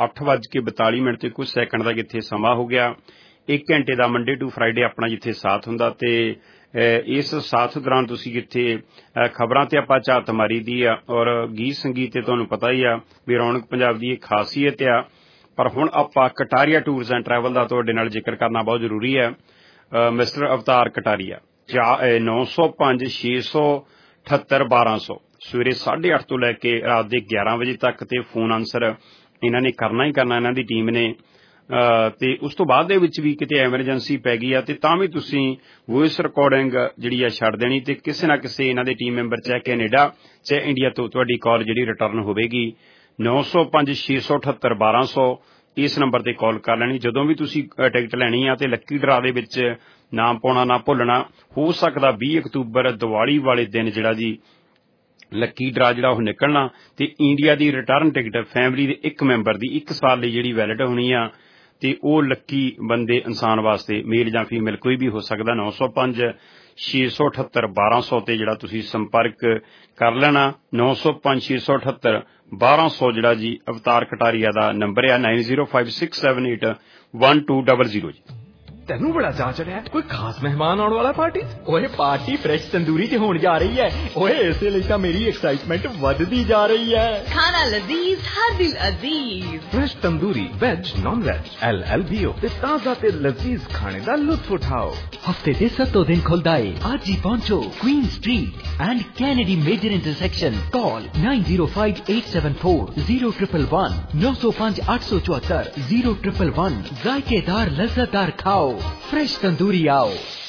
8:42 ਤੇ ਕੁਝ ਸੈਕਿੰਡ ਦਾ ਜਿੱਥੇ ਸਮਾਂ ਹੋ ਗਿਆ 1 ਘੰਟੇ ਦਾ ਮੰਡੇ ਟੂ ਫਰਾਈਡੇ ਆਪਣਾ ਜਿੱਥੇ ਸਾਥ ਹੁੰਦਾ ਤੇ ਇਸ ਸਾਥ ਦੌਰਾਨ ਤੁਸੀਂ ਜਿੱਥੇ ਖਬਰਾਂ ਤੇ ਆਪਾਂ ਝਾਤ ਮਾਰੀ ਦੀ ਆ ਔਰ ਗੀਤ ਸੰਗੀਤ ਤੇ ਤੁਹਾਨੂੰ ਪਤਾ ਹੀ ਆ ਵੀ ਰੌਣਕ ਪੰਜਾਬ ਦੀ ਇਹ ਖਾਸੀਅਤ ਆ ਪਰ ਹੁਣ ਆਪਾਂ ਕਟਾਰੀਆ ਟੂਰਸ ਐਂਡ ਟਰੈਵਲ ਦਾ ਤੁਹਾਡੇ ਨਾਲ ਜ਼ਿਕਰ ਕਰਨਾ ਬਹੁਤ ਜ਼ਰੂਰੀ ਹੈ ਮਿਸਟਰ ਅਵਤਾਰ ਕਟਾਰੀਆ 905 678 1200 ਸਵੇਰੇ 8:30 ਤੋਂ ਲੈ ਕੇ ਰਾਤ ਦੇ 11 ਵਜੇ ਤੱਕ ਤੇ ਫੋਨ ਆਨਸਰ ਇਹਨਾਂ ਨੇ ਕਰਨਾ ਹੀ ਕਰਨਾ ਇਹਨਾਂ ਦੀ ਟੀਮ ਨੇ ਤੇ ਉਸ ਤੋਂ ਬਾਅਦ ਦੇ ਵਿੱਚ ਵੀ ਕਿਤੇ ਐਮਰਜੈਂਸੀ ਪੈ ਗਈ ਆ ਤੇ ਤਾਂ ਵੀ ਤੁਸੀਂ ਵੌਇਸ ਰਿਕਾਰਡਿੰਗ ਜਿਹੜੀ ਆ ਛੱਡ ਦੇਣੀ ਤੇ ਕਿਸੇ ਨਾ ਕਿਸੇ ਇਹਨਾਂ ਦੇ ਟੀਮ ਮੈਂਬਰ ਚਾਹੇ ਕੈਨੇਡਾ ਚਾਹੇ ਇੰਡੀਆ ਤੋਂ ਤੁਹਾਡੀ ਕਾਲ ਜਿਹੜੀ ਰਿਟਰਨ ਹੋਵੇਗੀ 905 678 1200 ਇਸ ਨੰਬਰ ਤੇ ਕਾਲ ਕਰ ਲੈਣੀ ਜਦੋਂ ਵੀ ਤੁਸੀਂ ਟਿਕਟ ਲੈਣੀ ਆ ਤੇ ਲੱਕੀ ਡਰਾ ਦੇ ਵਿੱਚ ਨਾਮ ਪਾਉਣਾ ਨਾ ਭੁੱਲਣਾ ਹੋ ਸਕਦਾ 20 ਅਕਤੂਬਰ ਦੀਵਾਲੀ ਵਾਲੇ ਦਿਨ ਜਿਹੜਾ ਜੀ ਲੱਕੀ ਡਰਾ ਜਿਹੜਾ ਉਹ ਨਿਕਲਣਾ ਤੇ ਇੰਡੀਆ ਦੀ ਰਿਟਰਨ ਟਿਕਟ ਫੈਮਿਲੀ ਦੇ ਇੱਕ ਮੈਂਬਰ ਦੀ 1 ਸਾਲ ਲਈ ਜਿਹੜੀ ਵੈਲਿਡ ਹੋਣੀ ਆ ਤੇ ਉਹ ਲੱਕੀ ਬੰਦੇ ਇਨਸਾਨ ਵਾਸਤੇ ਮੇਲ ਜਾਂ ਫੀਮੇਲ ਕੋਈ ਵੀ ਹੋ ਸਕਦਾ। 905 678 1200 ਤੇ ਜਿਹੜਾ ਤੁਸੀਂ ਸੰਪਰਕ ਕਰ ਲੈਣਾ। 905 678 1200 ਜਿਹੜਾ ਜੀ ਅਵਤਾਰ ਕਟਾਰੀਆ ਦਾ ਨੰਬਰ ਆ। 9056781200 ਜੀ। ਤੈਨੂੰ ਬੜਾ ਚਾਅ ਚੜਿਆ, ਕੋਈ ਖਾਸ ਮਹਿਮਾਨ ਆਉਣ ਵਾਲਾ ਪਾਰਟੀ? ਓਏ ਪਾਰਟੀ ਫਰੈਸ਼ ਤੰਦੂਰੀ 'ਚ ਹੋਣ ਜਾ ਰਹੀ ਹੈ। ਓਏ ਇਸੇ ਲਈ ਤਾਂ ਮੇਰੀ ਐਕਸਾਈਟਮੈਂਟ ਵੱਧਦੀ ਜਾ ਰਹੀ ਹੈ। ਖਾਣਾ ਲਜ਼ੀਜ਼ ਹਰ ਦਿਲ ਅਜ਼ੀਜ਼। Fresh tandoori veg non veg LLBO ਤੇ ਤਾਜ਼ਾ ਤੇ ਲਜ਼ੀਜ਼ ਖਾਣੇ ਦਾ ਲੁਤਫ ਉਠਾਓ। ਹਫਤੇ ਦੇ 7 ਦਿਨ ਖੁੱਲਦਾ ਏ। ਅੱਜ ਹੀ ਪਹੁੰਚੋ Queen street and Kennedy major intersection. Call 9058740111 905 874 0111। ਜ਼ਾਇकेदार लज्जतदार खाओ, फ्रेश तंदूरी आओ।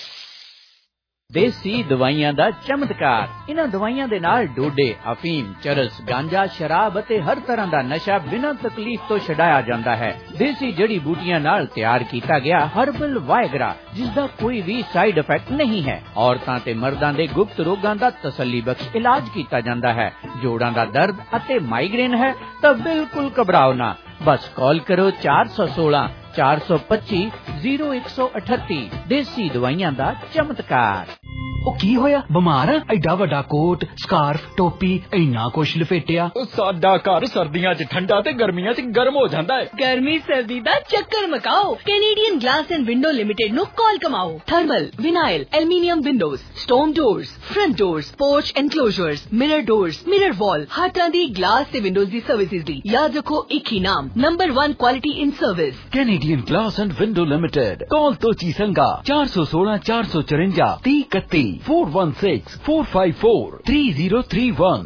देसी दवाइयां दा चमत्कार। इन्हां दवाइयां दे नाल डोडे, अफीम, चरस, गांजा, शराब अते हर तरह दा नशा बिना तकलीफ तो छडाया जांदा है। देसी जड़ी बूटियां नाल तैयार कीता गया हर्बल वायगरा, जिसदा कोई भी साइड इफेक्ट नहीं है। औरतां ते मर्दां दे गुप्त रोगां दा तसल्ली बख्श इलाज कीता जांदा है। जोड़ां दा दर्द अते माइग्रेन है तां बिल्कुल घबराओ ना, बस कॉल करो 416 425 0138। देसी दवाइयां दा चमत्कार। ਉਹ ਕੀ ਹੋਇਆ? ਬਿਮਾਰ ਆ? ਐਡਾ ਵੱਡਾ ਕੋਟ, ਸਕਾਰਫ, ਟੋਪੀ, ਇੰਨਾ ਕੁਛ ਲਪੇਟਿਆ। ਸਾਡਾ ਘਰ ਸਰਦੀਆਂ 'ਚ ਠੰਡਾ ਤੇ ਗਰਮੀਆਂ 'ਚ ਗਰਮ ਹੋ ਜਾਂਦਾ ਹੈ। ਗਰਮੀ ਸਰਦੀ ਦਾ ਚੱਕਰ ਮਕਾਓ। Canadian glass and window limited ਨੂੰ ਕਾਲ ਕਮਾਓ। Thermal, vinyl, aluminium windows, stone doors, front doors, porch enclosures, mirror doors, mirror wall, ਹਰ ਤਰ੍ਹਾਂ ਦੀ ਗਲਾਸ ਤੇ ਵਿੰਡੋਜ਼ ਦੀ ਸਰਵਿਸਿਜ਼ ਦੀ ਯਾਦ ਰੱਖੋ ਇੱਕ ਹੀ ਨਾਮ, number 1 quality in service, Canadian glass and window limited. Call Tochi Sanga 416 454 3031 416 454 3031।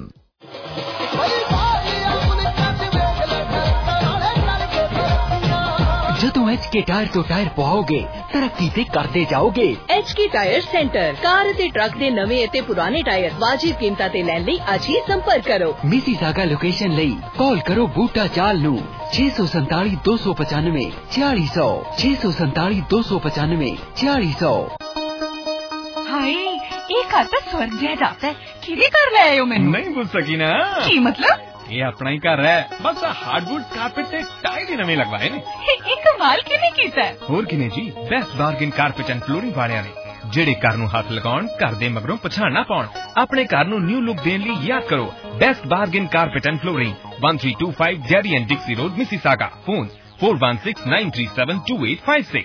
ਜਦੋਂ HK ਟਾਇਰ ਤੋਂ ਟਾਇਰ ਪਵਾਓਗੇ ਤਰੱਕੀ ਤੇ ਕਰਦੇ ਜਾਓਗੇ। HK ਟਾਇਰ ਸੈਂਟਰ, ਕਾਰ ਅਤੇ ਟਰੱਕ ਦੇ ਨਵੇਂ ਅਤੇ ਪੁਰਾਣੇ ਟਾਇਰ ਵਾਜਿਬ ਕੀਮਤਾਂ ਤੇ ਲੈਣ ਲਈ ਅੱਜ ਹੀ ਸੰਪਰਕ ਕਰੋ। ਮਿਸੀਸਾਗਾ ਲੋਕੇਸ਼ਨ ਲਈ ਕਾਲ ਕਰੋ ਬੂਟਾ ਚਾਲ ਨੂੰ 647 295 4600 647 295 4600। ਹਾਏ ਇਹ ਘਰ ਤਾਂ ਸਵਰਗ ਜਿਹਾ ਜਾਪਦਾ ਹੈ। ਕਿਹਦੇ ਘਰ ਲੈ ਆਇਓ ਮੈਨੂੰ? ਨਹੀਂ ਪੁੱਛ ਸਕੀ ਨਾ। ਕੀ ਮਤਲਬ? ਇਹ ਆਪਣਾ ਹੀ ਘਰ ਹੈ, ਬਸ ਹਾਰਡਵੁੱਡ ਕਾਰਪੇਟ ਤੇ ਟਾਇਲ ਹੀ ਨਵੇਂ ਲਗਵਾਏ ਨੇ। ਇਹ ਕਮਾਲ ਕਿਵੇਂ ਕੀਤਾ ਹੈ? ਹੋਰ ਕਿਨੇ ਜੀ, best bargain carpet and flooring ਵਾਲਿਆਂ ਨੇ, ਜਿਹੜੇ ਘਰ ਨੂੰ ਹੱਥ ਲਗਾਉਣ, ਘਰ ਦੇ ਮਗਰੋਂ ਪਛਾਣ ਨਾ ਪਾਉਣ। ਆਪਣੇ ਘਰ ਨੂੰ ਨਿਊ ਲੁੱਕ ਦੇਣ ਲਈ ਯਾਦ ਕਰੋ best bargain carpet and flooring, 1325 Derry and Dixie road, Mississauga. Phone 4169372856।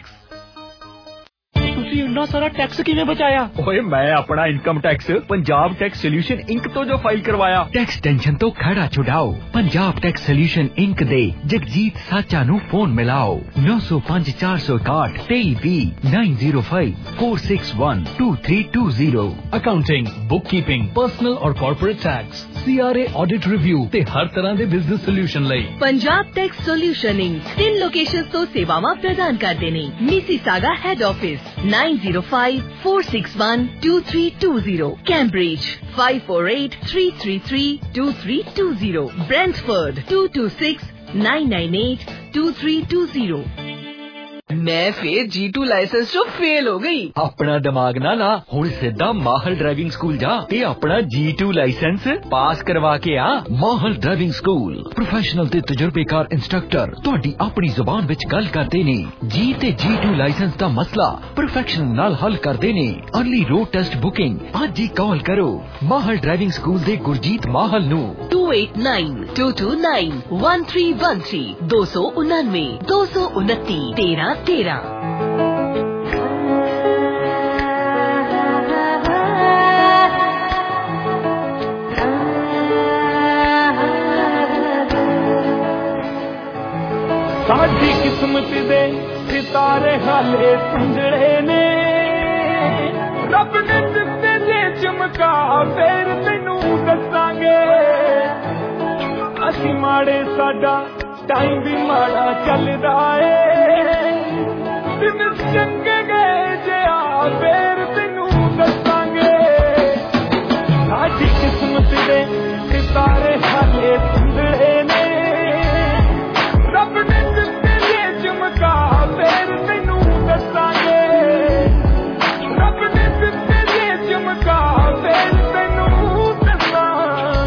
ਇੰਨਾ ਸਾਰਾ ਟੈਕਸ ਕਿਵੇਂ ਬਚਾਇਆ? ਓਏ ਮੈਂ ਆਪਣਾ income tax Punjab tax solution inc ਤੋਂ ਜੋ ਫਾਈਲ ਕਰਵਾਇਆ। ਟੈਕਸ ਟੈਨਸ਼ਨ ਤੋਂ ਖੜਾ ਛੁਡਾਓ। ਪੰਜਾਬ ਟੈਕਸ ਸੋਲਿਊਸ਼ਨ ਇੰਕ ਦੇ ਜਗਜੀਤ ਸਾਚਾ ਨੂੰ ਫੋਨ ਮਿਲਾਓ 905 461 2320 905 461 2320। ਅਕਾਊਂਟਿੰਗ, ਬੁੱਕਕੀਪਿੰਗ, ਪਰਸਨਲ ਔਰ corporate tax, CRA audit review ਤੇ ਹਰ ਤਰ੍ਹਾਂ ਦੇ ਬਿਜ਼ਨਸ ਸੋਲਿਊਸ਼ਨ ਲਈ Punjab tax solution inc 3 locations ਤੋਂ ਸੇਵਾਵਾਂ ਪ੍ਰਦਾਨ ਕਰਦੇ ਨੇ। Mississauga head office 905 461 2320, Cambridge 548 333 2320, Brentford 226 998 2320। मैं फिर G2 लाइसेंस जो फेल हो गई। अपना दिमाग ना ला, हुण सिद्धा माहल ड्राइविंग स्कूल जा ते अपना G2 लाइसेंस पास करवा के आ। माहल ड्राइविंग स्कूल प्रोफेशनल ते तजुर्बेकार इंस्ट्रक्टर तुहाडी अपनी जुबान विच गल करदे ने। G ते G2 लाइसेंस दा मसला प्रोफेशनल नाल हल करदे ने। अर्ली रोड टेस्ट बुकिंग आज ही कॉल करो माहल ड्राइविंग स्कूल दे गुरजीत माहल नू 289229 1313 299 229 1313। साडी किस्मत दे सितारे हाले संजड़े ने, रब ने दिते जे चमका फेर तैनू दसांगे। असी माड़े साडा टाइम भी माड़ा चलदा ए, दिन चंगे गए जे आ फेर तैनू दसांगे। साडी किस्मत दे सितारे हाले संजड़े ने, रब ने दिते जे चमका फेर तैनू दसांगे। रब ने दिते जे चमका फेर तैनू दसांगे।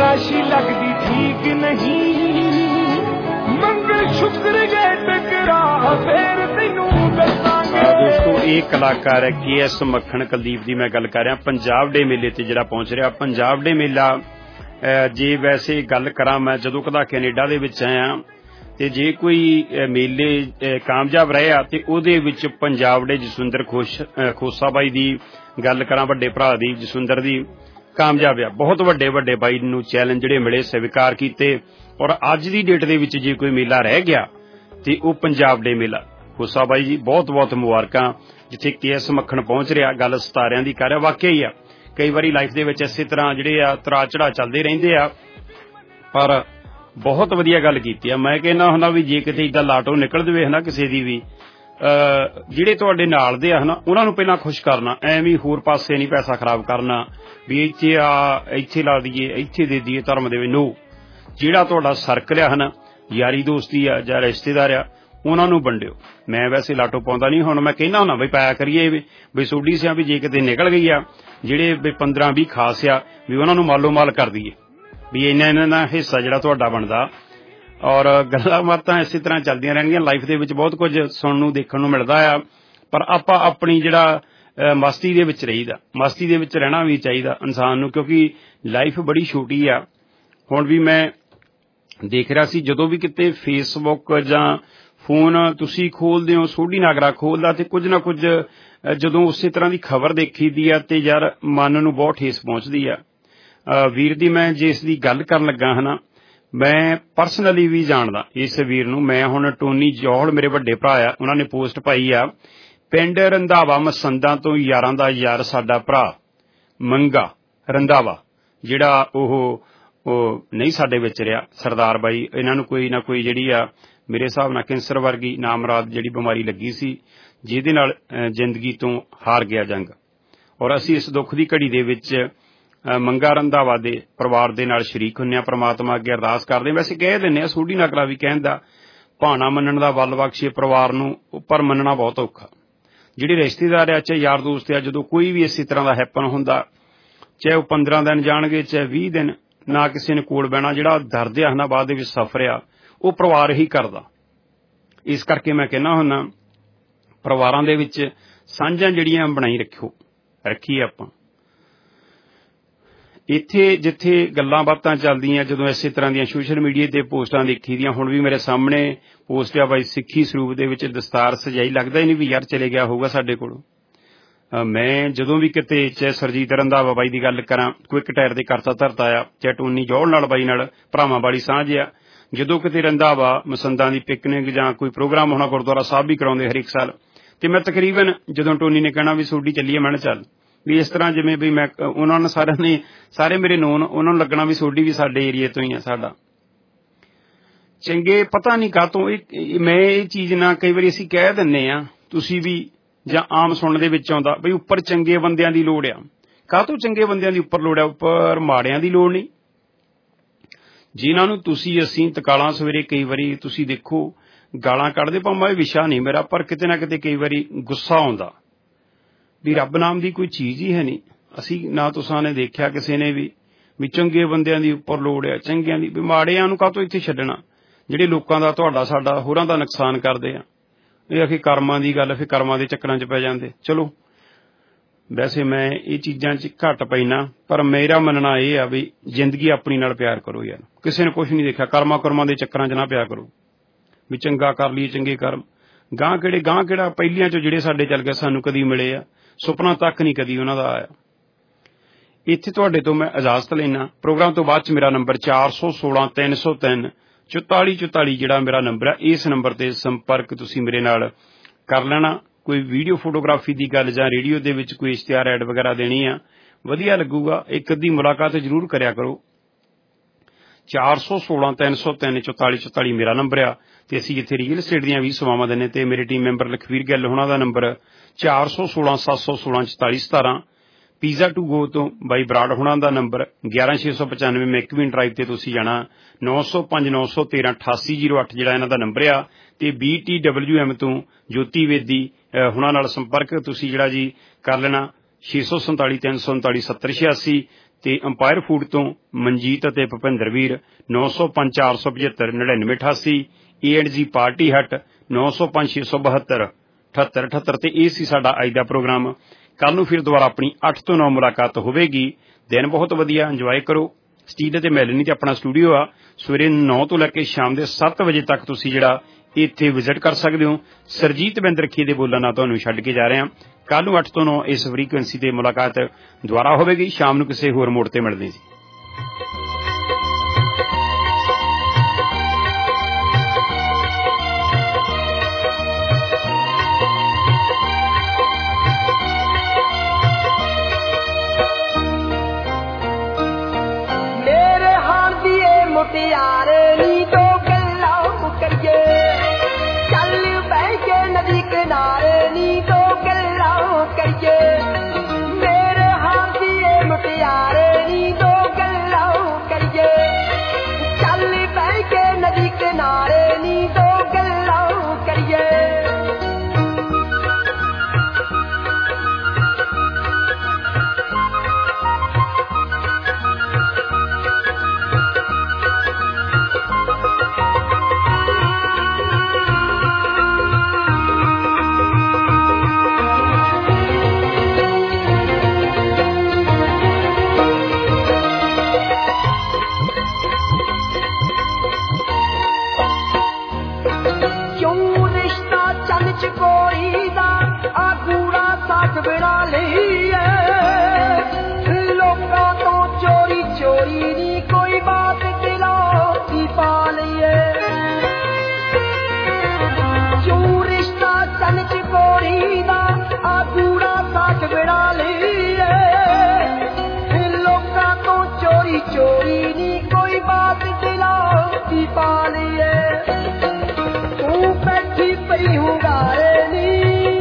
ਤਲਾਸ਼ੀ ਲੱਗਦੀ ਠੀਕ ਨਹੀਂ ਮੰਗਲ ਸ਼ੁਕਰ ਗਏ ਟਕਰਾ ਫੇਰ ਤੈਨੂੰ ਦੱਸਾਂਗੇ। ਦੋਸਤੋ ਇਹ ਕਲਾਕਾਰ ਹੈ KS ਮੱਖਣ ਕੁਲਦੀਪ ਦੀ ਮੈਂ ਗੱਲ ਕਰ ਰਿਹਾ ਪੰਜਾਬ ਡੇ ਮੇਲੇ ਤੇ ਜਿਹੜਾ ਪਹੁੰਚ ਰਿਹਾ। ਪੰਜਾਬ ਡੇ ਮੇਲਾ ਜੇ ਵੈਸੇ ਗੱਲ ਕਰਾਂ ਮੈਂ ਜਦੋਂ ਕਦਾ ਕੈਨੇਡਾ ਦੇ ਵਿੱਚ ਆਇਆ ਤੇ ਜੇ ਕੋਈ ਮੇਲੇ ਕਾਮਯਾਬ ਰਹੇ ਆ ਤੇ ਉਹਦੇ ਵਿੱਚ ਪੰਜਾਬ ਦੇ ਜਸਵਿੰਦਰ ਖੋਸਾ ਬਾਈ ਦੀ ਗੱਲ ਕਰਾਂ, ਵੱਡੇ ਭਰਾ ਦੀ ਜਸਵਿੰਦਰ ਦੀ, ਕਾਮਯਾਬ ਆ। ਬਹੁਤ ਵੱਡੇ ਵੱਡੇ ਬਾਈ ਨੂੰ ਚੈਲੰਜ ਜਿਹੜੇ ਮਿਲੇ ਸਵੀਕਾਰ ਕੀਤੇ। ਔਰ ਅੱਜ ਦੀ ਡੇਟ ਦੇ ਵਿੱਚ ਜੇ ਕੋਈ ਮੇਲਾ ਰਹਿ ਗਿਆ ਤੇ ਉਹ ਪੰਜਾਬ ਡੇ ਮੇਲਾ। ਖੋਸਾ ਬਾਈ ਜੀ ਬਹੁਤ ਬਹੁਤ ਮੁਬਾਰਕਾਂ ਜਿੱਥੇ KS ਮੱਖਣ ਪਹੁੰਚ ਰਿਹਾ। ਗੱਲ ਸਿਤਾਰਿਆਂ ਦੀ ਕਰ ਰਿਹਾ, ਵਾਕਿਆ ਹੀ ਆ। ਕਈ ਵਾਰੀ ਲਾਈਫ ਦੇ ਵਿੱਚ ਇਸੇ ਤਰ੍ਹਾਂ ਜਿਹੜੇ ਆ ਉਤਰਾਅ ਚੜ੍ਹਾਅ ਚੱਲਦੇ ਰਹਿੰਦੇ ਆ, ਪਰ ਬਹੁਤ ਵਧੀਆ ਗੱਲ ਕੀਤੀ ਆ। ਮੈਂ ਕਹਿੰਦਾ ਹੁੰਦਾ ਵੀ ਜੇ ਕਿਤੇ ਏਦਾਂ ਲਾਟੋ ਨਿਕਲ ਜਾਵੇ ਹਨਾ ਕਿਸੇ ਦੀ ਵੀ, ਜਿਹੜੇ ਤੁਹਾਡੇ ਨਾਲ ਦੇ ਆ ਹਨਾ ਉਹਨਾਂ ਨੂੰ ਪਹਿਲਾਂ ਖੁਸ਼ ਕਰਨਾ, ਐਵੇਂ ਹੋਰ ਪਾਸੇ ਨਹੀਂ ਪੈਸਾ ਖਰਾਬ ਕਰਨਾ ਵੀ ਇੱਥੇ ਲਾ ਦਈਏ, ਇੱਥੇ ਦੇ ਦਈਏ ਧਰਮ ਦੇ ਵਿੱਚ। ਨੋ, ਜਿਹੜਾ ਤੁਹਾਡਾ ਸਰਕਲ ਆ ਹਨਾ, ਯਾਰੀ ਦੋਸਤੀ ਆ ਜਾਂ ਰਿਸ਼ਤੇਦਾਰ ਆ, ਉਹਨਾਂ ਨੂੰ ਵੰਡਿਓ। ਮੈਂ ਵੈਸੇ ਲਾਟੋ ਪਾਉਂਦਾ ਨਹੀਂ, ਹੁਣ ਮੈਂ ਕਹਿੰਦਾ ਹੁੰਦਾ ਬਈ ਪਾਇਆ ਕਰੀਏ ਵੀ ਸੋਡੀ ਸਿਆ ਵੀ ਜੇ ਕਿਤੇ ਨਿਕਲ ਗਈ ਆ, ਜਿਹੜੇ ਵੀ 15-20 ਖਾਸ ਆ ਵੀ ਉਹਨਾਂ ਨੂੰ ਮਾਲੋ ਮਾਲ ਕਰ ਦਈਏ ਵੀ ਇਹਨਾਂ ਦਾ ਹਿੱਸਾ ਜਿਹੜਾ ਤੁਹਾਡਾ ਬਣਦਾ। ਔਰ ਗੱਲਾਂ ਬਾਤਾਂ ਇਸੇ ਤਰ੍ਹਾਂ ਚੱਲਦੀਆਂ ਰਹਿਣਗੀਆਂ। ਲਾਈਫ ਦੇ ਵਿੱਚ ਬਹੁਤ ਕੁਝ ਸੁਣਨ ਨੂੰ ਦੇਖਣ ਨੂੰ ਮਿਲਦਾ ਆ, ਪਰ ਆਪਾਂ ਆਪਣੀ ਜਿਹੜਾ ਮਸਤੀ ਦੇ ਵਿੱਚ ਰਹੀਦਾ, ਮਸਤੀ ਦੇ ਵਿੱਚ ਰਹਿਣਾ ਵੀ ਚਾਹੀਦਾ ਇਨਸਾਨ ਨੂੰ, ਕਿਉਂਕਿ ਲਾਈਫ ਬੜੀ ਛੋਟੀ ਆ। ਹੁਣ ਵੀ ਮੈਂ ਦੇਖ ਰਿਹਾ ਸੀ ਜਦੋਂ ਵੀ ਕਿਤੇ ਫੇਸਬੁੱਕ ਜਾਂ ਫੋਨ ਤੁਸੀਂ ਖੋਲਦੇ ਹੋ, ਸੋਢੀ ਨਾਗਰਾ ਖੋਲਦਾ ਤੇ ਕੁਝ ਨਾ ਕੁਝ ਜਦੋਂ ਉਸੇ ਤਰ੍ਹਾਂ ਦੀ ਖਬਰ ਦੇਖੀ ਦੀ ਆ ਤੇ ਯਾਰ ਮਨ ਨੂੰ ਬਹੁਤ ਠੇਸ ਪਹੁੰਚਦੀ ਆ। ਵੀਰ ਦੀ ਮੈਂ ਜੇ ਇਸ ਦੀ ਗੱਲ ਕਰਨ ਲੱਗਾ ਹਨਾ, ਮੈਂ ਪਰਸਨਲੀ ਵੀ ਜਾਣਦਾ ਇਸ ਵੀਰ ਨੂੰ। ਮੈਂ ਹੁਣ ਟੋਨੀ ਜੌਹਲ ਮੇਰੇ ਵੱਡੇ ਭਰਾ ਆ, ਉਹਨਾਂ ਨੇ ਪੋਸਟ ਪਾਈ ਆ, ਪਿੰਡ ਰੰਧਾਵਾ ਮਸੰਦਾਂ ਤੋਂ ਯਾਰਾਂ ਦਾ ਯਾਰ ਸਾਡਾ ਭਰਾ ਮੰਗਾ ਰੰਧਾਵਾ, ਜਿਹੜਾ ਉਹ ਨਹੀਂ ਸਾਡੇ ਵਿੱਚ ਰਿਹਾ ਸਰਦਾਰ ਬਾਈ। ਇਹਨਾਂ ਨੂੰ ਕੋਈ ਨਾ ਕੋਈ ਜਿਹੜੀ ਆ ਮੇਰੇ ਹਿਸਾਬ ਨਾਲ ਕੈਂਸਰ ਵਰਗੀ ਨਾਮਰਾਦ ਜਿਹੜੀ ਬਿਮਾਰੀ ਲੱਗੀ ਸੀ, ਜਿਹਦੇ ਨਾਲ ਜ਼ਿੰਦਗੀ ਤੋਂ ਹਾਰ ਗਿਆ ਜੰਗ। ਔਰ ਅਸੀਂ ਇਸ ਦੁੱਖ ਦੀ ਘੜੀ ਦੇ ਵਿੱਚ ਮੰਗਾ ਰੰਧਾਵਾ ਦੇ ਪਰਿਵਾਰ ਦੇ ਨਾਲ ਸ਼ਰੀਕ ਹੁੰਦੇ ਹਾਂ। ਪ੍ਰਮਾਤਮਾ ਅੱਗੇ ਅਰਦਾਸ ਕਰਦੇ ਹਾਂ। ਵੈਸੇ ਕਹਿ ਦਿੰਦੇ ਆ ਸੋਢੀ ਨਾਗਰਾ ਵੀ ਕਹਿੰਦਾ ਭਾਣਾ ਮੰਨਣ ਦਾ ਵੱਲ ਬਖਸ਼ੇ ਪਰਿਵਾਰ ਨੂੰ, ਪਰ ਮੰਨਣਾ ਬਹੁਤ ਔਖਾ। ਜਿਹੜੇ ਰਿਸ਼ਤੇਦਾਰ ਆ ਚਾਹੇ ਯਾਰ ਦੋਸਤ ਆ, ਜਦੋਂ ਕੋਈ ਵੀ ਇਸੇ ਤਰ੍ਹਾਂ ਦਾ ਹੈਪਨ ਹੁੰਦਾ, ਚਾਹੇ ਉਹ 15 ਦਿਨ ਜਾਣਗੇ ਚਾਹੇ 20 ਦਿਨ, ਨਾ ਕਿਸੇ ਨੇ ਕੋਲ ਬਹਿਣਾ। ਜਿਹੜਾ ਦਰਦ ਆ ਹਨਾ ਬਾਅਦ ਦੇ ਵਿੱਚ ਸਫ਼ਰ ਆ, ਉਹ ਪਰਿਵਾਰ ਹੀ ਕਰਦਾ। ਇਸ ਕਰਕੇ ਮੈਂ ਕਹਿੰਦਾ ਹੁੰਦਾ ਪਰਿਵਾਰਾਂ ਦੇ ਵਿੱਚ ਸਾਂਝਾਂ ਜਿਹੜੀਆਂ ਬਣਾਈ ਰੱਖੀਏ ਆਪਾਂ। ਇੱਥੇ ਜਿੱਥੇ ਗੱਲਾਂ ਬਾਤਾਂ ਚੱਲਦੀਆਂ, ਜਦੋਂ ਇਸੇ ਤਰ੍ਹਾਂ ਦੀਆਂ ਸੋਸ਼ਲ ਮੀਡੀਆ ਤੇ ਪੋਸਟਾਂ ਦੇਖੀ ਦੀਆਂ, ਹੁਣ ਵੀ ਮੇਰੇ ਸਾਹਮਣੇ ਪੋਸਟ ਆ ਬਾਈ ਸਿੱਖੀ ਸਰੂਪ ਦੇ ਵਿੱਚ ਦਸਤਾਰ ਸਜਾਈ, ਲੱਗਦਾ ਹੀ ਨਹੀਂ ਵੀ ਯਾਰ ਚਲੇ ਗਿਆ ਹੋਊਗਾ ਸਾਡੇ ਕੋਲੋਂ। ਮੈਂ ਜਦੋਂ ਵੀ ਕਿਤੇ ਚਾਹੇ ਸਰਜੀਤ ਰੰਧਾਵਾ ਬਾਈ ਦੀ ਗੱਲ ਕਰਾਂ, ਕੁਇਕ ਟਾਇਰ ਦੇ ਕਰਤਾ ਧਰਤਾ ਆ, ਚਾਹੇ ਟੋਨੀ ਜੌਹਲ ਨਾਲ ਬਾਈ ਨਾਲ ਭਰਾਵਾਂ ਵਾਲੀ ਸਾਂਝ ਆ। ਜਦੋਂ ਕਿਤੇ ਰੰਧਾਵਾ ਮਸੰਦਾਂ ਦੀ ਪਿਕਨਿਕ ਜਾਂ ਕੋਈ ਪ੍ਰੋਗਰਾਮ ਹੋਣਾ, ਗੁਰਦੁਆਰਾ ਸਾਹਿਬ ਵੀ ਕਰਾਉਂਦੇ ਹਰੇਕ ਸਾਲ, ਤੇ ਮੈਂ ਤਕਰੀਬਨ ਜਦੋਂ ਟੋਨੀ ਨੇ ਕਹਿਣਾ ਵੀ ਸੋਡੀ ਚੱਲੀਏ, ਮੈਂ ਚੱਲ ਵੀ ਇਸ ਤਰ੍ਹਾਂ ਜਿਵੇਂ ਵੀ ਮੈਂ ਉਹਨਾਂ ਨੂੰ ਸਾਰੇ ਮੇਰੇ ਨੋਨ, ਉਹਨਾਂ ਨੂੰ ਲੱਗਣਾ ਵੀ ਸੋਡੀ ਵੀ ਸਾਡੇ ਏਰੀਏ ਤੋਂ ਹੀ ਆ। ਸਾਡਾ ਚੰਗੇ ਪਤਾ ਨਹੀਂ ਕਾਹਤੋਂ ਮੈਂ ਇਹ ਚੀਜ਼ ਨਾ ਕਈ ਵਾਰੀ ਅਸੀਂ ਕਹਿ ਦਿੰਦੇ ਆ, ਤੁਸੀਂ ਵੀ ਜਾਂ ਆਮ ਸੁਣਨ ਦੇ ਵਿੱਚ ਆਉਂਦਾ ਬਈ ਉੱਪਰ ਚੰਗੇ ਬੰਦਿਆਂ ਦੀ ਲੋੜ ਆ। ਕਾਹਤੋਂ ਚੰਗੇ ਬੰਦਿਆਂ ਦੀ ਉੱਪਰ ਲੋੜ ਆ, ਉੱਪਰ ਮਾੜਿਆਂ ਦੀ ਲੋੜ ਨਹੀਂ। ਜਿਨ੍ਹਾਂ ਨੂੰ ਤੁਸੀਂ ਅਸੀਂ ਤਕਾਲਾਂ ਸਵੇਰੇ ਕਈ ਵਾਰੀ ਤੁਸੀਂ ਦੇਖੋ ਗਾਲਾਂ ਕੱਢਦੇ, ਭਾਵੇਂ ਇਹ ਵਿਸ਼ਾ ਨਹੀਂ ਮੇਰਾ, ਪਰ ਕਿਤੇ ਨਾ ਕਿਤੇ ਕਈ ਵਾਰੀ ਗੁੱਸਾ ਆਉਂਦਾ ਵੀ ਰੱਬ ਨਾਮ ਦੀ ਕੋਈ ਚੀਜ਼ ਹੀ ਹੈ ਨਹੀਂ। ਅਸੀਂ ਨਾ ਤੁਸਾਂ ਨੇ ਦੇਖਿਆ ਕਿਸੇ ਨੇ ਵੀ ਚੰਗੇ ਬੰਦਿਆਂ ਦੀ ਉੱਪਰ ਲੋੜ ਆ, ਚੰਗਿਆਂ ਦੀ, ਵੀ ਮਾੜਿਆਂ ਨੂੰ ਕਾਹਤੋਂ ਇੱਥੇ ਛੱਡਣਾ, ਜਿਹੜੇ ਲੋਕਾਂ ਦਾ ਤੁਹਾਡਾ ਸਾਡਾ ਹੋਰਾਂ ਦਾ ਨੁਕਸਾਨ ਕਰਦੇ ਆ। ਇਹ ਆਖੇ ਕਰਮਾਂ ਦੀ ਗੱਲ, ਫਿਰ ਕਰਮਾਂ ਦੇ ਚੱਕਰਾਂ 'ਚ ਪੈ ਜਾਂਦੇ। ਚਲੋ ਵੈਸੇ ਮੈਂ ਇਹ ਚੀਜ਼ਾਂ 'ਚ ਘੱਟ ਪੈਣਾ, ਪਰ ਮੇਰਾ ਮੰਨਣਾ ਇਹ ਆ ਵੀ ਜ਼ਿੰਦਗੀ ਆਪਣੀ ਨਾਲ ਪਿਆਰ ਕਰੋ ਯਾਰ। ਕਿਸੇ ਨੇ ਕੁਛ ਨਹੀਂ ਦੇਖਿਆ, ਕਰਮਾਂ ਦੇ ਚੱਕਰਾਂ 'ਚ ਨਾ ਪਿਆ ਕਰੋ ਵੀ ਚੰਗਾ ਕਰ ਲਈਏ, ਚੰਗੇ ਕਰਮ। ਗਾਂ ਕਿਹੜਾ ਪਹਿਲੀਆਂ 'ਚੋਂ ਜਿਹੜੇ ਸਾਡੇ ਚੱਲ ਗਏ ਸਾਨੂੰ ਕਦੀ ਮਿਲੇ ਆ, ਸੁਪਨਾ ਤੱਕ ਨਹੀਂ ਕਦੀ ਉਹਨਾਂ ਦਾ ਆਇਆ। ਇੱਥੇ ਤੁਹਾਡੇ ਤੋਂ ਮੈਂ ਇਜਾਜ਼ਤ ਲੈਣਾ। ਪ੍ਰੋਗਰਾਮ ਤੋਂ ਬਾਅਦ 'ਚ ਮੇਰਾ ਨੰਬਰ 416-303-4444 ਜਿਹੜਾ ਮੇਰਾ ਨੰਬਰ ਆ, ਇਸ ਨੰਬਰ ਤੇ ਸੰਪਰਕ ਤੁਸੀਂ ਮੇਰੇ ਨਾਲ ਕਰ ਲੈਣਾ। ਕੋਈ ਵੀਡੀਓ ਫੋਟੋਗ੍ਰਾਫੀ ਦੀ ਗੱਲ ਜਾਂ ਰੇਡੀਓ ਦੇ ਵਿੱਚ ਕੋਈ ਇਸ਼ਤਿਹਾਰ ਐਡ ਵਗੈਰਾ ਦੇਣੀ ਆ, ਵਧੀਆ ਲੱਗੂਗਾ, ਇੱਕ ਅੱਧੀ ਮੁਲਾਕਾਤ ਜ਼ਰੂਰ ਕਰਿਆ ਕਰੋ। 416-303-4444 ਮੇਰਾ ਨੰਬਰ ਆ ਤੇ ਅਸੀਂ ਇੱਥੇ ਰੀਅਲ estate ਦੀਆਂ ਵੀ ਸੇਵਾਵਾਂ ਦਿੰਦੇ ਤੇ ਮੇਰੇ ਟੀਮ ਮੈਂਬਰ ਲਖਵੀਰ ਗਿੱਲ ਹੋਣਾ ਦਾ ਨੰਬਰ 416-716-1717। ਪੀਜ਼ਾ ਟੂ ਗੋ ਤੋਂ ਬਾਈ ਬਰਾੜ ਹੋਣਾ ਦਾ ਨੰਬਰ 11695 ਮੈਕਵਿਨ ਡਰਾਈਵ ਤੇ ਤੁਸੀਂ ਜਾਣਾ 9059138808 ਜਿਹੜਾ ਇਹਨਾਂ ਦਾ ਨੰਬਰ ਆ। ਤੇ BTWM ਤੋਂ ਜੋਤੀ ਵੇਦੀ ਹੋਣਾ ਨਾਲ ਸੰਪਰਕ ਤੁਸੀਂ ਜਿਹੜਾ ਜੀ ਕਰ ਲੈਣਾ। 647 339 7086 ਤੇ ਅੰਪਾਇਰ ਫੂਡ ਤੋਂ ਮਨਜੀਤ ਅਤੇ ਭੁਪਿੰਦਰ ਵੀਰ 905 475 9988 A&G ਪਾਰਟੀ ਹੱਟ 905 672 7878 ਤੇ ਇਹ ਸੀ ਸਾਡਾ ਅੱਜ ਦਾ ਪ੍ਰੋਗਰਾਮ। ਕੱਲ ਨੂੰ ਫਿਰ ਦੁਬਾਰਾ ਆਪਣੀ 8 ਤੋਂ 9 ਮੁਲਾਕਾਤ ਹੋਵੇਗੀ। ਦਿਨ ਬਹੁਤ ਵਧੀਆ ਇੰਜੋਏ ਕਰੋ। ਸਟੀਲ ਤੇ ਮੈਲਨੀ ਤੇ ਆਪਣਾ ਸਟੂਡੀਓ ਆ, ਸਵੇਰੇ 9 ਤੋਂ ਲੈ ਕੇ ਸ਼ਾਮ ਦੇ 7 ਵਜੇ ਤੱਕ ਤੁਸੀਂ ਜਿਹੜਾ ਇੱਥੇ ਵਿਜ਼ਿਟ ਕਰ ਸਕਦੇ ਹੋ। ਸਰਜੀਤ ਬਿੰਦਰਖੀ ਦੇ ਬੋਲਾਂ ਨਾਲ ਤੁਹਾਨੂੰ ਛੱਡ ਕੇ ਜਾ ਰਹੇ ਹਾਂ। ਕੱਲ ਨੂੰ 8 ਤੋਂ 9 ਇਸ ਫ੍ਰੀਕੁਐਂਸੀ ਤੇ ਮੁਲਾਕਾਤ ਦੁਬਾਰਾ ਹੋਵੇਗੀ। ਸ਼ਾਮ ਨੂੰ ਕਿਸੇ ਹੋਰ ਮੋੜ ਤੇ ਮਿਲਦੇ ਸੀ। ਮੁਟਿਆਰੇ ਨੀ ਦੋ ਗੱਲਾਂ ਕਰੀਏ, ਚੱਲ ਬਹਿ ਕੇ ਨਦੀ ਕਿਨਾਰੇ ਨੀ ਦੋ ਗੱਲਾਂ ਕਰੀਏ। ਮੇਰੇ ਹਾਲ ਦੀ ਏ ਮੁਟਿਆਰੇ ਨੀ ਦੋ ਗੱਲਾਂ ਕਰੀਏ, ਚੱਲ ਬਹਿ ਕੇ ਨਦੀ ਕਿਨਾਰੇ ਨੀ ਦੋ ਗੱਲਾਂ ਕਰੀਏ। चोरी नी कोई बात दिला की पा लिए, तू बैठी पई हूँ गारे नी,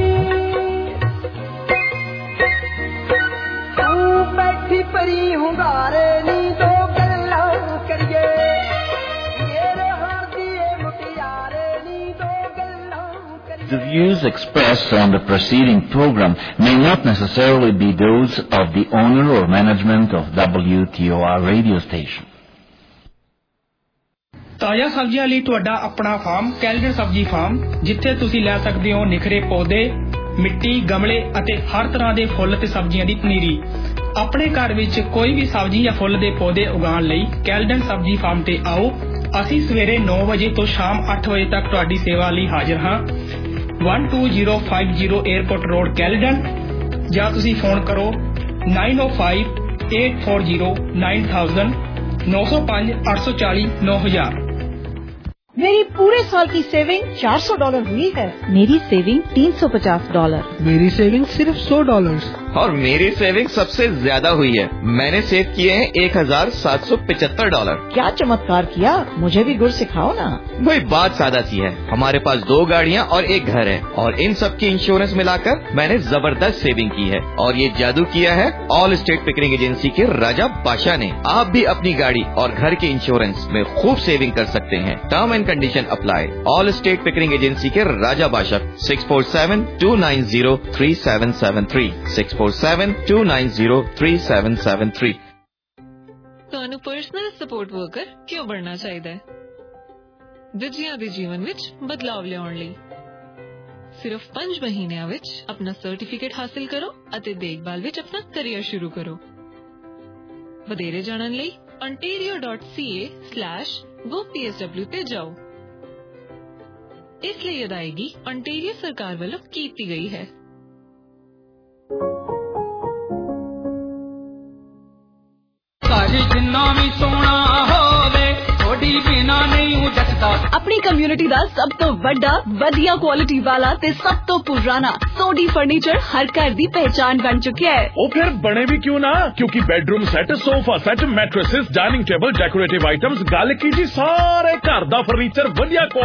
तू बैठी पई हूँ गारे नी दो गल्ला करिए। मेरे हार दिए मुटियारे नी दो गल्ला करिए। The views expressed on the preceding program may not necessarily be those of the owner or management of WTOR radio station. ਤਾਜ਼ਾ ਸਬਜ਼ੀਆਂ ਲਈ ਤੁਹਾਡਾ ਆਪਣਾ ਫਾਰਮ ਕੈਲਡਨ ਸਬਜ਼ੀ ਫਾਰਮ, ਜਿੱਥੇ ਤੁਸੀਂ ਲੈ ਸਕਦੇ ਹੋ ਨਿਖਰੇ ਪੌਦੇ, ਮਿੱਟੀ, ਗਮਲੇ ਅਤੇ ਹਰ ਤਰ੍ਹਾਂ ਦੇ ਫੁੱਲ ਤੇ ਸਬਜ਼ੀਆਂ ਦੀ ਪਨੀਰੀ। ਆਪਣੇ ਘਰ ਵਿੱਚ ਕੋਈ ਵੀ ਸਬਜ਼ੀ ਜਾਂ ਫੁੱਲ ਦੇ ਪੌਦੇ ਉਗਾਉਣ ਲਈ ਕੈਲਡਨ ਸਬਜ਼ੀ ਫਾਰਮ ਤੇ ਆਓ। ਅਸੀਂ ਸਵੇਰੇ 9 ਵਜੇ ਤੋਂ ਸ਼ਾਮ 8 ਵਜੇ ਤੱਕ ਤੁਹਾਡੀ ਸੇਵਾ ਲਈ ਹਾਜ਼ਰ ਹਾਂ। 12050 에어ਪੋਰਟ ਰੋਡ ਕੈਲਡਨ, ਜਾਂ ਤੁਸੀਂ ਫੋਨ ਕਰੋ 9058409000 905 840 9000। मेरी पूरे साल की सेविंग $400 हुई है। मेरी सेविंग $350। मेरी सेविंग सिर्फ $100। और मेरी सेविंग सबसे ज्यादा हुई है। मैंने सेव किए हैं $1775। क्या चमत्कार किया, मुझे भी गुर सिखाओ ना। वही बात सादा सी है। हमारे पास 2 गाड़ियाँ और 1 घर है, और इन सब की इंश्योरेंस मिलाकर मैंने जबरदस्त सेविंग की है। और ये जादू किया है ऑल स्टेट पिकरिंग एजेंसी के राजा बादशाह ने। आप भी अपनी गाड़ी और घर के इंश्योरेंस में खूब सेविंग कर सकते हैं। Term and condition apply. Allstate Pickering agency के राजा बादशाह 647-290-3773 647-290-3773। ਤੁਹਾਨੂੰ ਪਰਸਨਲ ਸਪੋਰਟ ਵਰਕਰ ਕਿਉਂ ਬਣਨਾ ਚਾਹੀਦਾ ਹੈ? ਦੂਜਿਆਂ ਦੇ ਜੀਵਨ ਵਿੱਚ ਬਦਲਾਵ ਲਿਆਉਣ ਲਈ। ਸਿਰਫ 5 ਮਹੀਨਿਆਂ ਵਿੱਚ ਆਪਣਾ ਸਰਟੀਫਿਕੇਟ ਹਾਸਲ ਕਰੋ ਅਤੇ ਦੇਖਭਾਲ ਵਿੱਚ ਆਪਣਾ ਕੈਰੀਅਰ ਸ਼ੁਰੂ ਕਰੋ। ਵਧੇਰੇ ਜਾਣਨ ਲਈ ontario.ca/gopsw ਤੇ ਜਾਓ। ਇਸ ਲਈ ਅਦਾਇਗੀ ontario ਸਰਕਾਰ ਵੱਲੋਂ ਕੀਤੀ ਗਈ ਹੈ। ਜਿੰਨਾ ਵੀ ਸੋਹਣਾ ਹੋਵੇ ਥੋੜੀ ਬਿਨਾ ਨਹੀਂ ਜੱਟਦਾ। अपनी कम्युनिटी ਦਾ ਸਭ ਤੋਂ ਵੱਡਾ, ਵਧੀਆ ਕੁਆਲਿਟੀ ਵਾਲਾ ਤੇ ਸਭ ਤੋਂ ਪੁਰਾਣਾ ਸੋਡੀ ਫਰਨੀਚਰ ਹਰ ਘਰ ਦੀ ਪਹਿਚਾਨ ਬਣ ਚੁੱਕਿਆ ਹੈ। ਉਹ ਫਿਰ ਬਣੇ ਵੀ ਕਿਉਂ ਨਾ, ਕਿਉਂਕਿ bedroom set, sofa set, mattresses, dining table, decorative items, ਗੱਲ ਕੀ ਜੀ ਸਾਰੇ ਘਰ ਦਾ ਫਰਨੀਚਰ ਵਧੀਆ